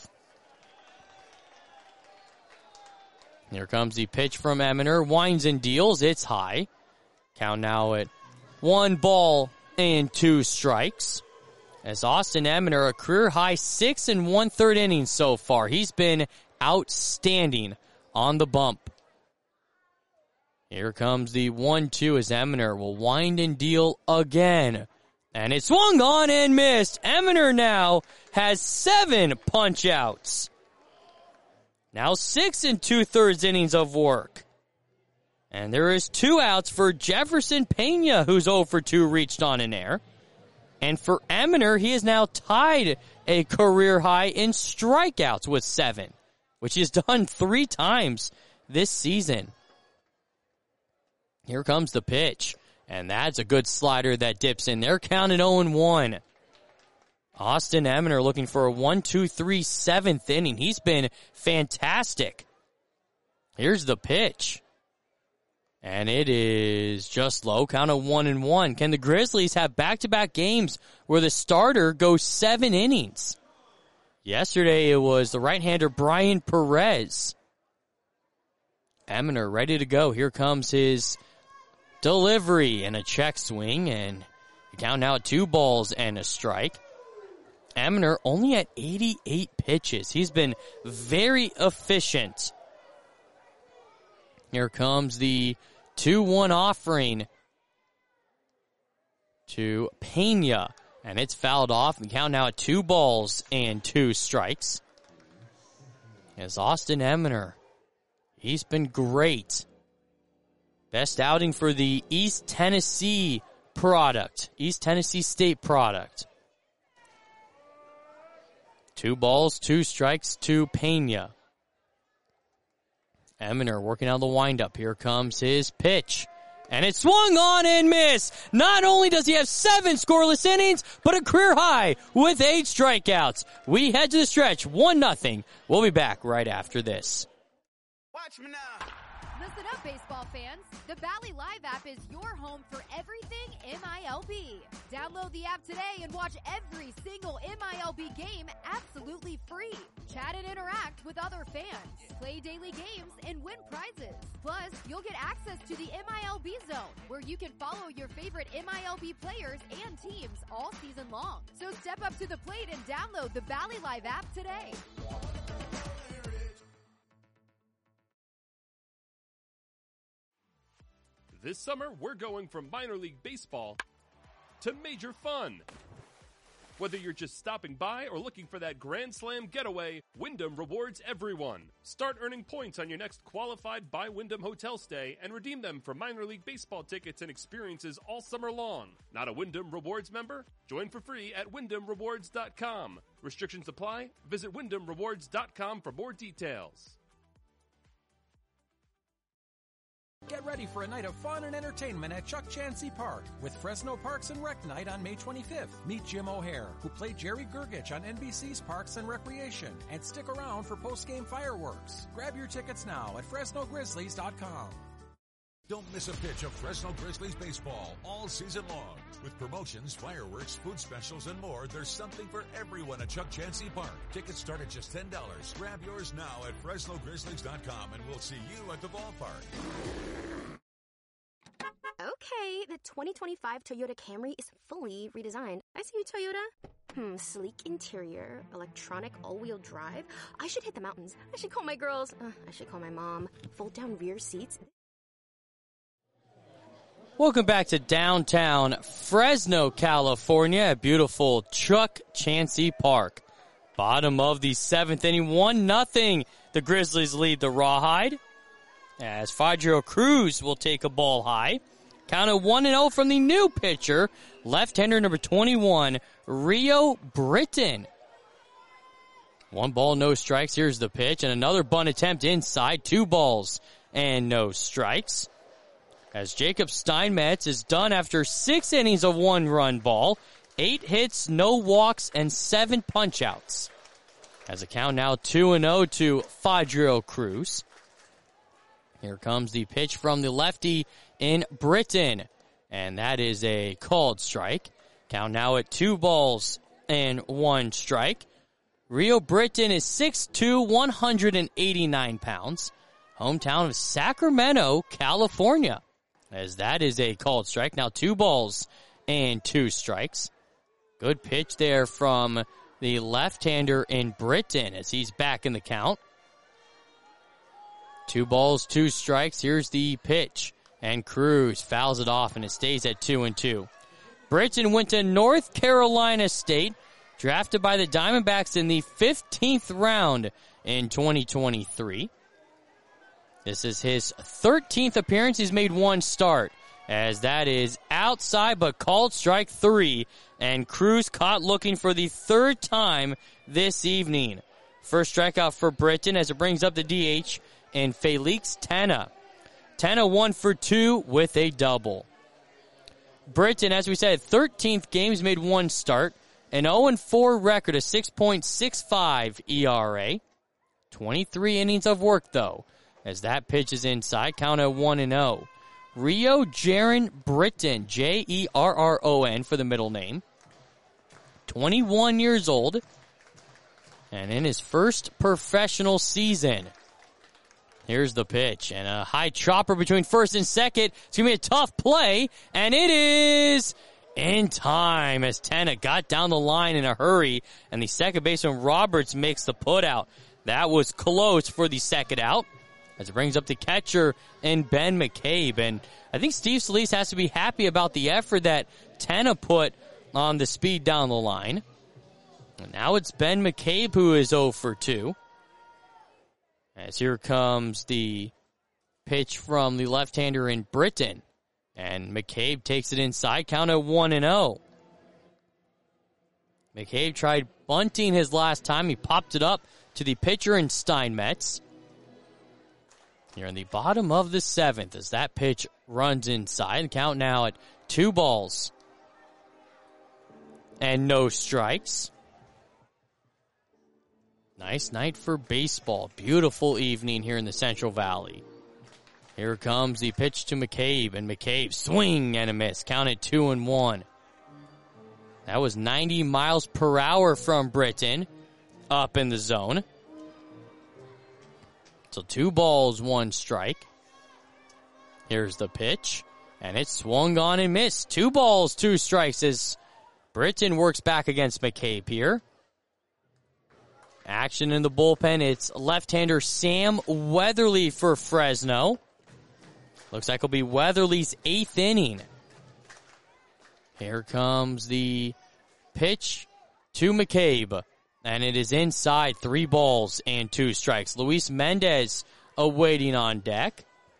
Here comes the pitch from Eminer. Winds and deals. It's high. Count now at one ball and two strikes. As Austin Eminer, a career-high six and one-third innings so far. He's been outstanding on the bump. Here comes the one two as Eminer will wind and deal again. And it swung on and missed. Eminer now has seven punch-outs. Now six and two-thirds innings of work. And there is two outs for Jefferson Pena, who's oh for two, reached on an error. And for Eminer, he has now tied a career high in strikeouts with seven, which he's done three times this season. Here comes the pitch. And that's a good slider that dips in there. Counted oh and one. Austin Eminer looking for a one two three seventh inning. He's been fantastic. Here's the pitch. And it is just low. Count of one and one. Can the Grizzlies have back-to-back games where the starter goes seven innings? Yesterday it was the right-hander Brian Perez. Eminer ready to go. Here comes his delivery and a check swing. And the count now at two balls and a strike. Eminer only at eighty-eight pitches. He's been very efficient. Here comes the two one offering to Pena. And it's fouled off. And count now at two balls and two strikes. As Austin Eminer, he's been great. Best outing for the East Tennessee product. East Tennessee State product. Two balls, two strikes to Pena. Eminer working on the windup. Here comes his pitch. And it swung on and missed. Not only does he have seven scoreless innings, but a career high with eight strikeouts. We head to the stretch, one nothing. We'll be back right after this. Watch me now. Listen up, baseball fans. The Bally Live app is your home for everything M I L B. Download the app today and watch every single M I L B game absolutely free. Chat and interact with other fans. Play daily games and win prizes. Plus, you'll get access to the M I L B Zone, where you can follow your favorite M I L B players and teams all season long. So step up to the plate and download the Bally Live app today. This summer, we're going from minor league baseball to major fun. Whether you're just stopping by or looking for that Grand Slam getaway, Wyndham rewards everyone. Start earning points on your next qualified by Wyndham hotel stay and redeem them for minor league baseball tickets and experiences all summer long. Not a Wyndham Rewards member? Join for free at wyndham rewards dot com. Restrictions apply. Visit wyndham rewards dot com for more details. Get ready for a night of fun and entertainment at Chuck Chansey Park with Fresno Parks and Rec Night on May twenty-fifth. Meet Jim O'Hare, who played Jerry Gergich on N B C's Parks and Recreation, and stick around for post-game fireworks. Grab your tickets now at fresno grizzlies dot com. Don't miss a pitch of Fresno Grizzlies baseball all season long. With promotions, fireworks, food specials, and more, there's something for everyone at Chuck Chansey Park. Tickets start at just ten dollars. Grab yours now at fresno grizzlies dot com, and we'll see you at the ballpark. Okay, the twenty twenty-five Toyota Camry is fully redesigned. I see you, Toyota. Hmm, sleek interior, electronic all-wheel drive. I should hit the mountains. I should call my girls. Uh, I should call my mom. Fold-down rear seats. Welcome back to downtown Fresno, California at beautiful Chuck Chansey Park. Bottom of the seventh inning, one nothing. The Grizzlies lead the Rawhide as Fadrio Cruz will take a ball high. Count of one and oh from the new pitcher, left-hander number twenty-one, Rio Britton. One ball, no strikes. Here's the pitch, and another bunt attempt inside. Two balls and no strikes. As Jacob Steinmetz is done after six innings of one-run ball, eight hits, no walks, and seven punch-outs. As a count now two and oh to Fadrio Cruz. Here comes the pitch from the lefty in Britton, and that is a called strike. Count now at two balls and one strike. Rio Britton is six two, one hundred eighty-nine pounds. Hometown of Sacramento, California. As that is a called strike. Now two balls and two strikes. Good pitch there from the left-hander in Britton as he's back in the count. Two balls, two strikes. Here's the pitch. And Cruz fouls it off, and it stays at two and two. Britton went to North Carolina State, drafted by the Diamondbacks in the fifteenth round in twenty twenty-three. This is his thirteenth appearance. He's made one start, as that is outside but called strike three, and Cruz caught looking for the third time this evening. First strikeout for Britton as it brings up the D H in Felix Tena. Tena one for two with a double. Britton, as we said, thirteenth game, he's made one start, an oh and four record, a six point six five E R A. twenty-three innings of work, though. As that pitch is inside, count at one and oh. Rio Jaron Britton, J E R R O N for the middle name. twenty-one years old. And in his first professional season. Here's the pitch. And a high chopper between first and second. It's going to be a tough play. And it is in time as Tena got down the line in a hurry. And the second baseman Roberts makes the putout. That was close for the second out. As it brings up the catcher and Ben McCabe. And I think Steve Solis has to be happy about the effort that Tena put on the speed down the line. And now it's Ben McCabe who is oh for two. As here comes the pitch from the left-hander in Britton. And McCabe takes it inside, count at one and oh. McCabe tried bunting his last time. He popped it up to the pitcher in Steinmetz. You're in the bottom of the seventh as that pitch runs inside. Count now at two balls and no strikes. Nice night for baseball. Beautiful evening here in the Central Valley. Here comes the pitch to McCabe, and McCabe swing and a miss. Count at two and one. That was ninety miles per hour from Britton up in the zone. So two balls, one strike. Here's the pitch. And it swung on and missed. Two balls, two strikes as Britton works back against McCabe here. Action in the bullpen. It's left-hander Sam Weatherly for Fresno. Looks like it'll be Weatherly's eighth inning. Here comes the pitch to McCabe, and it is inside, three balls and two strikes. Luis Mendez awaiting on deck.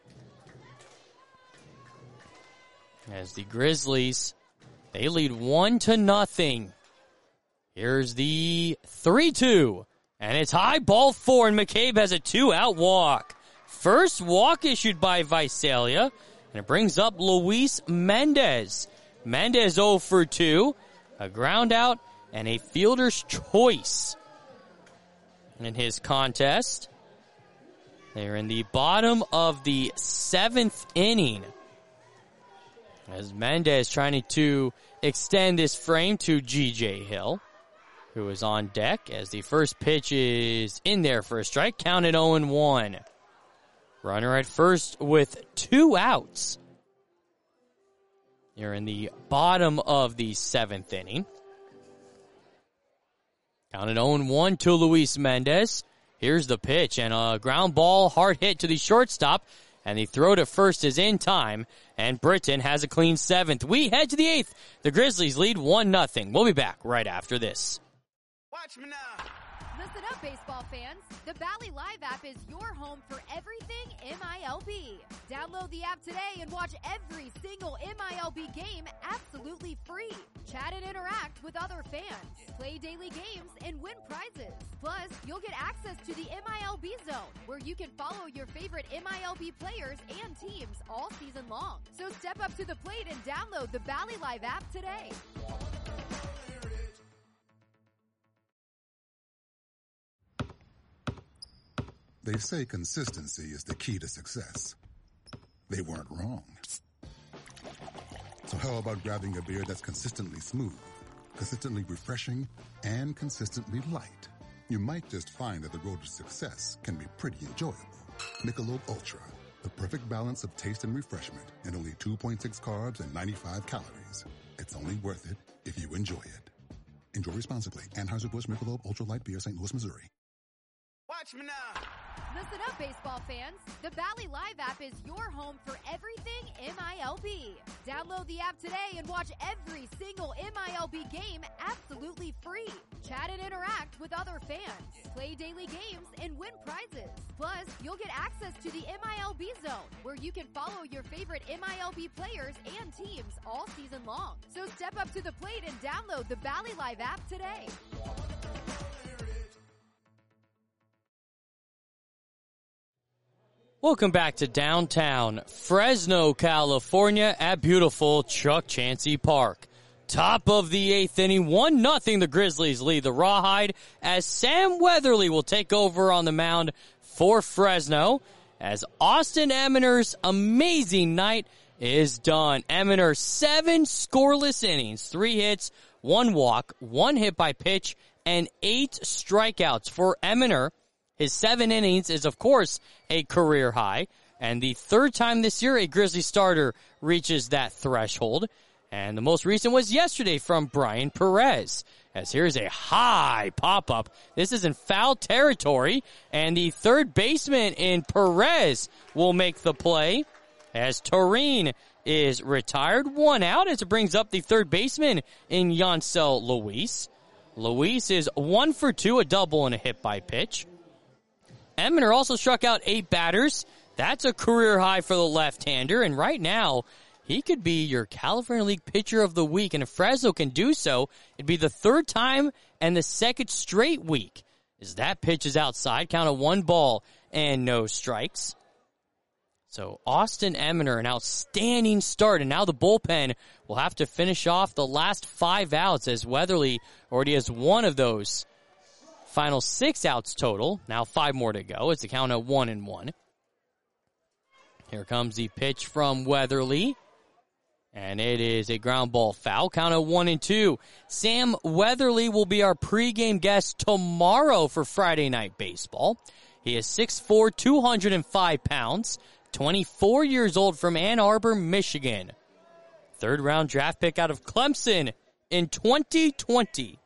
As the Grizzlies, they lead one to nothing. Here's the three two, and it's high, ball four, and McCabe has a two-out walk. First walk issued by Visalia, and it brings up Luis Mendez. Mendez oh for two, a ground out, and a fielder's choice in his contest. They're in the bottom of the seventh inning, as Mendez trying to extend this frame to G J Hill, who is on deck, as the first pitch is in there for a strike, counted oh and one. Runner at first with two outs. You're in the bottom of the seventh inning. Counted oh and one to Luis Mendez. Here's the pitch, and a ground ball, hard hit to the shortstop, and the throw to first is in time, and Britton has a clean seventh. We head to the eighth. The Grizzlies lead one nothing. We'll be back right after this. Watch me now. Listen up, baseball fans. The Bally Live app is your home for everything M I L B. Download the app today and watch every single M I L B game absolutely free. Chat and interact with other fans. Play daily games and win prizes. Plus, you'll get access to the M I L B Zone, where you can follow your favorite M I L B players and teams all season long. So step up to the plate and download the Bally Live app today. They say consistency is the key to success. They weren't wrong. So how about grabbing a beer that's consistently smooth, consistently refreshing, and consistently light? You might just find that the road to success can be pretty enjoyable. Michelob Ultra, the perfect balance of taste and refreshment, and only two point six carbs and ninety-five calories. It's only worth it if you enjoy it. Enjoy responsibly. Anheuser-Busch Michelob Ultra Light Beer, Saint Louis, Missouri. Watch me now. Listen up, baseball fans. The Bally Live app is your home for everything M I L B. Download the app today and watch every single M I L B game absolutely free. Chat and interact with other fans. Play daily games and win prizes. Plus, you'll get access to the M I L B Zone, where you can follow your favorite M I L B players and teams all season long. So step up to the plate and download the Bally Live app today. Welcome back to downtown Fresno, California at beautiful Chuck Chansey Park. Top of the eighth inning, one nothing. The Grizzlies lead the Rawhide as Sam Weatherly will take over on the mound for Fresno, as Austin Emener's amazing night is done. Emener, seven scoreless innings, three hits, one walk, one hit by pitch, and eight strikeouts for Emener. His seven innings is, of course, a career high, and the third time this year a Grizzly starter reaches that threshold. And the most recent was yesterday from Brian Perez, as here's a high pop-up. This is in foul territory, and the third baseman in Perez will make the play, as Toreen is retired. One out as it brings up the third baseman in Yancel Luis. Luis is one for two, a double and a hit by pitch. Emener also struck out eight batters. That's a career high for the left-hander, and right now, he could be your California League Pitcher of the Week, and if Fresno can do so, it'd be the third time and the second straight week, as that pitch is outside, count of one ball and no strikes. So Austin Emener, an outstanding start, and now the bullpen will have to finish off the last five outs, as Weatherly already has one of those final six outs total. Now five more to go. It's a count of one and one. Here comes the pitch from Weatherly, and it is a ground ball foul. Count of one and two. Sam Weatherly will be our pregame guest tomorrow for Friday Night Baseball. He is six foot four, two hundred five pounds, twenty-four years old, from Ann Arbor, Michigan. Third round draft pick out of Clemson in twenty twenty.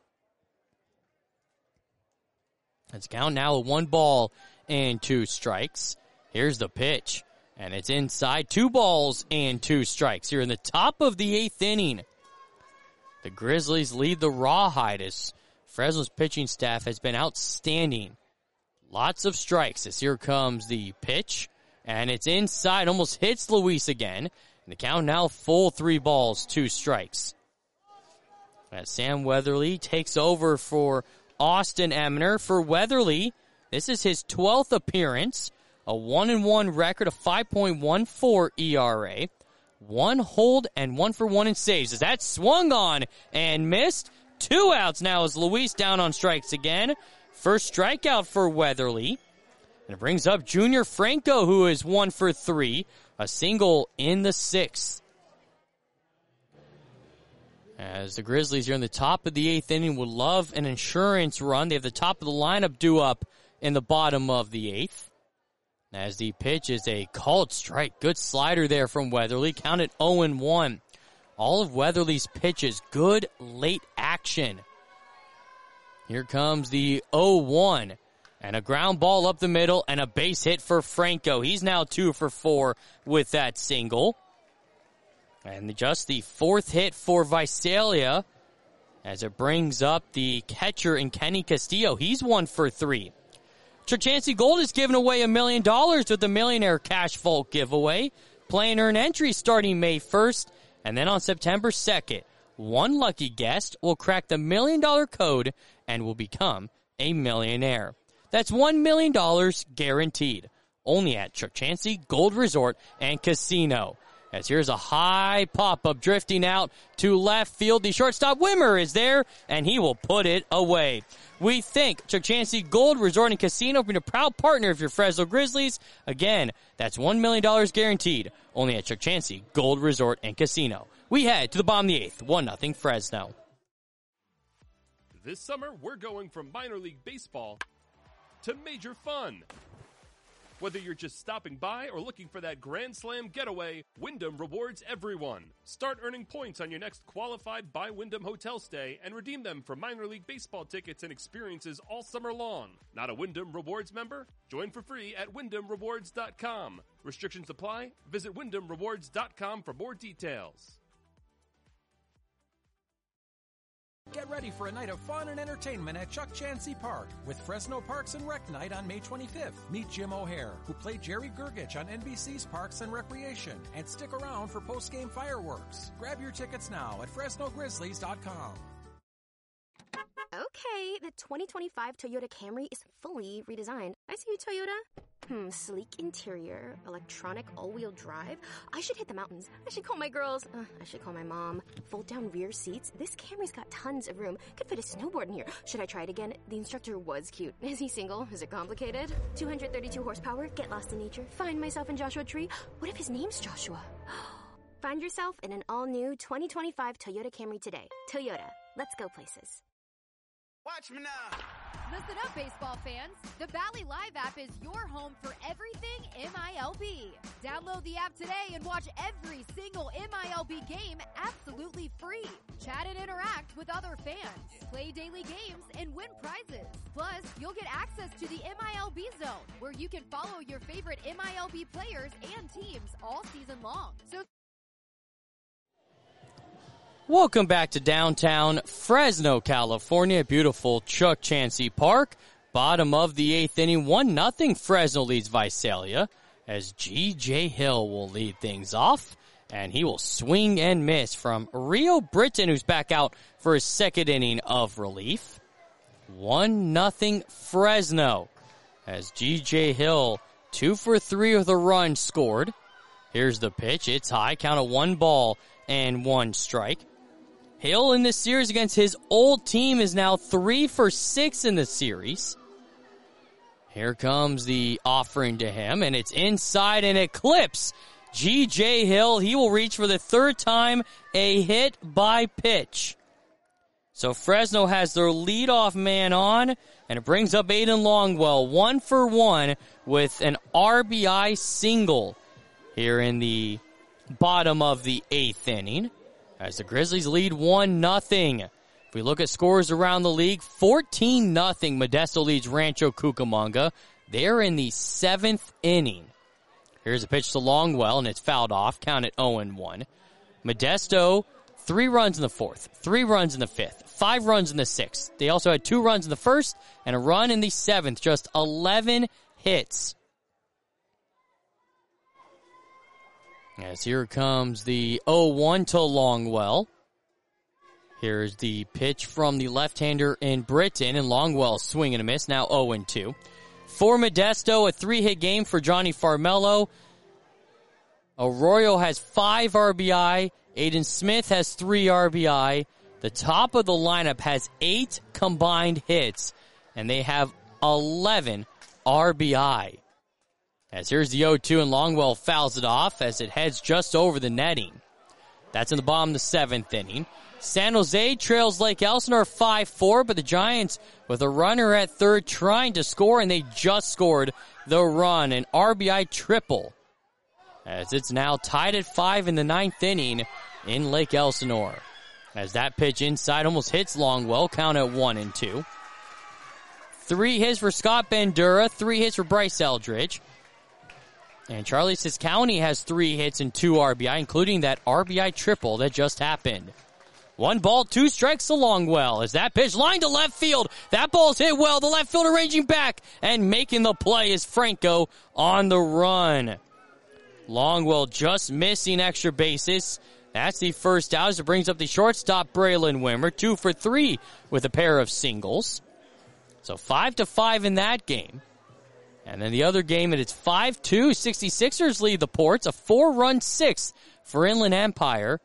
Let's count now one ball and two strikes. Here's the pitch, and it's inside. Two balls and two strikes here in the top of the eighth inning. The Grizzlies lead the Rawhide as Fresno's pitching staff has been outstanding. Lots of strikes as here comes the pitch, and it's inside, almost hits Luis again. And the count now full, three balls, two strikes. As Sam Weatherly takes over for Austin Emner. For Weatherly, this is his twelfth appearance, a one and one record, a five point one four E R A, one hold and one for one in saves. As that swung on and missed, two outs now as Luis down on strikes again. First strikeout for Weatherly. And it brings up Junior Franco, who is one for three, a single in the sixth. As the Grizzlies here in the top of the eighth inning would love an insurance run. They have the top of the lineup due up in the bottom of the eighth. As the pitch is a called strike. Good slider there from Weatherly. Counted oh and one. All of Weatherly's pitches, good late action. Here comes the oh one. And a ground ball up the middle and a base hit for Franco. He's now two for four with that single. And just the fourth hit for Visalia as it brings up the catcher in Kenny Castillo. He's one for three. Chuck Chansey Gold is giving away a million dollars with the Millionaire Cash Vault giveaway. Play and earn entry starting May first. And then on September second, one lucky guest will crack the million dollar code and will become a millionaire. That's one million dollars guaranteed. Only at Chuck Chansey Gold Resort and Casino. As here's a high pop-up drifting out to left field. The shortstop Wimmer is there, and he will put it away. We thank Chuck Chansey Gold Resort and Casino for being a proud partner of your Fresno Grizzlies. Again, that's one million dollars guaranteed. Only at Chuck Chansey Gold Resort and Casino. We head to the bottom of the eighth. one nothing Fresno. This summer, we're going from minor league baseball to major fun. Whether you're just stopping by or looking for that Grand Slam getaway, Wyndham rewards everyone. Start earning points on your next qualified by Wyndham hotel stay and redeem them for minor league baseball tickets and experiences all summer long. Not a Wyndham Rewards member? Join for free at wyndham rewards dot com. Restrictions apply. Visit wyndham rewards dot com for more details. Get ready for a night of fun and entertainment at Chuck Chansey Park with Fresno Parks and Rec Night on May twenty-fifth. Meet Jim O'Hare, who played Jerry Gergich on N B C's Parks and Recreation, and stick around for post-game fireworks. Grab your tickets now at fresno grizzlies dot com. Okay, the twenty twenty-five Toyota Camry is fully redesigned. I see you, Toyota. Hmm, sleek interior, electronic all-wheel drive. I should hit the mountains. I should call my girls. Uh, I should call my mom. Fold-down rear seats. This Camry's got tons of room. Could fit a snowboard in here. Should I try it again? The instructor was cute. Is he single? Is it complicated? two hundred thirty-two horsepower. Get lost in nature. Find myself in Joshua Tree. What if his name's Joshua? Find yourself in an all-new twenty twenty-five Toyota Camry today. Toyota. Let's go places. Watch me now. Listen up, baseball fans. The Bally Live app is your home for everything M I L B. Download the app today and watch every single M I L B game absolutely free. Chat and interact with other fans. Play daily games and win prizes. Plus, you'll get access to the M I L B Zone, where you can follow your favorite M I L B players and teams all season long. So Welcome back to downtown Fresno, California. Beautiful Chuck Chansey Park. Bottom of the eighth inning, one nothing Fresno leads Visalia as G J Hill will lead things off. And he will swing and miss from Rio Britton, who's back out for his second inning of relief. one nothing Fresno as G J Hill, two for three with a run scored. Here's the pitch. It's high. Count of one ball and one strike. Hill in this series against his old team is now three for six in the series. Here comes the offering to him, and it's inside and it clips G J Hill. He will reach for the third time a hit by pitch. So Fresno has their leadoff man on, and it brings up Aiden Longwell, one for one with an R B I single here in the bottom of the eighth inning. As the Grizzlies lead one nothing. If we look at scores around the league, fourteen nothing. Modesto leads Rancho Cucamonga. They're in the seventh inning. Here's a pitch to Longwell, and it's fouled off. Count it oh and one. Modesto three runs in the fourth, three runs in the fifth, five runs in the sixth. They also had two runs in the first and a run in the seventh. Just eleven hits. As here comes the oh one to Longwell. Here's the pitch from the left-hander in Britton, and Longwell swing and a miss, now oh and two. For Modesto, a three-hit game for Johnny Farmello. Arroyo has five R B I. Aiden Smith has three R B I. The top of the lineup has eight combined hits, and they have eleven R B I. As here's the oh two, and Longwell fouls it off as it heads just over the netting. That's in the bottom of the seventh inning. San Jose trails Lake Elsinore five four, but the Giants with a runner at third trying to score, and they just scored the run, an R B I triple. As it's now tied at five in the ninth inning in Lake Elsinore. As that pitch inside almost hits Longwell, count at one and two. Three hits for Scott Bandura, three hits for Bryce Eldridge. And Charlie Ciscounty has three hits and two R B I, including that R B I triple that just happened. One ball, two strikes to Longwell as that pitch lined to left field. That ball's hit well. The left fielder ranging back and making the play is Franco on the run. Longwell just missing extra bases. That's the first out as it brings up the shortstop, Braylon Wimmer, two for three with a pair of singles. So five to five in that game. And then the other game, and it's five two. sixty-sixers lead the Ports, a four-run sixth for Inland Empire.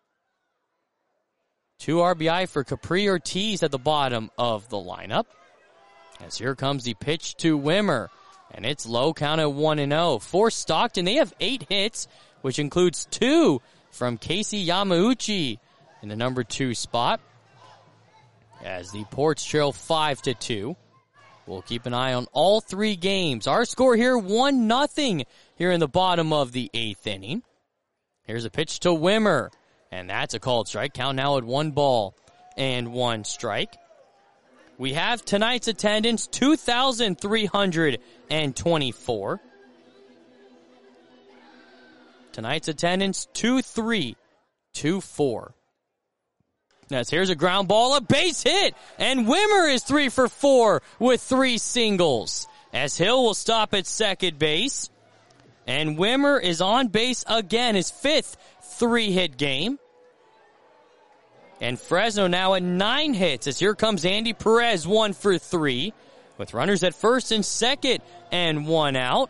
Two R B I for Capri Ortiz at the bottom of the lineup. As here comes the pitch to Wimmer. And it's low, count at one and oh. For Stockton, they have eight hits, which includes two from Casey Yamauchi in the number two spot. As the Ports trail five to two. We'll keep an eye on all three games. Our score here, one nothing here in the bottom of the eighth inning. Here's a pitch to Wimmer. And that's a called strike. Count now at one ball and one strike. We have tonight's attendance, two thousand three hundred twenty-four. Tonight's attendance, two three two four. As here's a ground ball, a base hit, and Wimmer is three for four with three singles. As Hill will stop at second base. And Wimmer is on base again, his fifth three-hit game. And Fresno now at nine hits as here comes Andy Perez, one for three, with runners at first and second and one out.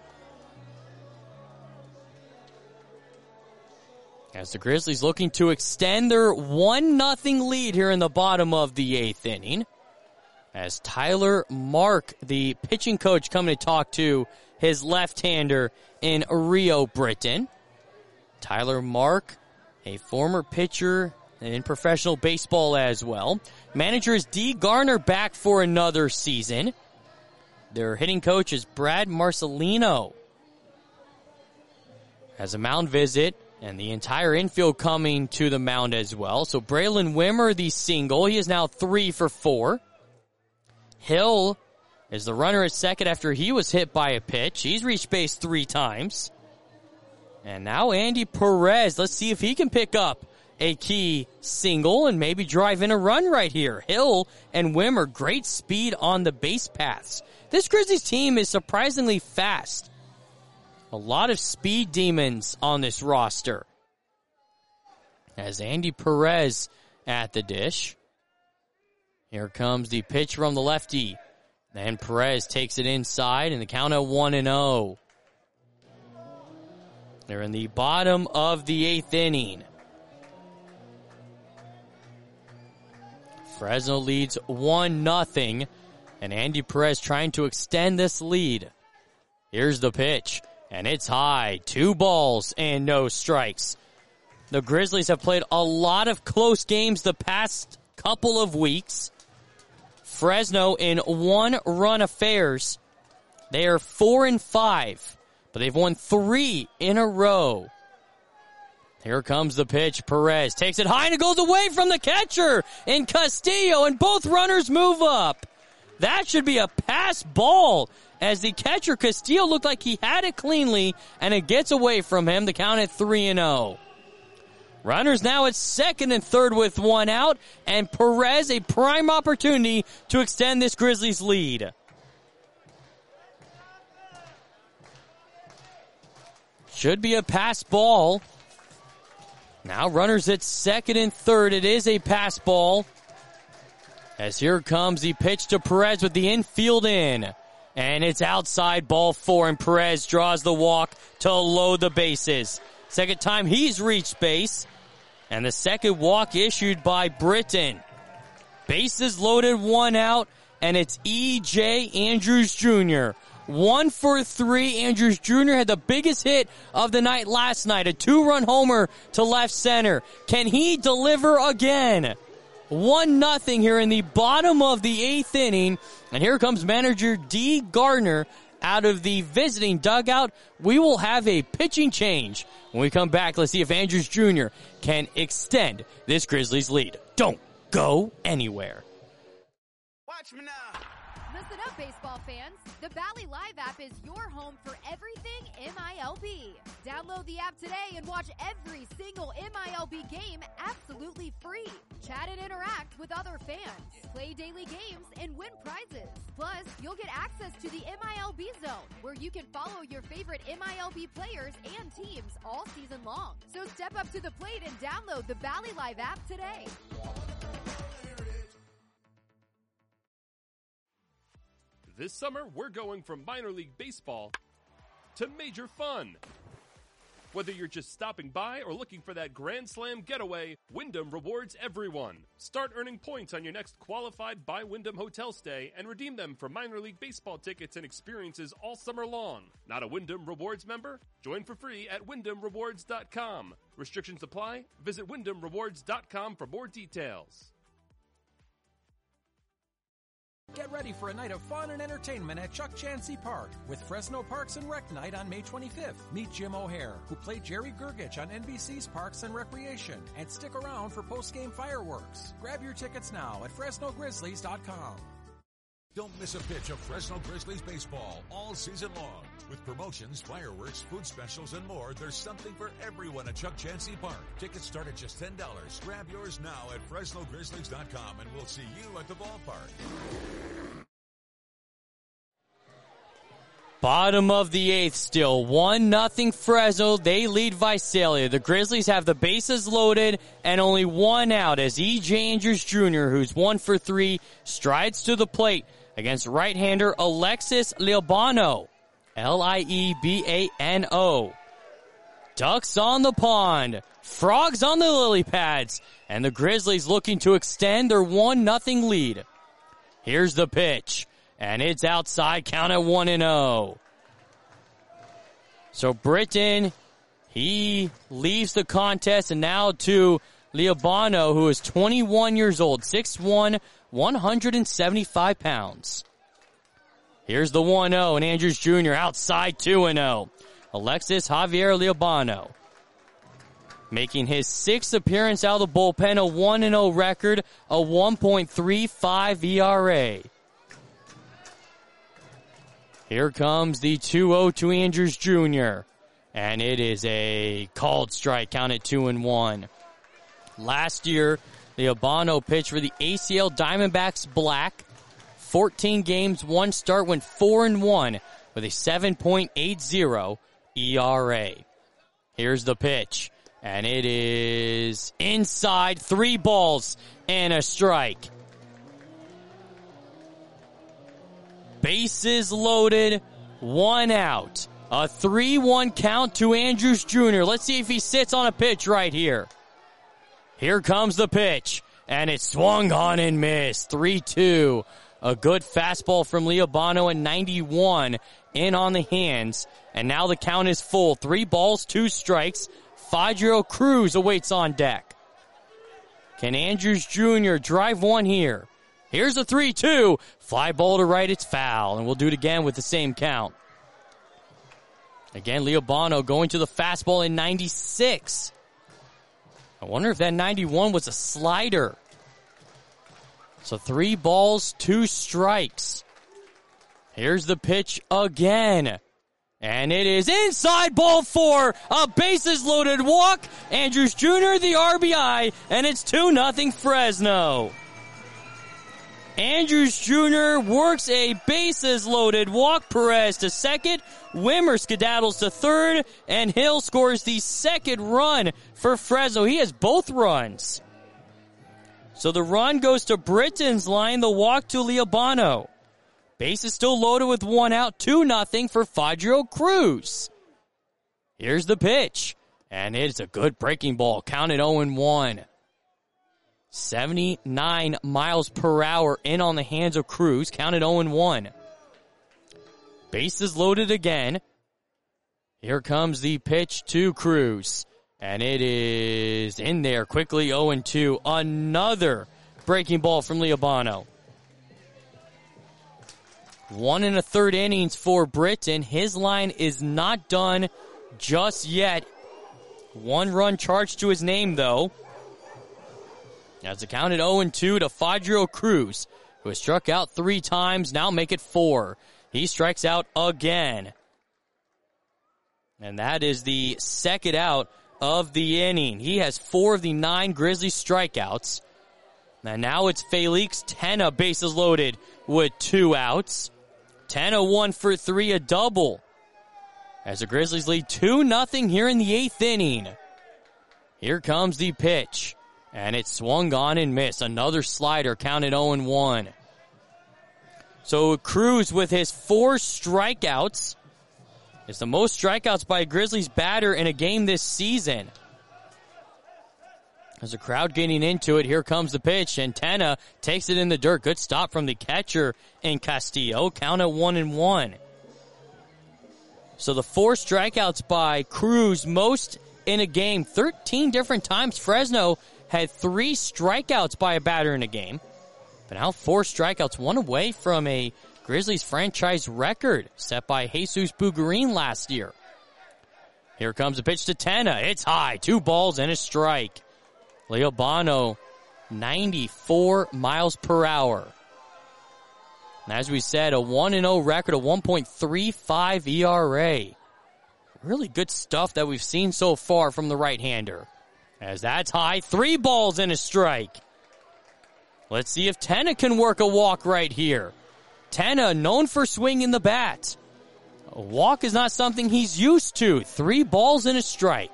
As the Grizzlies looking to extend their one nothing lead here in the bottom of the eighth inning. As Tyler Mark, the pitching coach, coming to talk to his left-hander in Rio Britton. Tyler Mark, a former pitcher in professional baseball as well. Manager is Dee Garner back for another season. Their hitting coach is Brad Marcelino. Has a mound visit, and the entire infield coming to the mound as well. So Braylon Wimmer, the single. He is now three for four. Hill is the runner at second after he was hit by a pitch. He's reached base three times. And now Andy Perez. Let's see if he can pick up a key single and maybe drive in a run right here. Hill and Wimmer, great speed on the base paths. This Grizzlies team is surprisingly fast. A lot of speed demons on this roster. As Andy Perez at the dish. Here comes the pitch from the lefty. And Perez takes it inside, and the count at one and oh. They're in the bottom of the eighth inning. Fresno leads one nothing, and Andy Perez trying to extend this lead. Here's the pitch, and it's high. Two balls and no strikes. The Grizzlies have played a lot of close games the past couple of weeks. Fresno in one-run affairs. They are four and five, but they've won three in a row. Here comes the pitch. Perez takes it high and it goes away from the catcher in Castillo, and both runners move up. That should be a pass ball as the catcher Castillo looked like he had it cleanly, and it gets away from him. The count at three and oh. Runners now at second and third with one out, and Perez a prime opportunity to extend this Grizzlies lead. Should be a pass ball. Now runners at second and third. It is a pass ball. As here comes the pitch to Perez with the infield in. And it's outside, ball four, and Perez draws the walk to load the bases. Second time he's reached base. And the second walk issued by Britton. Bases loaded, one out, and it's E J Andrews Junior One for three. Andrews Junior had the biggest hit of the night last night. A two-run homer to left center. Can he deliver again? One nothing here in the bottom of the eighth inning. And here comes manager D. Gardner out of the visiting dugout. We will have a pitching change. When we come back, let's see if Andrews Junior can extend this Grizzlies lead. Don't go anywhere. Watch me now. Listen up, baseball fans. The Bally Live app is your home for everything M I L B. Download the app today and watch every single M I L B game absolutely free. Chat and interact with other fans. Play daily games and win prizes. Plus, you'll get access to the M I L B Zone, where you can follow your favorite M I L B players and teams all season long. So step up to the plate and download the Bally Live app today. This summer, we're going from minor league baseball to major fun. Whether you're just stopping by or looking for that Grand Slam getaway, Wyndham rewards everyone. Start earning points on your next qualified by Wyndham hotel stay and redeem them for minor league baseball tickets and experiences all summer long. Not a Wyndham Rewards member? Join for free at wyndham rewards dot com. Restrictions apply. Visit wyndham rewards dot com for more details. Get ready for a night of fun and entertainment at Chuck Chansey Park with Fresno Parks and Rec Night on May twenty-fifth. Meet Jim O'Hare, who played Jerry Gergich on N B C's Parks and Recreation, and stick around for post-game fireworks. Grab your tickets now at fresno grizzlies dot com. Don't miss a pitch of Fresno Grizzlies baseball all season long. With promotions, fireworks, food specials, and more, there's something for everyone at Chuck Chansey Park. Tickets start at just ten dollars. Grab yours now at fresno grizzlies dot com, and we'll see you at the ballpark. Bottom of the eighth still. one nothing Fresno. They lead Visalia. The Grizzlies have the bases loaded and only one out as E J Andrews Junior, who's one for three, strides to the plate against right-hander Alexis Liebano. L I E B A N O. Ducks on the pond. Frogs on the lily pads. And the Grizzlies looking to extend their one nothing lead. Here's the pitch. And it's outside, count at one and oh. So Britton, he leaves the contest, and now to Liebano, who is twenty-one years old, six one, one hundred seventy-five pounds. Here's the one oh, and Andrews Junior outside two and oh. Alexis Javier Liebano, making his sixth appearance out of the bullpen, a one and oh record, a one point three five E R A. Here comes the two oh to Andrews Junior And it is a called strike, count at two and one. Last year, Liebano pitched for the A C L Diamondbacks Black. fourteen games, one start, went four and one with a seven point eight oh E R A. Here's the pitch, and it is inside, three balls and a strike. Bases loaded, one out. A three one count to Andrews Junior Let's see if he sits on a pitch right here. Here comes the pitch, and it's swung on and missed. three two. A good fastball from Liebano at ninety-one in on the hands. And now the count is full. Three balls, two strikes. Fadrio Cruz awaits on deck. Can Andrews Junior drive one here? Here's a three two. Fly ball to right, it's foul. And we'll do it again with the same count. Again, Liebano going to the fastball in ninety-six. I wonder if that ninety-one was a slider. So three balls, two strikes. Here's the pitch again. And it is inside ball four. A bases loaded walk. Andrews Junior the R B I, and it's two nothing Fresno. Andrews Junior works a bases loaded walk. Perez to second. Wimmer skedaddles to third. And Hill scores the second run for Fresno. He has both runs. So the run goes to Britton's line. The walk to Liabano. Base is still loaded with one out. two nothing for Fadrio Cruz. Here's the pitch. And it's a good breaking ball. Counted oh and one. seventy-nine miles per hour in on the hands of Cruz. Counted oh and one. Base is loaded again. Here comes the pitch to Cruz. And it is in there quickly. oh and two. Another breaking ball from Liabano. One and a third innings for Britton. His line is not done just yet. One run charged to his name, though. As it counted oh and two to Fadrio Cruz, who has struck out three times, now make it four. He strikes out again. And that is the second out of the inning. He has four of the nine Grizzlies strikeouts. And now it's Felix Tena, bases loaded with two outs. Tena one for three, a double. As the Grizzlies lead two nothing here in the eighth inning. Here comes the pitch. And it's swung on and missed. Another slider, counted oh and one. So Cruz with his four strikeouts is the most strikeouts by a Grizzlies batter in a game this season. There's a crowd getting into it. Here comes the pitch, and Tena takes it in the dirt. Good stop from the catcher in Castillo. Count at one and one. So the four strikeouts by Cruz, most in a game. thirteen different times Fresno had three strikeouts by a batter in a game. But now four strikeouts, one away from a Grizzlies franchise record set by Jesus Bugarin last year. Here comes the pitch to Tena. It's high. Two balls and a strike. Liabano, ninety-four miles per hour. And as we said, a one and oh record, a one point three five E R A. Really good stuff that we've seen so far from the right-hander. As that's high, three balls and a strike. Let's see if Tena can work a walk right here. Tena, known for swinging the bat. A walk is not something he's used to. Three balls and a strike.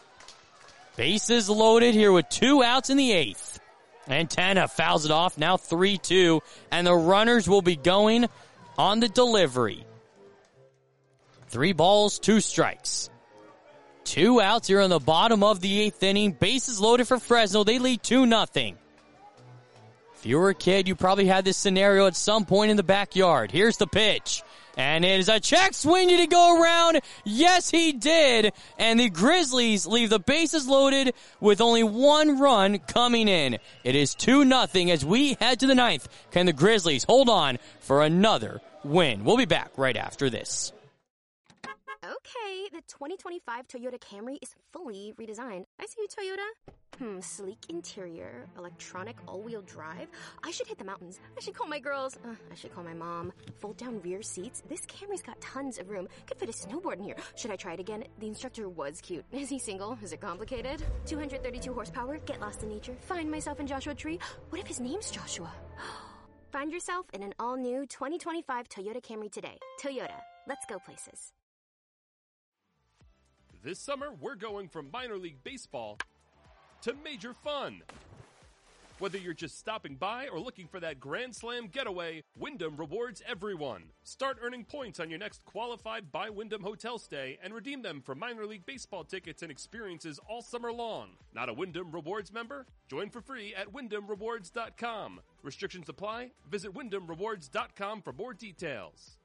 Bases loaded here with two outs in the eighth. And Tena fouls it off, now three two. And the runners will be going on the delivery. Three balls, two strikes. Two outs here on the bottom of the eighth inning. Bases loaded for Fresno. They lead two nothing. If you were a kid, you probably had this scenario at some point in the backyard. Here's the pitch. And it is a check swing to go around. Yes, he did. And the Grizzlies leave the bases loaded with only one run coming in. It is two nothing as we head to the ninth. Can the Grizzlies hold on for another win? We'll be back right after this. Okay, the twenty twenty-five Toyota Camry is fully redesigned. I see you, Toyota. Hmm, sleek interior, electronic all-wheel drive. I should hit the mountains. I should call my girls. Uh, I should call my mom. Fold-down rear seats. This Camry's got tons of room. Could fit a snowboard in here. Should I try it again? The instructor was cute. Is he single? Is it complicated? two hundred thirty-two horsepower. Get lost in nature. Find myself in Joshua Tree. What if his name's Joshua? Find yourself in an all-new twenty twenty-five Toyota Camry today. Toyota. Let's go places. This summer, we're going from minor league baseball to major fun. Whether you're just stopping by or looking for that Grand Slam getaway, Wyndham rewards everyone. Start earning points on your next qualified by Wyndham hotel stay and redeem them for minor league baseball tickets and experiences all summer long. Not a Wyndham Rewards member? Join for free at wyndham rewards dot com. Restrictions apply. Visit wyndham rewards dot com for more details.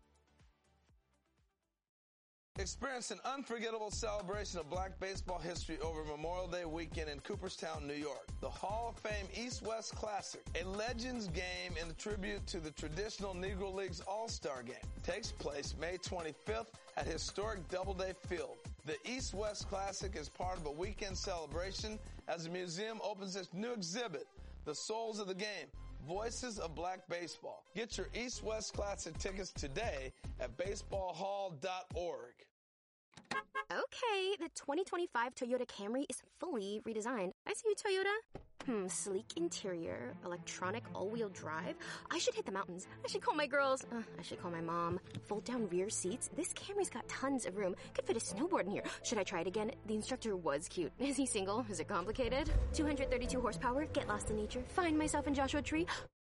Experience an unforgettable celebration of black baseball history over Memorial Day weekend in Cooperstown, New York. The Hall of Fame East-West Classic, a Legends game in tribute to the traditional Negro Leagues All-Star Game, takes place May twenty-fifth at historic Doubleday Field. The East-West Classic is part of a weekend celebration as the museum opens its new exhibit, The Souls of the Game, Voices of Black Baseball. Get your East West Classic tickets today at baseball hall dot org. Okay, the twenty twenty-five Toyota Camry is fully redesigned. I see you, Toyota. Hmm, sleek interior, electronic all-wheel drive. I should hit the mountains. I should call my girls. Uh, I should call my mom. Fold-down rear seats. This Camry's got tons of room. Could fit a snowboard in here. Should I try it again? The instructor was cute. Is he single? Is it complicated? two hundred thirty-two horsepower. Get lost in nature. Find myself in Joshua Tree.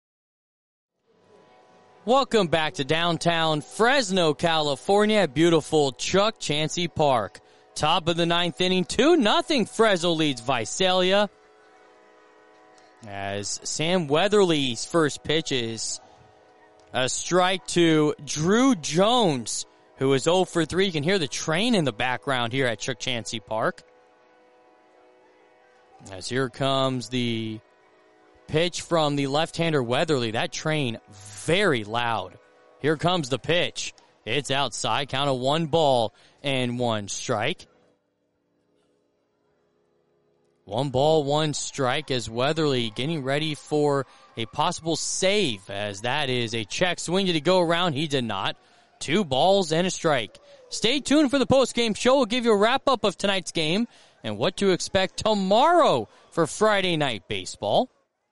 Welcome back to downtown Fresno, California at beautiful Chuck Chansey Park. Top of the ninth inning, two nothing Fresno leads Visalia. As Sam Weatherly's first pitch is a strike to Drew Jones, who is oh for three. You can hear the train in the background here at Chuck Chansey Park. As here comes the pitch from the left-hander Weatherly. That train very loud. Here comes the pitch. It's outside. Count of one ball and one strike. One ball, one strike as Weatherly getting ready for a possible save, as that is a check swing. Did he go around? He did not. Two balls and a strike. Stay tuned for the post-game show. We'll give you a wrap-up of tonight's game and what to expect tomorrow for Friday Night Baseball.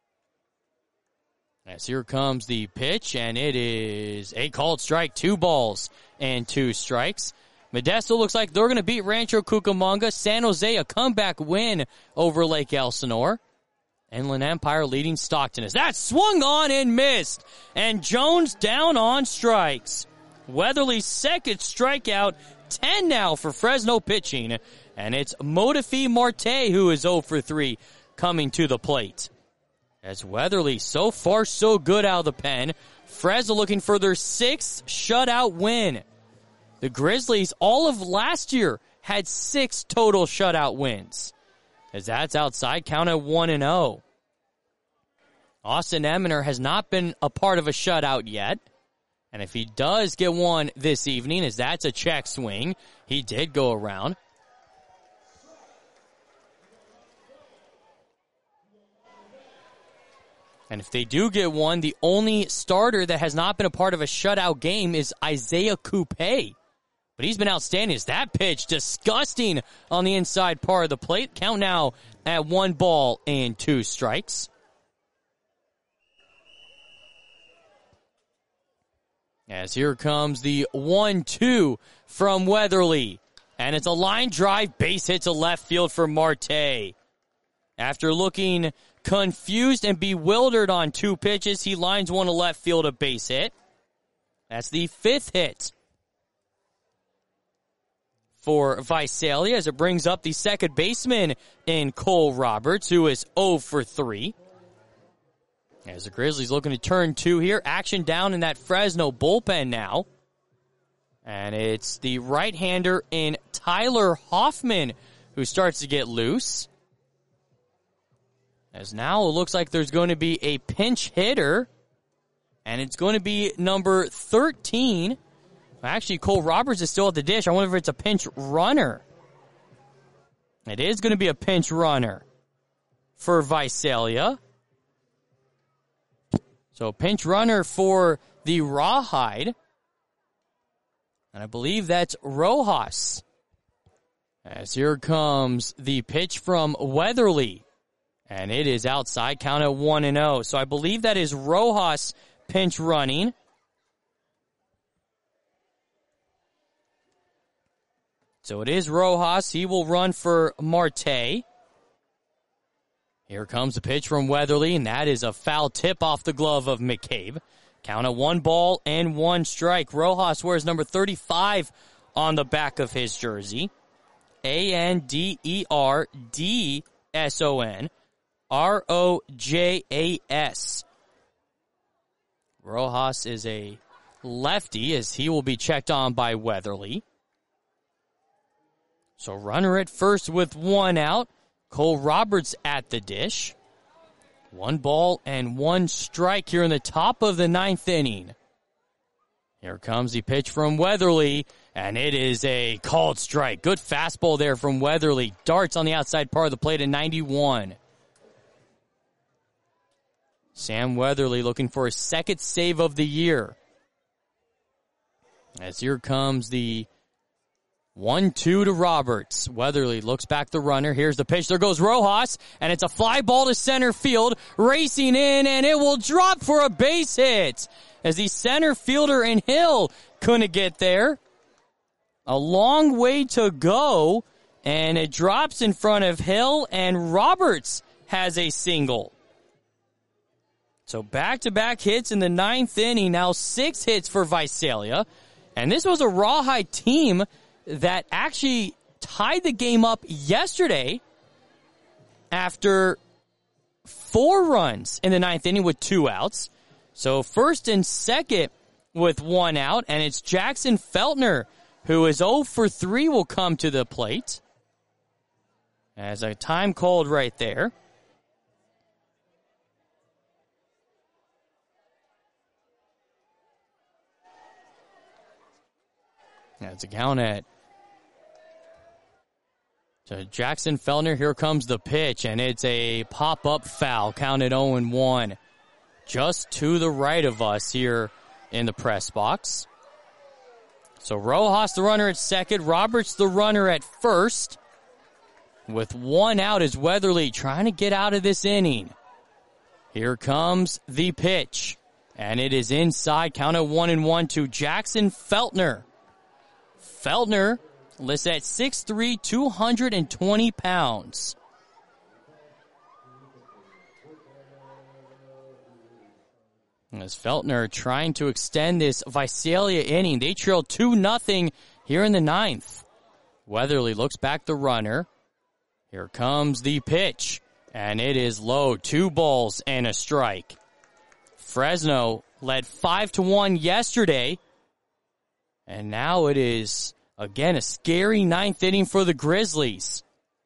As here comes the pitch, and it is a called strike, two balls and two strikes. Modesto looks like they're going to beat Rancho Cucamonga. San Jose, a comeback win over Lake Elsinore. Inland Empire leading Stockton as that swung on and missed. And Jones down on strikes. Weatherly's second strikeout, ten now for Fresno pitching. And it's Modafi Marte who is oh for three coming to the plate. As Weatherly, so far so good out of the pen. Fresno looking for their sixth shutout win. The Grizzlies, all of last year, had six total shutout wins. As that's outside, count at one and oh. Austin Eminer has not been a part of a shutout yet. And if he does get one this evening, as that's a check swing, he did go around. And if they do get one, the only starter that has not been a part of a shutout game is Isaiah Coupe. But he's been outstanding. Is that pitch disgusting on the inside part of the plate? Count now at one ball and two strikes. As here comes the one two from Weatherly. And it's a line drive, base hit to left field for Marte. After looking confused and bewildered on two pitches, he lines one to left field, a base hit. That's the fifth hit for Visalia, as it brings up the second baseman in Cole Roberts, who is oh for three. As the Grizzlies looking to turn two here. Action down in that Fresno bullpen now. And it's the right-hander in Tyler Hoffman who starts to get loose. As now it looks like there's going to be a pinch hitter. And it's going to be number thirteen. Actually, Cole Roberts is still at the dish. I wonder if it's a pinch runner. It is going to be a pinch runner for Visalia. So pinch runner for the Rawhide. And I believe that's Rojas. As here comes the pitch from Weatherly. And it is outside, count at one and oh. So I believe that is Rojas pinch running. So it is Rojas. He will run for Marte. Here comes the pitch from Weatherly, and that is a foul tip off the glove of McCabe. Count at one ball and one strike. Rojas wears number thirty-five on the back of his jersey. A N D E R D S O N R O J A S. Rojas is a lefty, as he will be checked on by Weatherly. So runner at first with one out. Cole Roberts at the dish. One ball and one strike here in the top of the ninth inning. Here comes the pitch from Weatherly, and it is a called strike. Good fastball there from Weatherly. Darts on the outside part of the plate at ninety-one. Sam Weatherly looking for his second save of the year. As here comes the one two to Roberts. Weatherly looks back the runner. Here's the pitch. There goes Rojas, and it's a fly ball to center field. Racing in, and it will drop for a base hit. As the center fielder and Hill couldn't get there. A long way to go, and it drops in front of Hill, and Roberts has a single. So back-to-back hits in the ninth inning. Now six hits for Visalia. And this was a Rawhide team that actually tied the game up yesterday after four runs in the ninth inning with two outs. So first and second with one out, and it's Jackson Feltner, who is oh for three, will come to the plate. As a time called right there. That's a count at to Jackson Feltner. Here comes the pitch, and it's a pop-up foul, counted oh and one. Just to the right of us here in the press box. So Rojas, the runner at second. Roberts, the runner at first. With one out is Weatherly trying to get out of this inning. Here comes the pitch, and it is inside, count at one and one to Jackson Feltner. Feltner lists at six three, two hundred twenty pounds. As Feltner trying to extend this Visalia inning. They trail two nothing here in the ninth. Weatherly looks back the runner. Here comes the pitch, and it is low. Two balls and a strike. Fresno led five to one yesterday. And now it is, again, a scary ninth inning for the Grizzlies.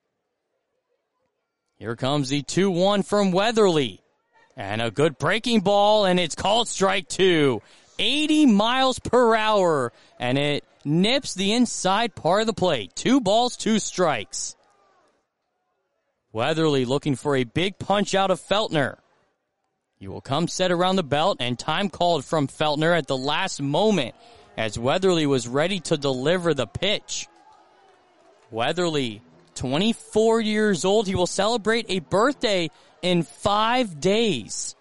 Here comes the two one from Weatherly. And a good breaking ball, and it's called strike two. eighty miles per hour, and it nips the inside part of the plate. Two balls, two strikes. Weatherly looking for a big punch out of Feltner. He will come set around the belt, and time called from Feltner at the last moment, as Weatherly was ready to deliver the pitch. Weatherly, twenty-four years old. He will celebrate a birthday in five days.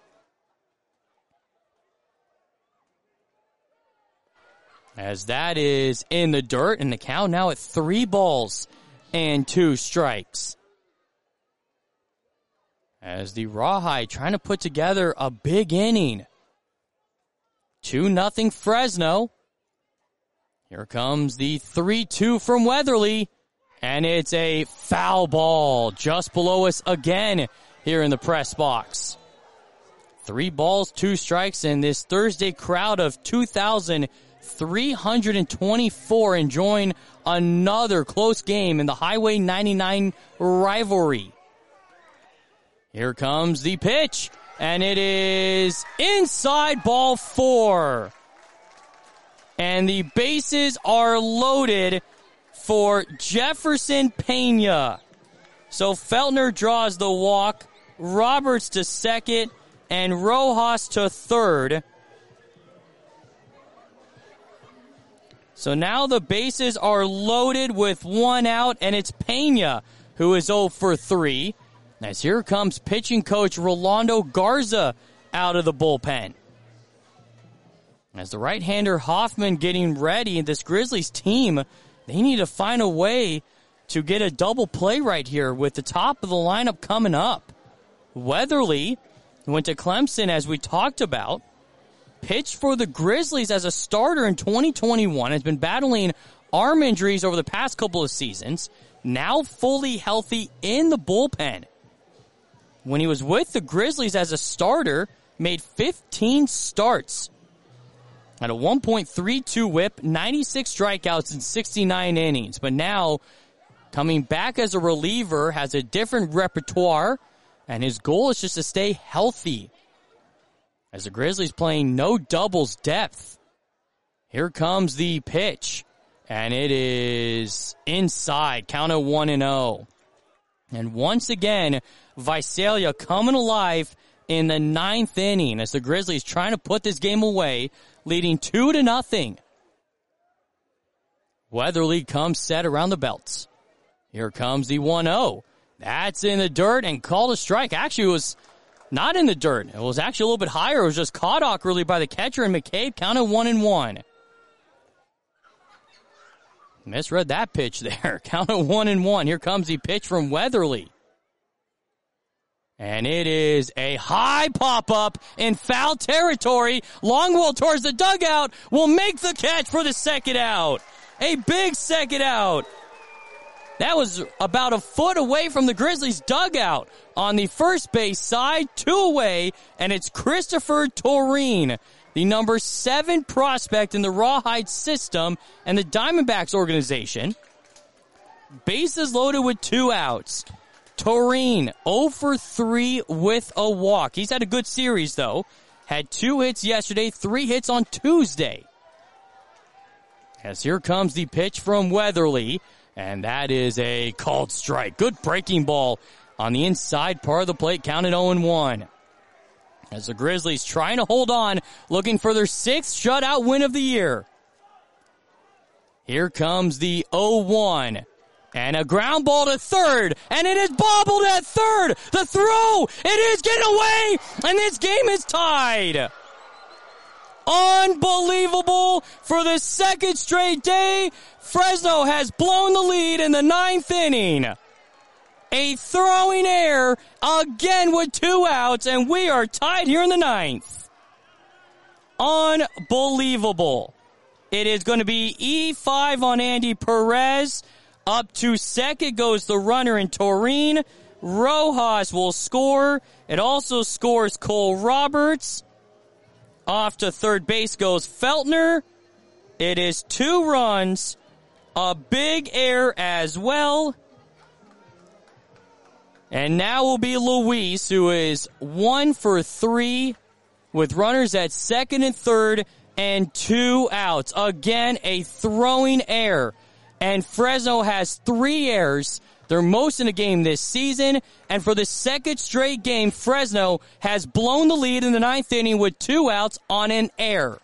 As that is in the dirt, and the count now at three balls and two strikes. As the Rawhide trying to put together a big inning. two nothing Fresno. Here comes the three two from Weatherly, and it's a foul ball just below us again here in the press box. Three balls, two strikes, and this Thursday crowd of two thousand three hundred twenty-four enjoying another close game in the Highway ninety-nine rivalry. Here comes the pitch, and it is inside, ball four. And the bases are loaded for Jefferson Pena. So Feltner draws the walk, Roberts to second, and Rojas to third. So now the bases are loaded with one out, and it's Pena who is oh for three. As here comes pitching coach Rolando Garza out of the bullpen. As the right-hander Hoffman getting ready, this Grizzlies team, they need to find a way to get a double play right here with the top of the lineup coming up. Weatherly went to Clemson, as we talked about, pitched for the Grizzlies as a starter in twenty twenty-one, has been battling arm injuries over the past couple of seasons, now fully healthy in the bullpen. When he was with the Grizzlies as a starter, made fifteen starts at a one point three two whip, ninety-six strikeouts in sixty-nine innings. But now, coming back as a reliever, has a different repertoire, and his goal is just to stay healthy. As the Grizzlies playing no doubles depth. Here comes the pitch, and it is inside, count at one and oh. And once again, Visalia coming alive in the ninth inning as the Grizzlies trying to put this game away, leading two to nothing. Weatherly comes set around the belts. Here comes the one oh. That's in the dirt and called a strike. Actually, it was not in the dirt. It was actually a little bit higher. It was just caught awkwardly by the catcher, and McCabe counted one and one. Misread that pitch there. Counted one and one. Here comes the pitch from Weatherly. And it is a high pop-up in foul territory. Longwell towards the dugout will make the catch for the second out. A big second out. That was about a foot away from the Grizzlies' dugout on the first base side, two away, and it's Christopher Toreen, the number seven prospect in the Rawhide system and the Diamondbacks organization. Bases loaded with two outs. Toreen, oh for three with a walk. He's had a good series, though. Had two hits yesterday, three hits on Tuesday. As here comes the pitch from Weatherly. And that is a called strike. Good breaking ball on the inside part of the plate. Counted oh and one. As the Grizzlies trying to hold on, looking for their sixth shutout win of the year. Here comes the oh one. And a ground ball to third. And it is bobbled at third. The throw. It is getting away. And this game is tied. Unbelievable. For the second straight day, Fresno has blown the lead in the ninth inning. A throwing error again with two outs, and we are tied here in the ninth. Unbelievable. It is going to be E five on Andy Perez. Up to second goes the runner in Toreen. Rojas will score. It also scores Cole Roberts. Off to third base goes Feltner. It is two runs. A big error as well. And now will be Luis, who is one for three with runners at second and third and two outs. Again, a throwing error. And Fresno has three errors. Their most in a game this season. And for the second straight game, Fresno has blown the lead in the ninth inning with two outs on an error.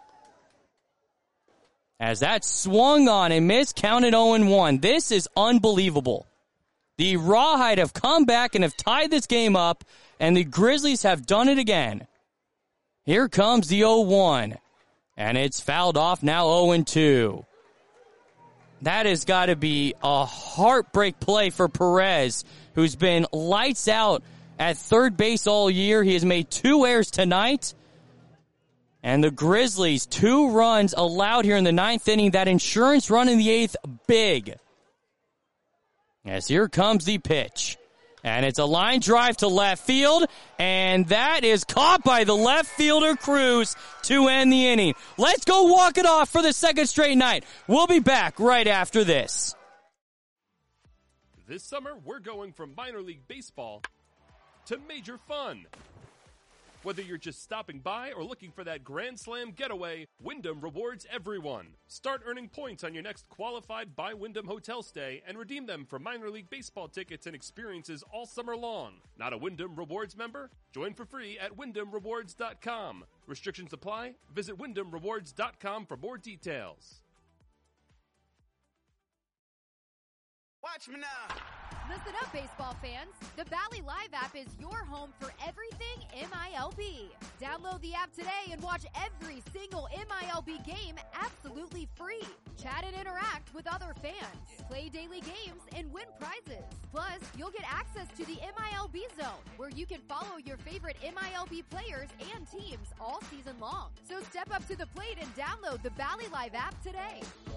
As that swung on and missed, counted oh and one. This is unbelievable. The Rawhide have come back and have tied this game up, and the Grizzlies have done it again. Here comes the oh one. And it's fouled off, now oh and two. That has got to be a heartbreak play for Perez, who's been lights out at third base all year. He has made two errors tonight. And the Grizzlies, two runs allowed here in the ninth inning. That insurance run in the eighth, big. As here comes the pitch. And it's a line drive to left field, and that is caught by the left fielder Cruz to end the inning. Let's go walk it off for the second straight night. We'll be back right after this. This summer, we're going from minor league baseball to major fun. Whether you're just stopping by or looking for that Grand Slam getaway, Wyndham rewards everyone. Start earning points on your next qualified by Wyndham hotel stay and redeem them for minor league baseball tickets and experiences all summer long. Not a Wyndham Rewards member? Join for free at wyndham rewards dot com. Restrictions apply. Visit wyndham rewards dot com for more details. Watch me now. Listen up, baseball fans. The Bally Live app is your home for everything M I L B. Download the app today and watch every single M I L B game absolutely free. Chat and interact with other fans. Play daily games and win prizes. Plus, you'll get access to the M I L B Zone, where you can follow your favorite M I L B players and teams all season long. So step up to the plate and download the Bally Live app today.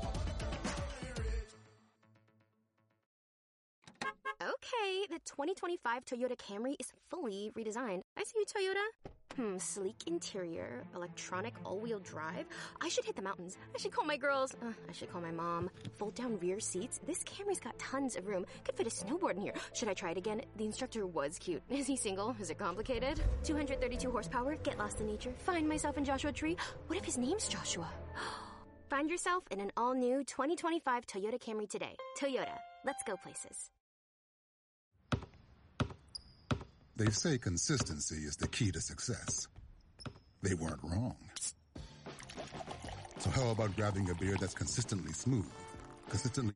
Okay, the twenty twenty-five Toyota Camry is fully redesigned. I see you, Toyota. Hmm, sleek interior, electronic all-wheel drive. I should hit the mountains. I should call my girls. Uh, I should call my mom. Fold-down rear seats. This Camry's got tons of room. Could fit a snowboard in here. Should I try it again? The instructor was cute. Is he single? Is it complicated? two hundred thirty-two horsepower. Get lost in nature. Find myself in Joshua Tree. What if his name's Joshua? Find yourself in an all-new twenty twenty-five Toyota Camry today. Toyota. Let's go places. They say consistency is the key to success. They weren't wrong. So how about grabbing a beer that's consistently smooth, consistently...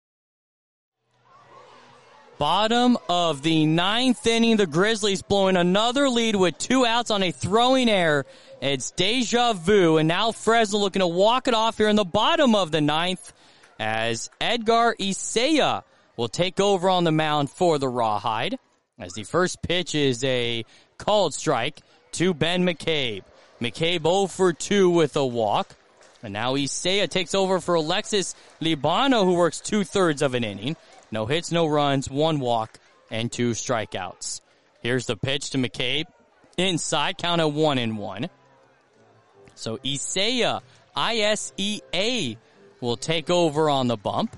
Bottom of the ninth inning, the Grizzlies blowing another lead with two outs on a throwing error. It's deja vu, and now Fresno looking to walk it off here in the bottom of the ninth as Edgar Isaiah will take over on the mound for the Rawhide. As the first pitch is a called strike to Ben McCabe. McCabe oh for two with a walk. And now Isaiah takes over for Alexis Libano, who works two-thirds of an inning. No hits, no runs, one walk, and two strikeouts. Here's the pitch to McCabe. Inside, count at one and one. So Isaiah, I S E A, will take over on the bump.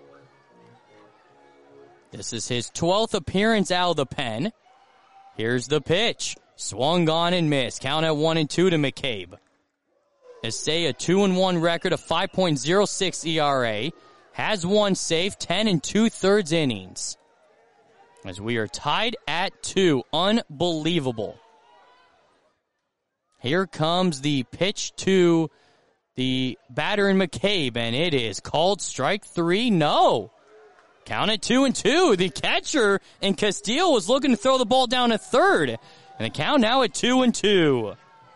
This is his twelfth appearance out of the pen. Here's the pitch. Swung on and missed. Count at one and two to McCabe. Isaiah, two and one record, a five point oh six E R A. Has one save, ten and two-thirds innings. As we are tied at two. Unbelievable. Here comes the pitch to the batter in McCabe, and it is called strike three. No. Count it two and two. The catcher in Castillo was looking to throw the ball down to third. And the count now at two and two.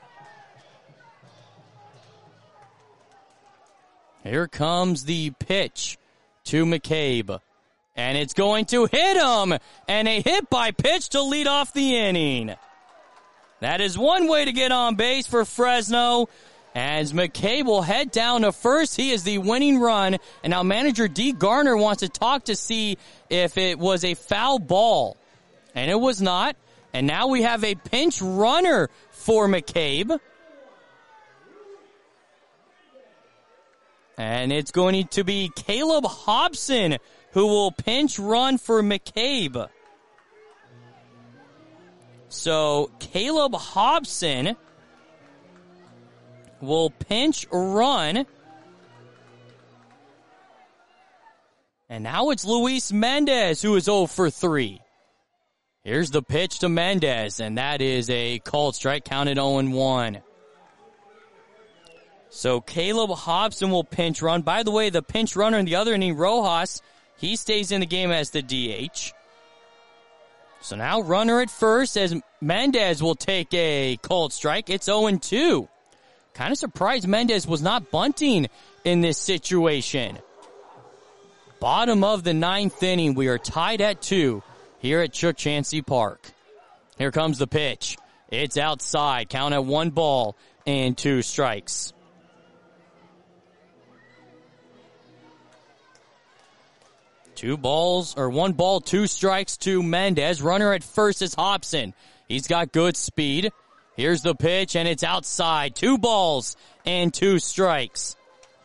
Here comes the pitch to McCabe. And it's going to hit him. And a hit by pitch to lead off the inning. That is one way to get on base for Fresno. As McCabe will head down to first. He is the winning run. And now manager Dee Garner wants to talk to see if it was a foul ball. And it was not. And now we have a pinch runner for McCabe. And it's going to be Caleb Hobson who will pinch run for McCabe. So Caleb Hobson will pinch run. And now it's Luis Mendez who is oh for three. Here's the pitch to Mendez, and that is a called strike, counted oh and one. So Caleb Hobson will pinch run. By the way, the pinch runner in the other inning, Rojas, he stays in the game as the D H. So now runner at first as Mendez will take a called strike. It's oh and two. Kind of surprised Mendez was not bunting in this situation. Bottom of the ninth inning. We are tied at two here at Chuck Chansey Park. Here comes the pitch. It's outside. Count at one ball and two strikes. Two balls, or one ball, two strikes to Mendez. Runner at first is Hobson. He's got good speed. Here's the pitch, and it's outside. Two balls and two strikes.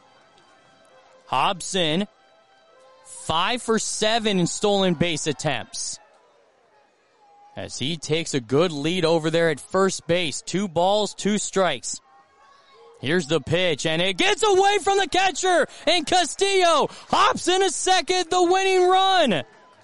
Hobson, five for seven in stolen base attempts. As he takes a good lead over there at first base. Two balls, two strikes. Here's the pitch, and it gets away from the catcher, and Castillo hops in a second, the winning run.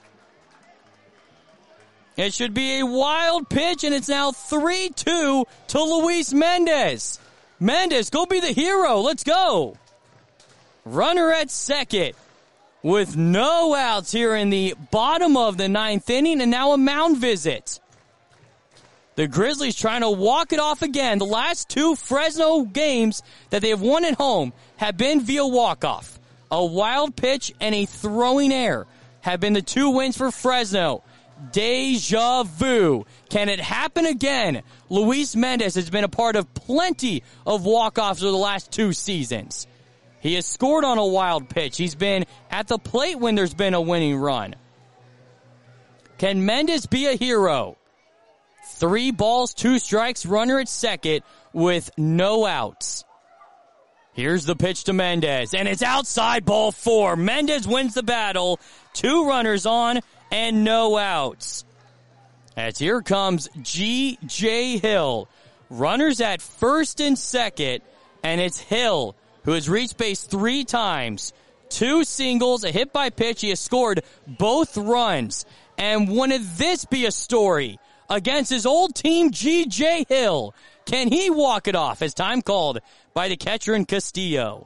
It should be a wild pitch, and it's now three two to Luis Mendez. Mendez, go be the hero. Let's go. Runner at second with no outs here in the bottom of the ninth inning, and now a mound visit. The Grizzlies trying to walk it off again. The last two Fresno games that they have won at home have been via walk-off. A wild pitch and a throwing error have been the two wins for Fresno. Deja vu. Can it happen again? Luis Mendez has been a part of plenty of walk-offs over the last two seasons. He has scored on a wild pitch. He's been at the plate when there's been a winning run. Can Mendez be a hero? Three balls, two strikes, runner at second with no outs. Here's the pitch to Mendez, and it's outside, ball four. Mendez wins the battle. Two runners on and no outs. As here comes G J Hill. Runners at first and second, and it's Hill who has reached base three times. Two singles, a hit by pitch. He has scored both runs. And wouldn't this be a story? against his old team, G J Hill. Can he walk it off as time called by the catcher in Castillo?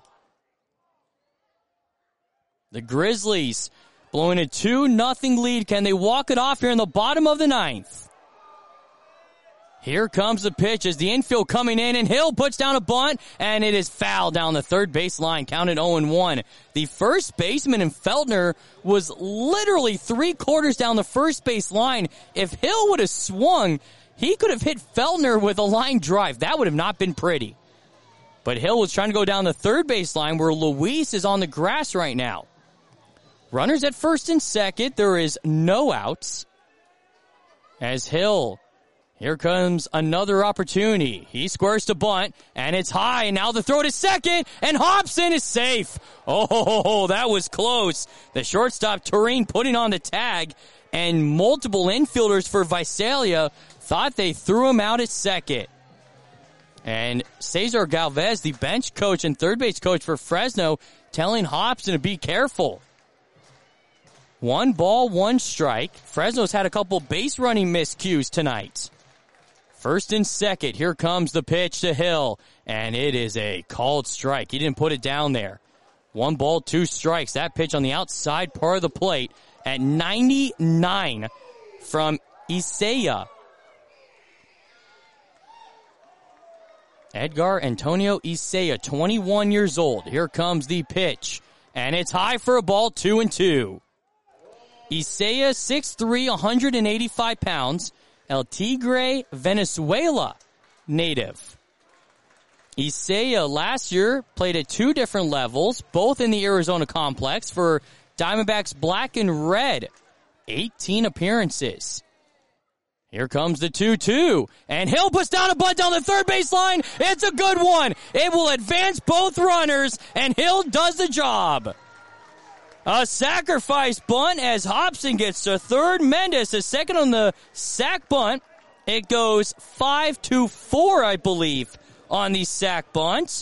The Grizzlies blowing a two nothing lead. Can they walk it off here in the bottom of the ninth? Here comes the pitch as the infield coming in, and Hill puts down a bunt, and it is foul down the third base line, counted oh and one. The first baseman in Feltner was literally three quarters down the first base line. If Hill would have swung, he could have hit Feltner with a line drive. That would have not been pretty. But Hill was trying to go down the third base line where Luis is on the grass right now. Runners at first and second. There is no outs. As Hill, here comes another opportunity. He squares to bunt, and it's high, and now the throw to second, and Hobson is safe. Oh, that was close. The shortstop, Turin, putting on the tag, and multiple infielders for Visalia thought they threw him out at second. And Cesar Galvez, the bench coach and third base coach for Fresno, telling Hobson to be careful. One ball, one strike. Fresno's had a couple base running miscues tonight. First and second, here comes the pitch to Hill, and it is a called strike. He didn't put it down there. One ball, two strikes. That pitch on the outside part of the plate at ninety-nine from Isaiah. Edgar Antonio Isaiah, twenty-one years old. Here comes the pitch, and it's high for a ball, two and two. Isaiah, six three, one hundred eighty-five pounds, El Tigre, Venezuela native. Isaiah last year played at two different levels, both in the Arizona complex for Diamondbacks Black and Red. eighteen appearances. Here comes the two two, and Hill puts down a bunt down the third base line. It's a good one. It will advance both runners, and Hill does the job. A sacrifice bunt as Hobson gets to third. Mendez is second on the sack bunt. It goes five to four, I believe, on the sack bunt.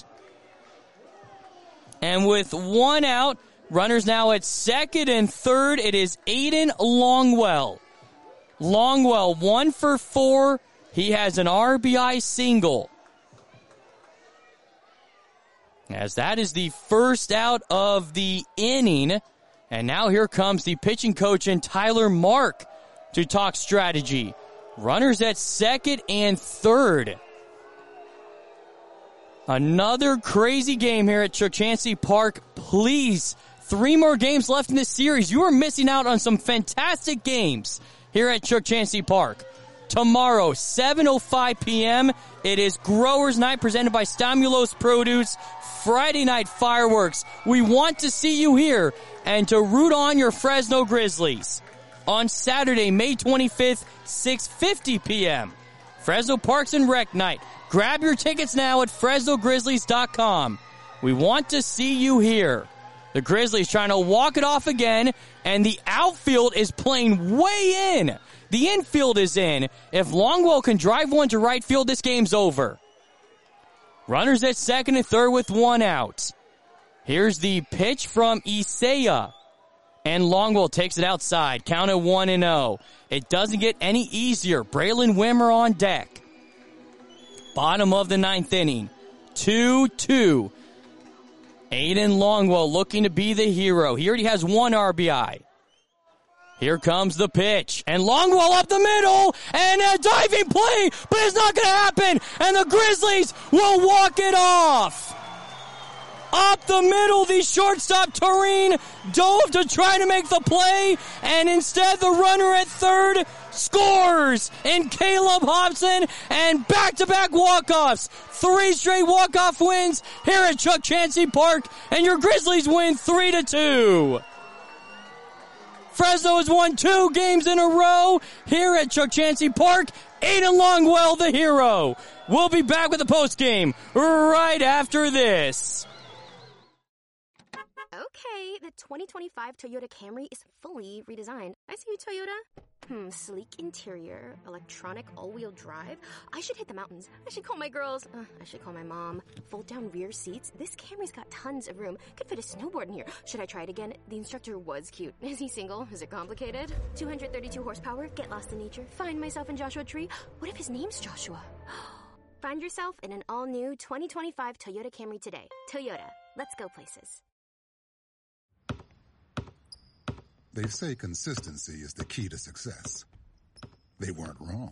And with one out, runners now at second and third. It is Aiden Longwell. Longwell, one for four. He has an R B I single. As that is the first out of the inning. And now here comes the pitching coach and Tyler Mark to talk strategy. Runners at second and third. Another crazy game here at Chukchansi Park. Please, three more games left in this series. You are missing out on some fantastic games here at Chukchansi Park. Tomorrow, seven oh five p.m., it is Growers Night presented by Stamulos Produce. Friday night fireworks. We want to see you here and to root on your Fresno Grizzlies. On Saturday, May twenty-fifth, six fifty p.m., Fresno Parks and Rec Night. Grab your tickets now at Fresno Grizzlies dot com. We want to see you here. The Grizzlies trying to walk it off again, and the outfield is playing way in. The infield is in. If Longwell can drive one to right field, this game's over. Runners at second and third with one out. Here's the pitch from Isaiah. And Longwell takes it outside. Count at one and oh. It doesn't get any easier. Braylon Wimmer on deck. Bottom of the ninth inning. two two. Aiden Longwell looking to be the hero. He already has one R B I. Here comes the pitch, and Longwell up the middle, and a diving play, but it's not going to happen, and the Grizzlies will walk it off. Up the middle, the shortstop, Turin, dove to try to make the play, and instead the runner at third scores in Caleb Hobson, and back-to-back walk-offs. Three straight walk-off wins here at Chukchansi Park, and your Grizzlies win three to two. Fresno has won two games in a row here at Chukchansi Park. Aiden Longwell, the hero. We'll be back with the postgame right after this. Okay, the twenty twenty-five Toyota Camry is fully redesigned. I see you, Toyota. Hmm, sleek interior, electronic all-wheel drive. I should hit the mountains. I should call my girls. Uh, I should call my mom. Fold-down rear seats. This Camry's got tons of room. Could fit a snowboard in here. Should I try it again? The instructor was cute. Is he single? Is it complicated? two hundred thirty-two horsepower. Get lost in nature. Find myself in Joshua Tree. What if his name's Joshua? Find yourself in an all-new twenty twenty-five Toyota Camry today. Toyota. Let's go places. They say consistency is the key to success. They weren't wrong.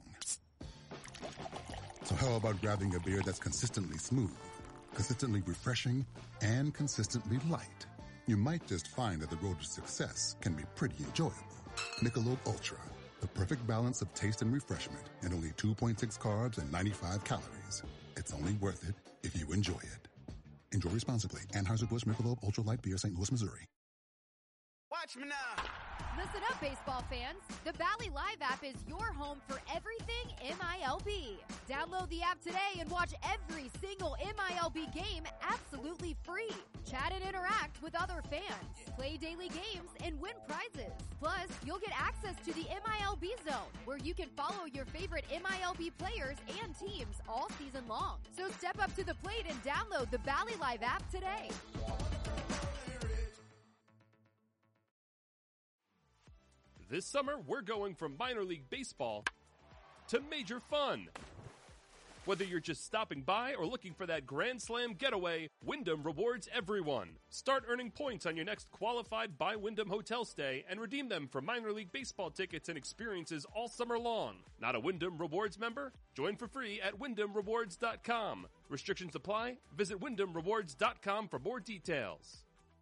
So how about grabbing a beer that's consistently smooth, consistently refreshing, and consistently light? You might just find that the road to success can be pretty enjoyable. Michelob Ultra, the perfect balance of taste and refreshment, and only two point six carbs and ninety-five calories. It's only worth it if you enjoy it. Enjoy responsibly. Anheuser-Busch Michelob Ultra Light Beer, Saint Louis, Missouri. Watch me now. Listen up, baseball fans. The Bally Live app is your home for everything M I L B. Download the app today and watch every single M I L B game absolutely free. Chat and interact with other fans. Play daily games and win prizes. Plus, you'll get access to the M I L B Zone, where you can follow your favorite M I L B players and teams all season long. So step up to the plate and download the Bally Live app today. This summer, we're going from minor league baseball to major fun. Whether you're just stopping by or looking for that Grand Slam getaway, Wyndham rewards everyone. Start earning points on your next qualified by Wyndham hotel stay and redeem them for minor league baseball tickets and experiences all summer long. Not a Wyndham Rewards member? Join for free at wyndham rewards dot com. Restrictions apply. Visit wyndham rewards dot com for more details.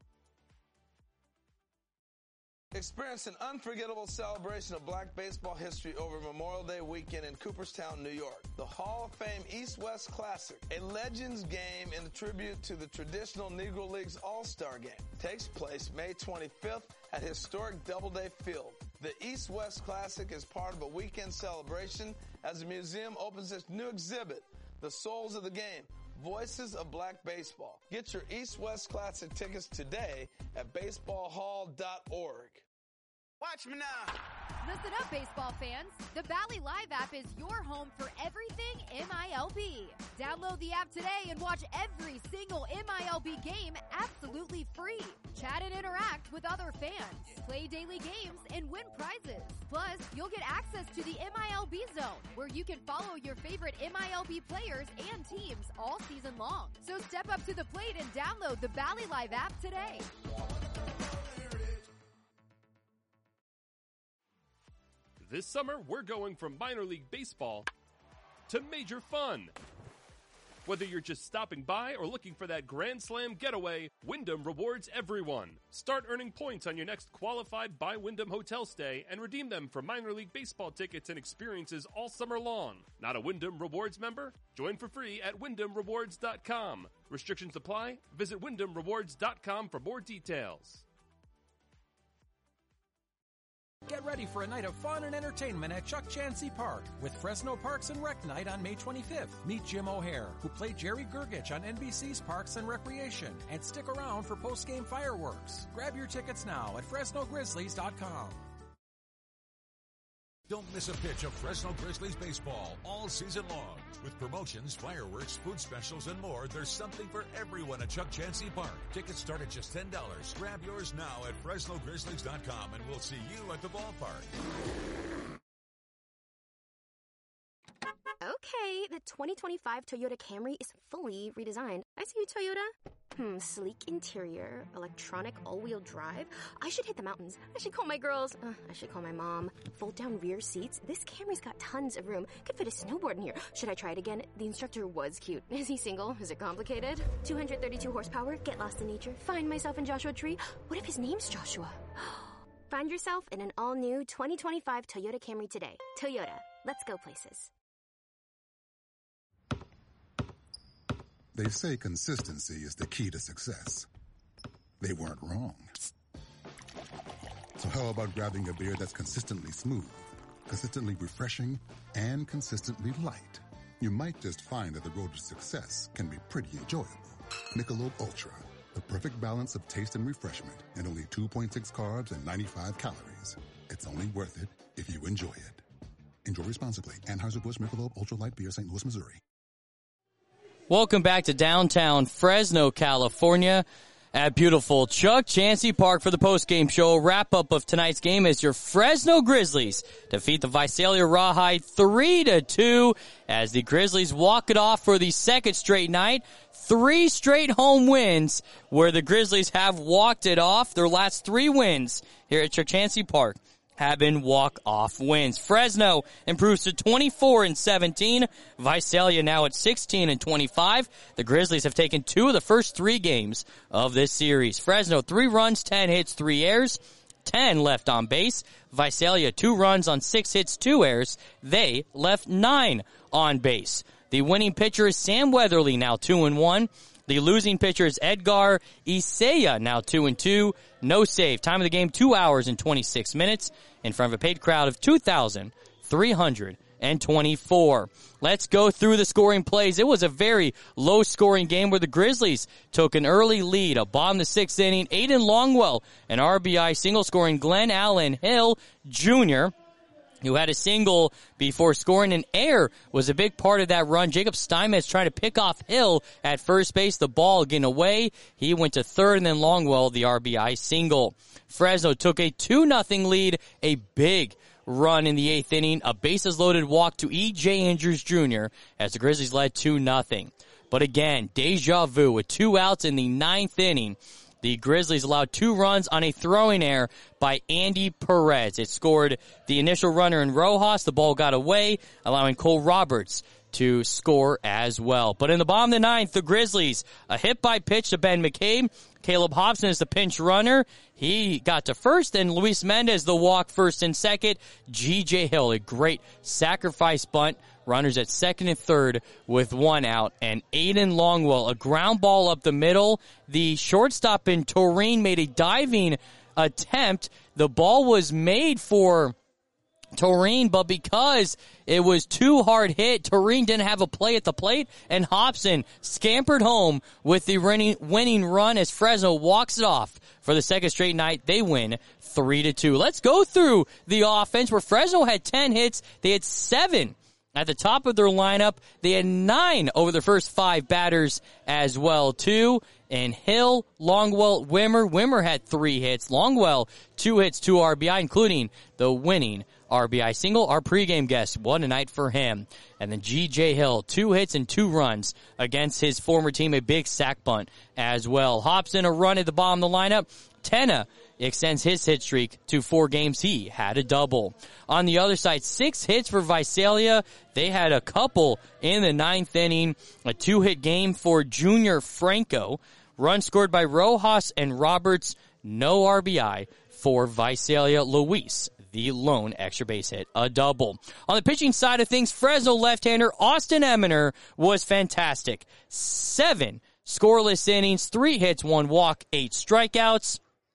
Experience an unforgettable celebration of black baseball history over Memorial Day weekend in Cooperstown, New York. The Hall of Fame East-West Classic, a Legends game in tribute to the traditional Negro Leagues All-Star Game, takes place May twenty-fifth at historic Doubleday Field. The East-West Classic is part of a weekend celebration as the museum opens its new exhibit, The Souls of the Game, Voices of Black Baseball. Get your East-West Classic tickets today at baseball hall dot org. Watch me now. Listen up, baseball fans. The Bally Live app is your home for everything M I L B. Download the app today and watch every single M I L B game absolutely free. Chat and interact with other fans. Play daily games and win prizes. Plus, you'll get access to the M I L B Zone, where you can follow your favorite M I L B players and teams all season long. So step up to the plate and download the Bally Live app today. This summer, we're going from minor league baseball to major fun. Whether you're just stopping by or looking for that Grand Slam getaway, Wyndham rewards everyone. Start earning points on your next qualified by Wyndham hotel stay and redeem them for minor league baseball tickets and experiences all summer long. Not a Wyndham Rewards member? Join for free at wyndham rewards dot com. Restrictions apply. Visit wyndham rewards dot com for more details. Get ready for a night of fun and entertainment at Chuck Chansey Park with Fresno Parks and Rec Night on May twenty-fifth. Meet Jim O'Hare, who played Jerry Gergich on N B C's Parks and Recreation, and stick around for post-game fireworks. Grab your tickets now at fresno grizzlies dot com. Don't miss a pitch of Fresno Grizzlies baseball all season long. With promotions, fireworks, food specials, and more, there's something for everyone at Chuck Chansey Park. Tickets start at just ten dollars. Grab yours now at fresno grizzlies dot com, and we'll see you at the ballpark. Okay, the twenty twenty-five Toyota Camry is fully redesigned. I see you, Toyota. Hmm, sleek interior, electronic all-wheel drive. I should hit the mountains. I should call my girls. Uh, I should call my mom. Fold-down rear seats. This Camry's got tons of room. Could fit a snowboard in here. Should I try it again? The instructor was cute. Is he single? Is it complicated? two hundred thirty-two horsepower. Get lost in nature. Find myself in Joshua Tree. What if his name's Joshua? Find yourself in an all-new twenty twenty-five Toyota Camry today. Toyota. Let's go places. They say consistency is the key to success. They weren't wrong. So how about grabbing a beer that's consistently smooth, consistently refreshing, and consistently light? You might just find that the road to success can be pretty enjoyable. Michelob Ultra, the perfect balance of taste and refreshment, and only two point six carbs and ninety-five calories. It's only worth it if you enjoy it. Enjoy responsibly. Anheuser-Busch Michelob Ultra Light Beer, Saint Louis, Missouri. Welcome back to downtown Fresno, California at beautiful Chuck Chansey Park for the postgame show. Wrap-up of tonight's game as your Fresno Grizzlies defeat the Visalia Rawhide three to two as the Grizzlies walk it off for the second straight night. Three straight home wins where the Grizzlies have walked it off. Their last three wins here at Chuck Chansey Park have been walk-off wins. Fresno improves to twenty-four and seventeen. Visalia now at sixteen and twenty-five. The Grizzlies have taken two of the first three games of this series. Fresno, three runs, ten hits, three errors, ten left on base. Visalia, two runs on six hits, two errors. They left nine on base. The winning pitcher is Sam Weatherly, now two and one. The losing pitcher is Edgar Isaiah, now two and two. No save. Time of the game, two hours and twenty-six minutes in front of a paid crowd of two thousand three hundred twenty-four. Let's go through the scoring plays. It was a very low-scoring game where the Grizzlies took an early lead. A bottom of the sixth inning, Aiden Longwell, an R B I single scoring Glenn Allen Hill Junior, who had a single before scoring an error, was a big part of that run. Jacob Steinmetz trying to pick off Hill at first base, the ball getting away. He went to third, and then Longwell, the R B I single. Fresno took a two nothing lead, a big run in the eighth inning, a bases-loaded walk to E J Andrews Junior as the Grizzlies led two nothing. But again, deja vu with two outs in the ninth inning. The Grizzlies allowed two runs on a throwing error by Andy Perez. It scored the initial runner in Rojas. The ball got away, allowing Cole Roberts to score as well. But in the bottom of the ninth, the Grizzlies, a hit by pitch to Ben McCabe. Caleb Hobson is the pinch runner. He got to first, and Luis Mendez the walk first and second. G J Hill, a great sacrifice bunt. Runners at second and third with one out. And Aiden Longwell, a ground ball up the middle. The shortstop in Toreen made a diving attempt. The ball was made for Toreen, but because it was too hard hit, Toreen didn't have a play at the plate, and Hobson scampered home with the winning, winning run as Fresno walks it off for the second straight night. They win three to two. Let's go through the offense where Fresno had ten hits. They had seven at the top of their lineup. They had nine over the first five batters as well, too. And Hill, Longwell, Wimmer. Wimmer had three hits. Longwell, two hits, two R B I, including the winning R B I single. Our pregame guest, what a night for him. And then G J Hill, two hits and two runs against his former team, a big sack bunt as well. Hobson, a run at the bottom of the lineup. Tenna extends his hit streak to four games. He had a double. On the other side, six hits for Visalia. They had a couple in the ninth inning. A two-hit game for Junior Franco. Run scored by Rojas and Roberts. No R B I for Visalia. Luis, the lone extra base hit, a double. On the pitching side of things, Fresno left-hander Austin Eminer was fantastic. Seven scoreless innings, three hits, one walk, eight strikeouts.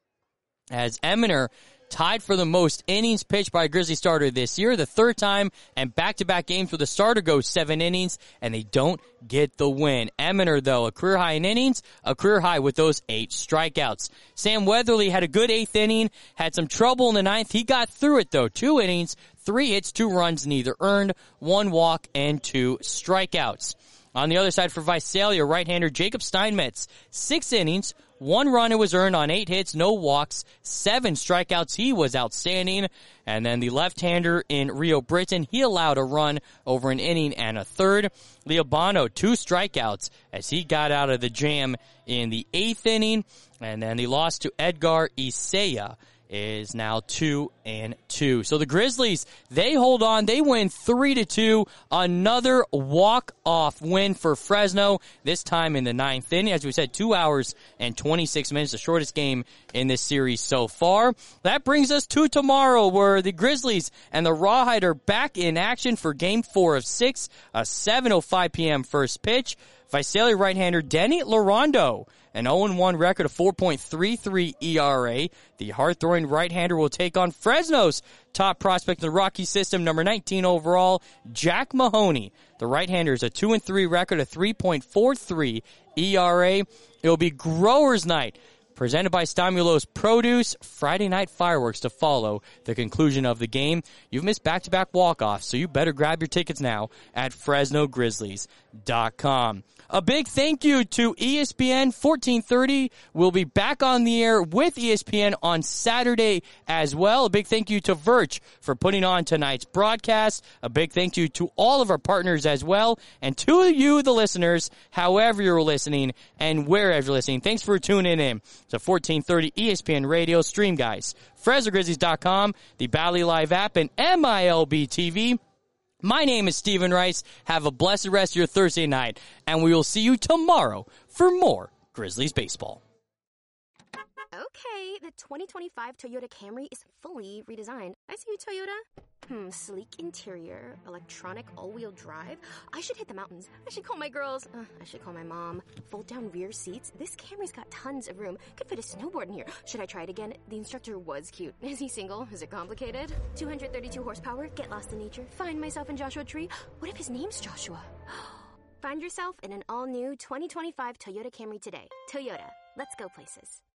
As Eminer tied for the most innings pitched by a Grizzly starter this year, the third time, and back-to-back games where the starter goes seven innings, and they don't get the win. Eminer, though, a career high in innings, a career high with those eight strikeouts. Sam Weatherly had a good eighth inning, had some trouble in the ninth. He got through it, though. Two innings, three hits, two runs, neither earned, one walk, and two strikeouts. On the other side for Visalia, right-hander Jacob Steinmetz, six innings, one run it was earned on eight hits, no walks, seven strikeouts. He was outstanding. And then the left-hander in Rio Britton, he allowed a run over an inning and a third. Leobano, two strikeouts as he got out of the jam in the eighth inning. And then the loss to Edgar Isaiah is now two and two. So the Grizzlies, they hold on. They win three to two. Another walk-off win for Fresno, this time in the ninth inning. As we said, two hours and twenty-six minutes, the shortest game in this series so far. That brings us to tomorrow, where the Grizzlies and the Rawhide are back in action for game four of six, a seven oh five p.m. first pitch. Visalia right-hander Denny Larondo, an oh and one record, of four point three three E R A. The hard-throwing right-hander will take on Fresno's top prospect in the Rocky system, number nineteen overall, Jack Mahoney. The right-hander is a two and three record, of three point four three E R A. It will be Growers Night presented by Stimulos Produce. Friday night fireworks to follow the conclusion of the game. You've missed back-to-back walk-offs, so you better grab your tickets now at Fresno Grizzlies dot com. A big thank you to E S P N fourteen thirty. We'll be back on the air with E S P N on Saturday as well. A big thank you to Verch for putting on tonight's broadcast. A big thank you to all of our partners as well. And to you, the listeners, however you're listening and wherever you're listening, thanks for tuning in to fourteen thirty E S P N Radio. Stream, guys. Fresno Grizzlies dot com, the Bally Live app, and M I L B T V. My name is Stephen Rice. Have a blessed rest of your Thursday night, and we will see you tomorrow for more Grizzlies baseball. Okay, the twenty twenty-five Toyota Camry is fully redesigned. I see you, Toyota. Hmm, sleek interior, electronic all-wheel drive. I should hit the mountains. I should call my girls. Uh, I should call my mom. Fold-down rear seats. This Camry's got tons of room. Could fit a snowboard in here. Should I try it again? The instructor was cute. Is he single? Is it complicated? two hundred thirty-two horsepower. Get lost in nature. Find myself in Joshua Tree. What if his name's Joshua? Find yourself in an all-new twenty twenty-five Toyota Camry today. Toyota. Let's go places.